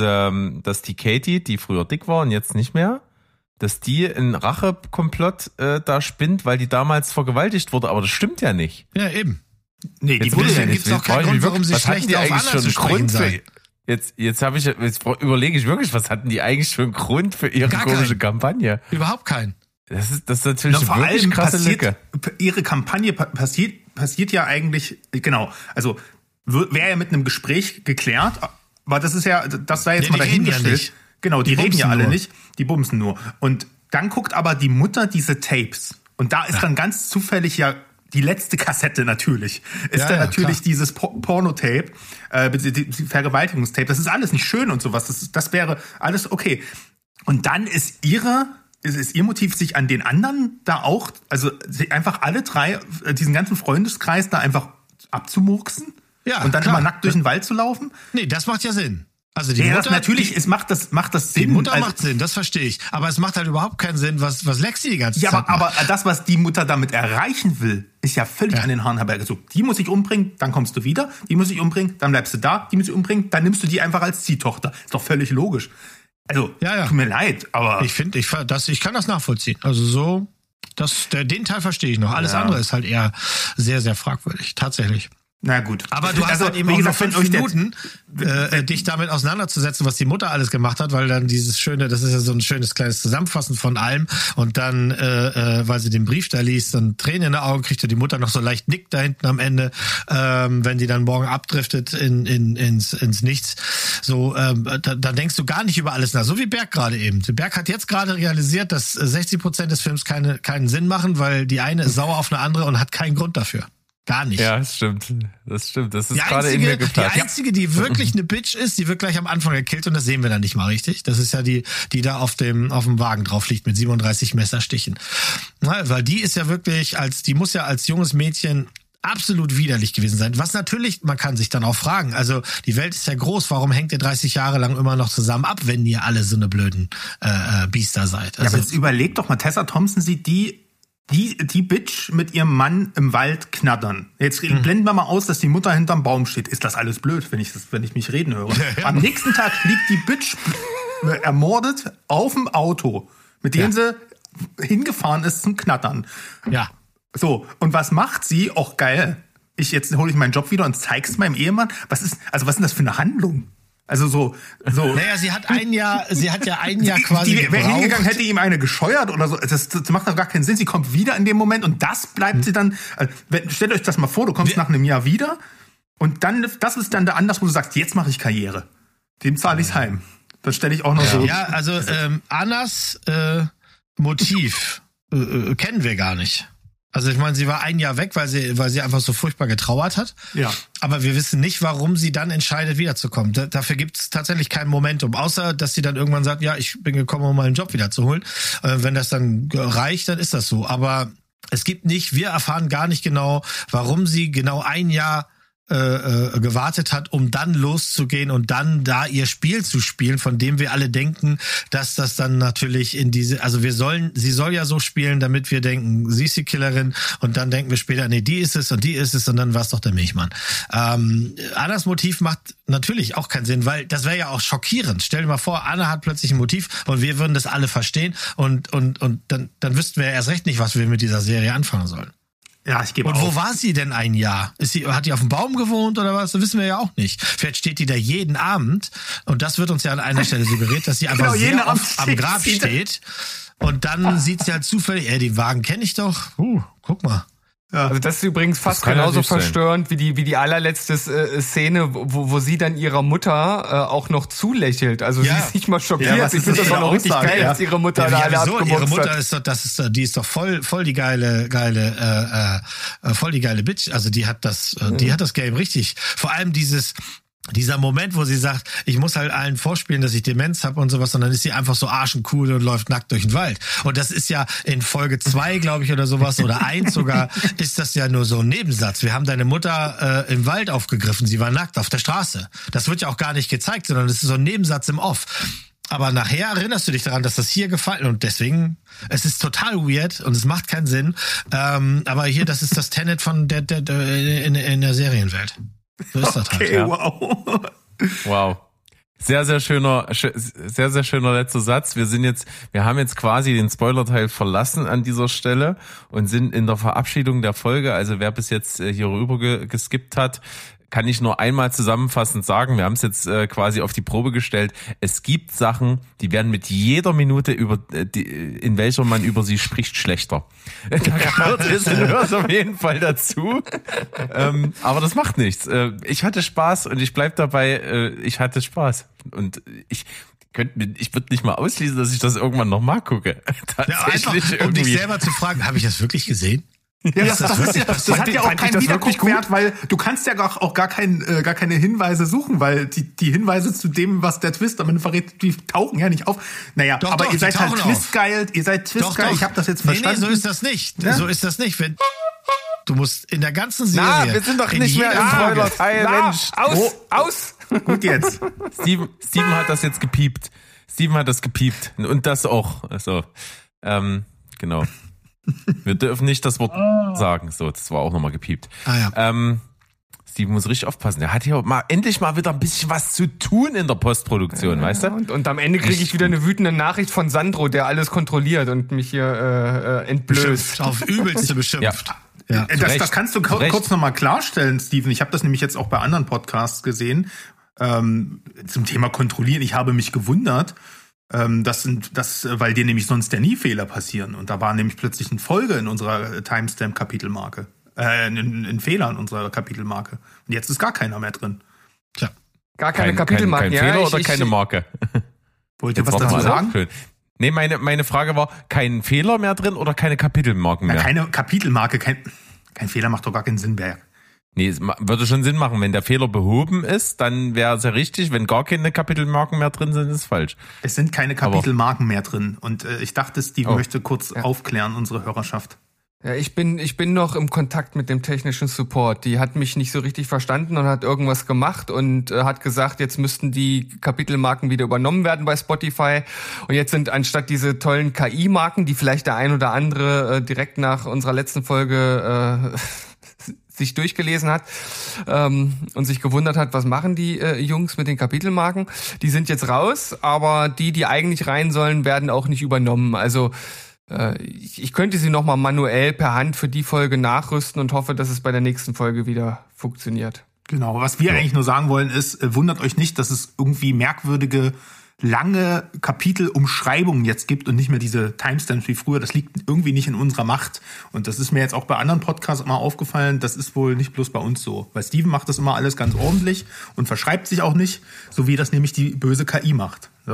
die Katie, die früher dick war und jetzt nicht mehr, dass die einen Rachekomplott da spinnt, weil die damals vergewaltigt wurde. Aber das stimmt ja nicht. Ja, eben. Nee, die Jetzt wurde ja deswegen nicht. gibt's auch keinen Grund, warum sie schlecht auf Anna zu sprechen sein. Jetzt überlege ich wirklich, was hatten die eigentlich für einen Grund für ihre Gar komische keinen. Kampagne? Überhaupt keinen. Das ist natürlich Na, vor wirklich allem krasse Lücke. ihre Kampagne passiert ja eigentlich, genau, also wäre ja mit einem Gespräch geklärt, aber das ist ja, das sei jetzt Nee, mal die reden ja dahingestellt. nicht. Genau, die reden bumsen ja alle nur. nicht, die bumsen nur. Und dann guckt aber die Mutter diese Tapes. Und da ist dann ganz zufällig ja die letzte Kassette natürlich. Ist Ja, dann ja, natürlich klar. dieses Pornotape, die Vergewaltigungstape. Das ist alles nicht schön und sowas. Das wäre alles okay. Und dann ist ihr Motiv, sich an den anderen da auch, also einfach alle 3, diesen ganzen Freundeskreis da einfach abzumurksen? Ja, und dann klar. immer nackt durch den Wald zu laufen? Nee, das macht ja Sinn. Also die Ja, Mutter, das natürlich, macht das die Sinn. Mutter Also- macht Sinn, das verstehe ich. Aber es macht halt überhaupt keinen Sinn, was Lexi die ganze Ja, Zeit aber macht. das, was die Mutter damit erreichen will, ist ja völlig an den Haaren herbeigezogen. Die muss ich umbringen, dann kommst du wieder. Die muss ich umbringen, dann bleibst du da. Die muss ich umbringen, dann nimmst du die einfach als Ziehtochter. Ist doch völlig logisch. Also, Ja. tut mir leid, aber Ich kann das nachvollziehen. Also so, den Teil verstehe ich noch. Alles Ja. andere ist halt eher sehr, sehr fragwürdig. Tatsächlich. na gut. Aber du hast Also, halt eben wie auch gesagt, noch wenn 5 euch der- Minuten, dich damit auseinanderzusetzen, was die Mutter alles gemacht hat, weil dann das ist ja so ein schönes kleines Zusammenfassen von allem und dann, weil sie den Brief da liest, dann Tränen in den Augen kriegt und die Mutter noch so leicht nickt da hinten am Ende, wenn die dann morgen abdriftet ins Nichts. So, da denkst du gar nicht über alles nach. So wie Berg gerade eben. Der Berg hat jetzt gerade realisiert, dass 60% des Films keinen Sinn machen, weil die eine ist sauer auf eine andere und hat keinen Grund dafür. Gar nicht. Ja, das stimmt. Das stimmt. Das ist Die gerade in mir geplatzt. einzige, die wirklich eine Bitch ist, die wird gleich am Anfang gekillt und das sehen wir dann nicht mal richtig. Das ist ja die da auf dem Wagen drauf liegt mit 37 Messerstichen. Na, weil die ist ja wirklich die muss ja als junges Mädchen absolut widerlich gewesen sein. Was natürlich, man kann sich dann auch fragen, also die Welt ist ja groß, warum hängt ihr 30 Jahre lang immer noch zusammen ab, wenn ihr alle so eine blöden Biester seid? Ja, Also, aber jetzt überleg doch mal, Tessa Thompson sieht die Bitch mit ihrem Mann im Wald knattern. Jetzt blenden wir mal aus, dass die Mutter hinterm Baum steht. Ist das alles blöd, wenn ich mich reden höre? Am nächsten Tag liegt die Bitch ermordet auf dem Auto, mit dem sie hingefahren ist zum Knattern. ja. So, und was macht sie? Och, geil. Jetzt hole ich meinen Job wieder und zeig's meinem Ehemann. Was ist denn das für eine Handlung? Also so. Naja, sie hat ja ein Jahr quasi Die wäre hingegangen, gebraucht. hätte ihm eine gescheuert oder so. Das macht doch gar keinen Sinn. Sie kommt wieder in dem Moment und das bleibt sie dann. Stellt euch das mal vor, du kommst nach einem Jahr wieder und dann, das ist dann der Anlass, wo du sagst, jetzt mache ich Karriere. Dem zahle ich's heim. Dann stelle ich auch noch so. Ja, also Annas Motiv kennen wir gar nicht. Also ich meine, sie war ein Jahr weg, weil sie einfach so furchtbar getrauert hat. Ja. Aber wir wissen nicht, warum sie dann entscheidet, wiederzukommen. Dafür gibt es tatsächlich kein Momentum, außer dass sie dann irgendwann sagt, ja, ich bin gekommen, um meinen Job wiederzuholen. Wenn das dann reicht, dann ist das so. Aber wir erfahren gar nicht genau, warum sie genau ein Jahr gewartet hat, um dann loszugehen und dann da ihr Spiel zu spielen, von dem wir alle denken, dass das dann natürlich sie soll ja so spielen, damit wir denken, sie ist die Killerin und dann denken wir später, nee, die ist es und dann war es doch der Milchmann. Annas Motiv macht natürlich auch keinen Sinn, weil das wäre ja auch schockierend. Stell dir mal vor, Anna hat plötzlich ein Motiv und wir würden das alle verstehen und dann wüssten wir ja erst recht nicht, was wir mit dieser Serie anfangen sollen. Ja, ich gebe Und auf. wo war sie denn ein Jahr? Hat die auf dem Baum gewohnt oder was? Das wissen wir ja auch nicht. Vielleicht steht die da jeden Abend und das wird uns ja an einer Stelle suggeriert, dass sie einfach jeden sehr Abend oft am Grab steht und dann sieht sie halt zufällig, den Wagen kenne ich doch. Guck mal. Also das ist übrigens fast kann genauso natürlich sein. verstörend wie die allerletzte Szene, wo sie dann ihrer Mutter auch noch zulächelt. Also Ja. sie ist nicht mal schockiert. Ja, was ich ist finde das das auch für noch eine richtig Aussage, geil, ja. dass ihre Mutter da alle Wieso? Ihre abgemurkst Mutter hat. die ist doch voll die geile Bitch. Also die hat das Game richtig. Vor allem dieser Moment, wo sie sagt, ich muss halt allen vorspielen, dass ich Demenz habe und sowas, und dann ist sie einfach so arschencool und läuft nackt durch den Wald. Und das ist ja in Folge 2, glaube ich, oder sowas, oder 1 sogar, ist das ja nur so ein Nebensatz. Wir haben deine Mutter im Wald aufgegriffen, sie war nackt auf der Straße. Das wird ja auch gar nicht gezeigt, sondern das ist so ein Nebensatz im Off. Aber nachher erinnerst du dich daran, dass das hier gefallen, und deswegen, es ist total weird und es macht keinen Sinn. Aber hier, das ist das Tenet von in der Serienwelt. So ist das halt. Okay, Ja. wow. Wow. Sehr, sehr schöner letzter Satz. Wir haben jetzt quasi den Spoiler-Teil verlassen an dieser Stelle und sind in der Verabschiedung der Folge. Also wer bis jetzt hier rüber geskippt hat, kann ich nur einmal zusammenfassend sagen, wir haben es jetzt quasi auf die Probe gestellt. Es gibt Sachen, die werden mit jeder Minute, in welcher man über sie spricht, schlechter. Da gehört auf jeden Fall dazu. Aber das macht nichts. Ich hatte Spaß und ich bleib dabei, ich hatte Spaß. Und ich würde nicht mal ausschließen, dass ich das irgendwann nochmal gucke. Ja, einfach, um dich selber zu fragen, habe ich das wirklich gesehen? Ja, das hat ja auch keinen Wiederguckwert, weil du kannst ja auch gar keine Hinweise suchen, weil die Hinweise zu dem, was der Twist am Ende verrät, die tauchen ja nicht auf. Naja, Doch, aber doch, ihr seid die halt tauchen Twistgeil, ich habe das jetzt verstanden. Nee, so ist das nicht. Ja? So ist das nicht. Wenn du musst in der ganzen Serie. wir sind doch in nicht mehr jeder im Folge- Spoiler-Teil, Mensch. Aus! Gut jetzt. Steven hat das jetzt gepiept. Steven hat das gepiept. Und das auch. Also, genau. Wir dürfen nicht das Wort sagen. So, das war auch nochmal gepiept. Ah, ja. Steven muss richtig aufpassen. Der hat hier endlich mal wieder ein bisschen was zu tun in der Postproduktion, weißt du? Und am Ende kriege ich wieder eine wütende Nachricht von Sandro, der alles kontrolliert und mich hier entblößt. Auf übelste beschimpft. Ja. Das kannst du kurz nochmal klarstellen, Steven. Ich habe das nämlich jetzt auch bei anderen Podcasts gesehen. Zum Thema Kontrollieren. Ich habe mich gewundert, weil dir nämlich sonst ja nie Fehler passieren. Und da war nämlich plötzlich eine Folge in unserer Timestamp-Kapitelmarke. Ein Fehler in unserer Kapitelmarke. Und jetzt ist gar keiner mehr drin. Tja. Gar keine Kapitelmarken. Kein Fehler oder keine Marke? Wollt ihr was Jetzt dazu warte mal, sagen? schön. Nee, meine Frage war, kein Fehler mehr drin oder keine Kapitelmarken mehr? Ja, keine Kapitelmarke, kein Fehler macht doch gar keinen Sinn, Berg. Nee, es würde schon Sinn machen. Wenn der Fehler behoben ist, dann wäre es ja richtig. Wenn gar keine Kapitelmarken mehr drin sind, ist es falsch. Es sind keine Kapitelmarken mehr drin. Und ich dachte, Steven möchte kurz aufklären, unsere Hörerschaft. Ja, ich bin noch im Kontakt mit dem technischen Support. Die hat mich nicht so richtig verstanden und hat irgendwas gemacht und hat gesagt, jetzt müssten die Kapitelmarken wieder übernommen werden bei Spotify. Und jetzt sind anstatt diese tollen KI-Marken, die vielleicht der ein oder andere direkt nach unserer letzten Folge sich durchgelesen hat und sich gewundert hat, was machen die Jungs mit den Kapitelmarken. Die sind jetzt raus, aber die eigentlich rein sollen, werden auch nicht übernommen. Also ich könnte sie nochmal manuell per Hand für die Folge nachrüsten und hoffe, dass es bei der nächsten Folge wieder funktioniert. Genau, was wir eigentlich nur sagen wollen ist, wundert euch nicht, dass es irgendwie merkwürdige, lange Kapitelumschreibungen jetzt gibt und nicht mehr diese Timestamps wie früher. Das liegt irgendwie nicht in unserer Macht. Und das ist mir jetzt auch bei anderen Podcasts immer aufgefallen. Das ist wohl nicht bloß bei uns so. Weil Steven macht das immer alles ganz ordentlich und verschreibt sich auch nicht, so wie das nämlich die böse KI macht. So.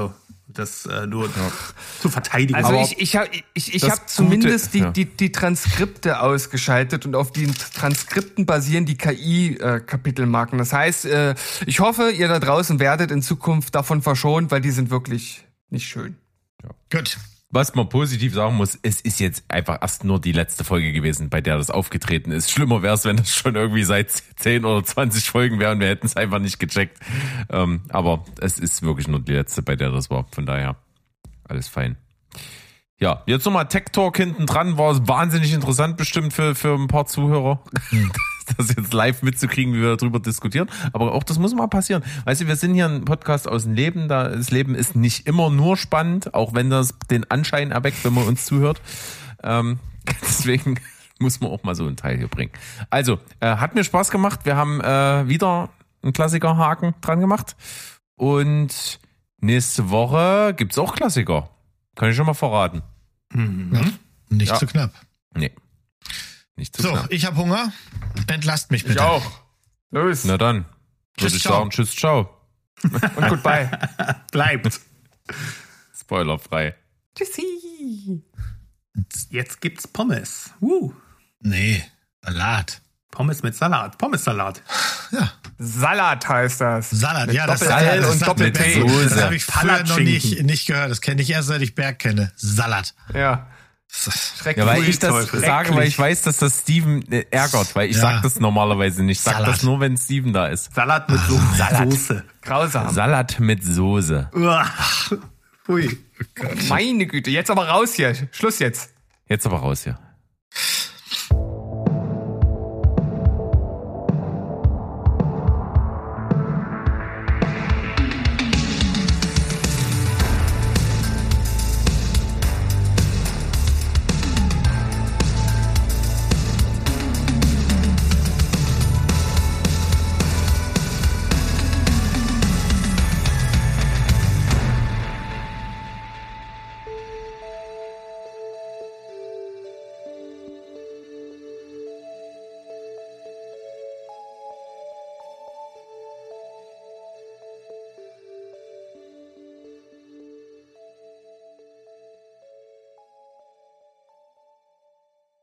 Das nur zu verteidigen. Also Aber ich das habe zumindest Gute- die Transkripte ausgeschaltet und auf den Transkripten basieren die KI-Kapitelmarken. Das heißt, ich hoffe, ihr da draußen werdet in Zukunft davon verschont, weil die sind wirklich nicht schön. Gut. Was man positiv sagen muss, es ist jetzt einfach erst nur die letzte Folge gewesen, bei der das aufgetreten ist. Schlimmer wäre es, wenn das schon irgendwie seit 10 oder 20 Folgen wäre und wir hätten es einfach nicht gecheckt. Aber es ist wirklich nur die letzte, bei der das war. Von daher alles fein. Ja, jetzt nochmal Tech Talk hinten dran. War wahnsinnig interessant bestimmt für ein paar Zuhörer. Das jetzt live mitzukriegen, wie wir darüber diskutieren. Aber auch das muss mal passieren. Weißt du, wir sind hier ein Podcast aus dem Leben. Das Leben ist nicht immer nur spannend, auch wenn das den Anschein erweckt, wenn man uns zuhört. Deswegen muss man auch mal so einen Teil hier bringen. Also, hat mir Spaß gemacht. Wir haben wieder einen Klassiker-Haken dran gemacht. Und nächste Woche gibt's auch Klassiker. Kann ich schon mal verraten. Ja, nicht Ja. zu knapp. Nee. Nicht zu So, knapp. ich habe Hunger. Entlasst mich bitte. Ich auch. Los. Na dann. Tschüss, Würde ich ciao. sagen, tschüss, ciao. Und goodbye. bleibt. Spoilerfrei. Tschüssi. Jetzt gibt's Pommes. Nee, Salat. Pommes mit Salat. Pommes-Salat. Ja, Salat heißt das. Salat. Ja, das Doppel-L das und sagt mir Doppel-T. besser. Das habe ich früher noch Palatschinken. nicht gehört. Das kenne ich erst, seit ich Berg kenne. Salat. Ja. Ja, weil ich das Teufel. sage, weil ich weiß, dass das Steven ärgert, weil ich Ja. sag das normalerweise nicht. Ich sag Salat. das nur, wenn Steven da ist. Salat mit Soße. Grausam. Salat mit Soße. Uah. Ui. Meine Güte. Jetzt aber raus hier. Schluss jetzt. Jetzt aber raus hier.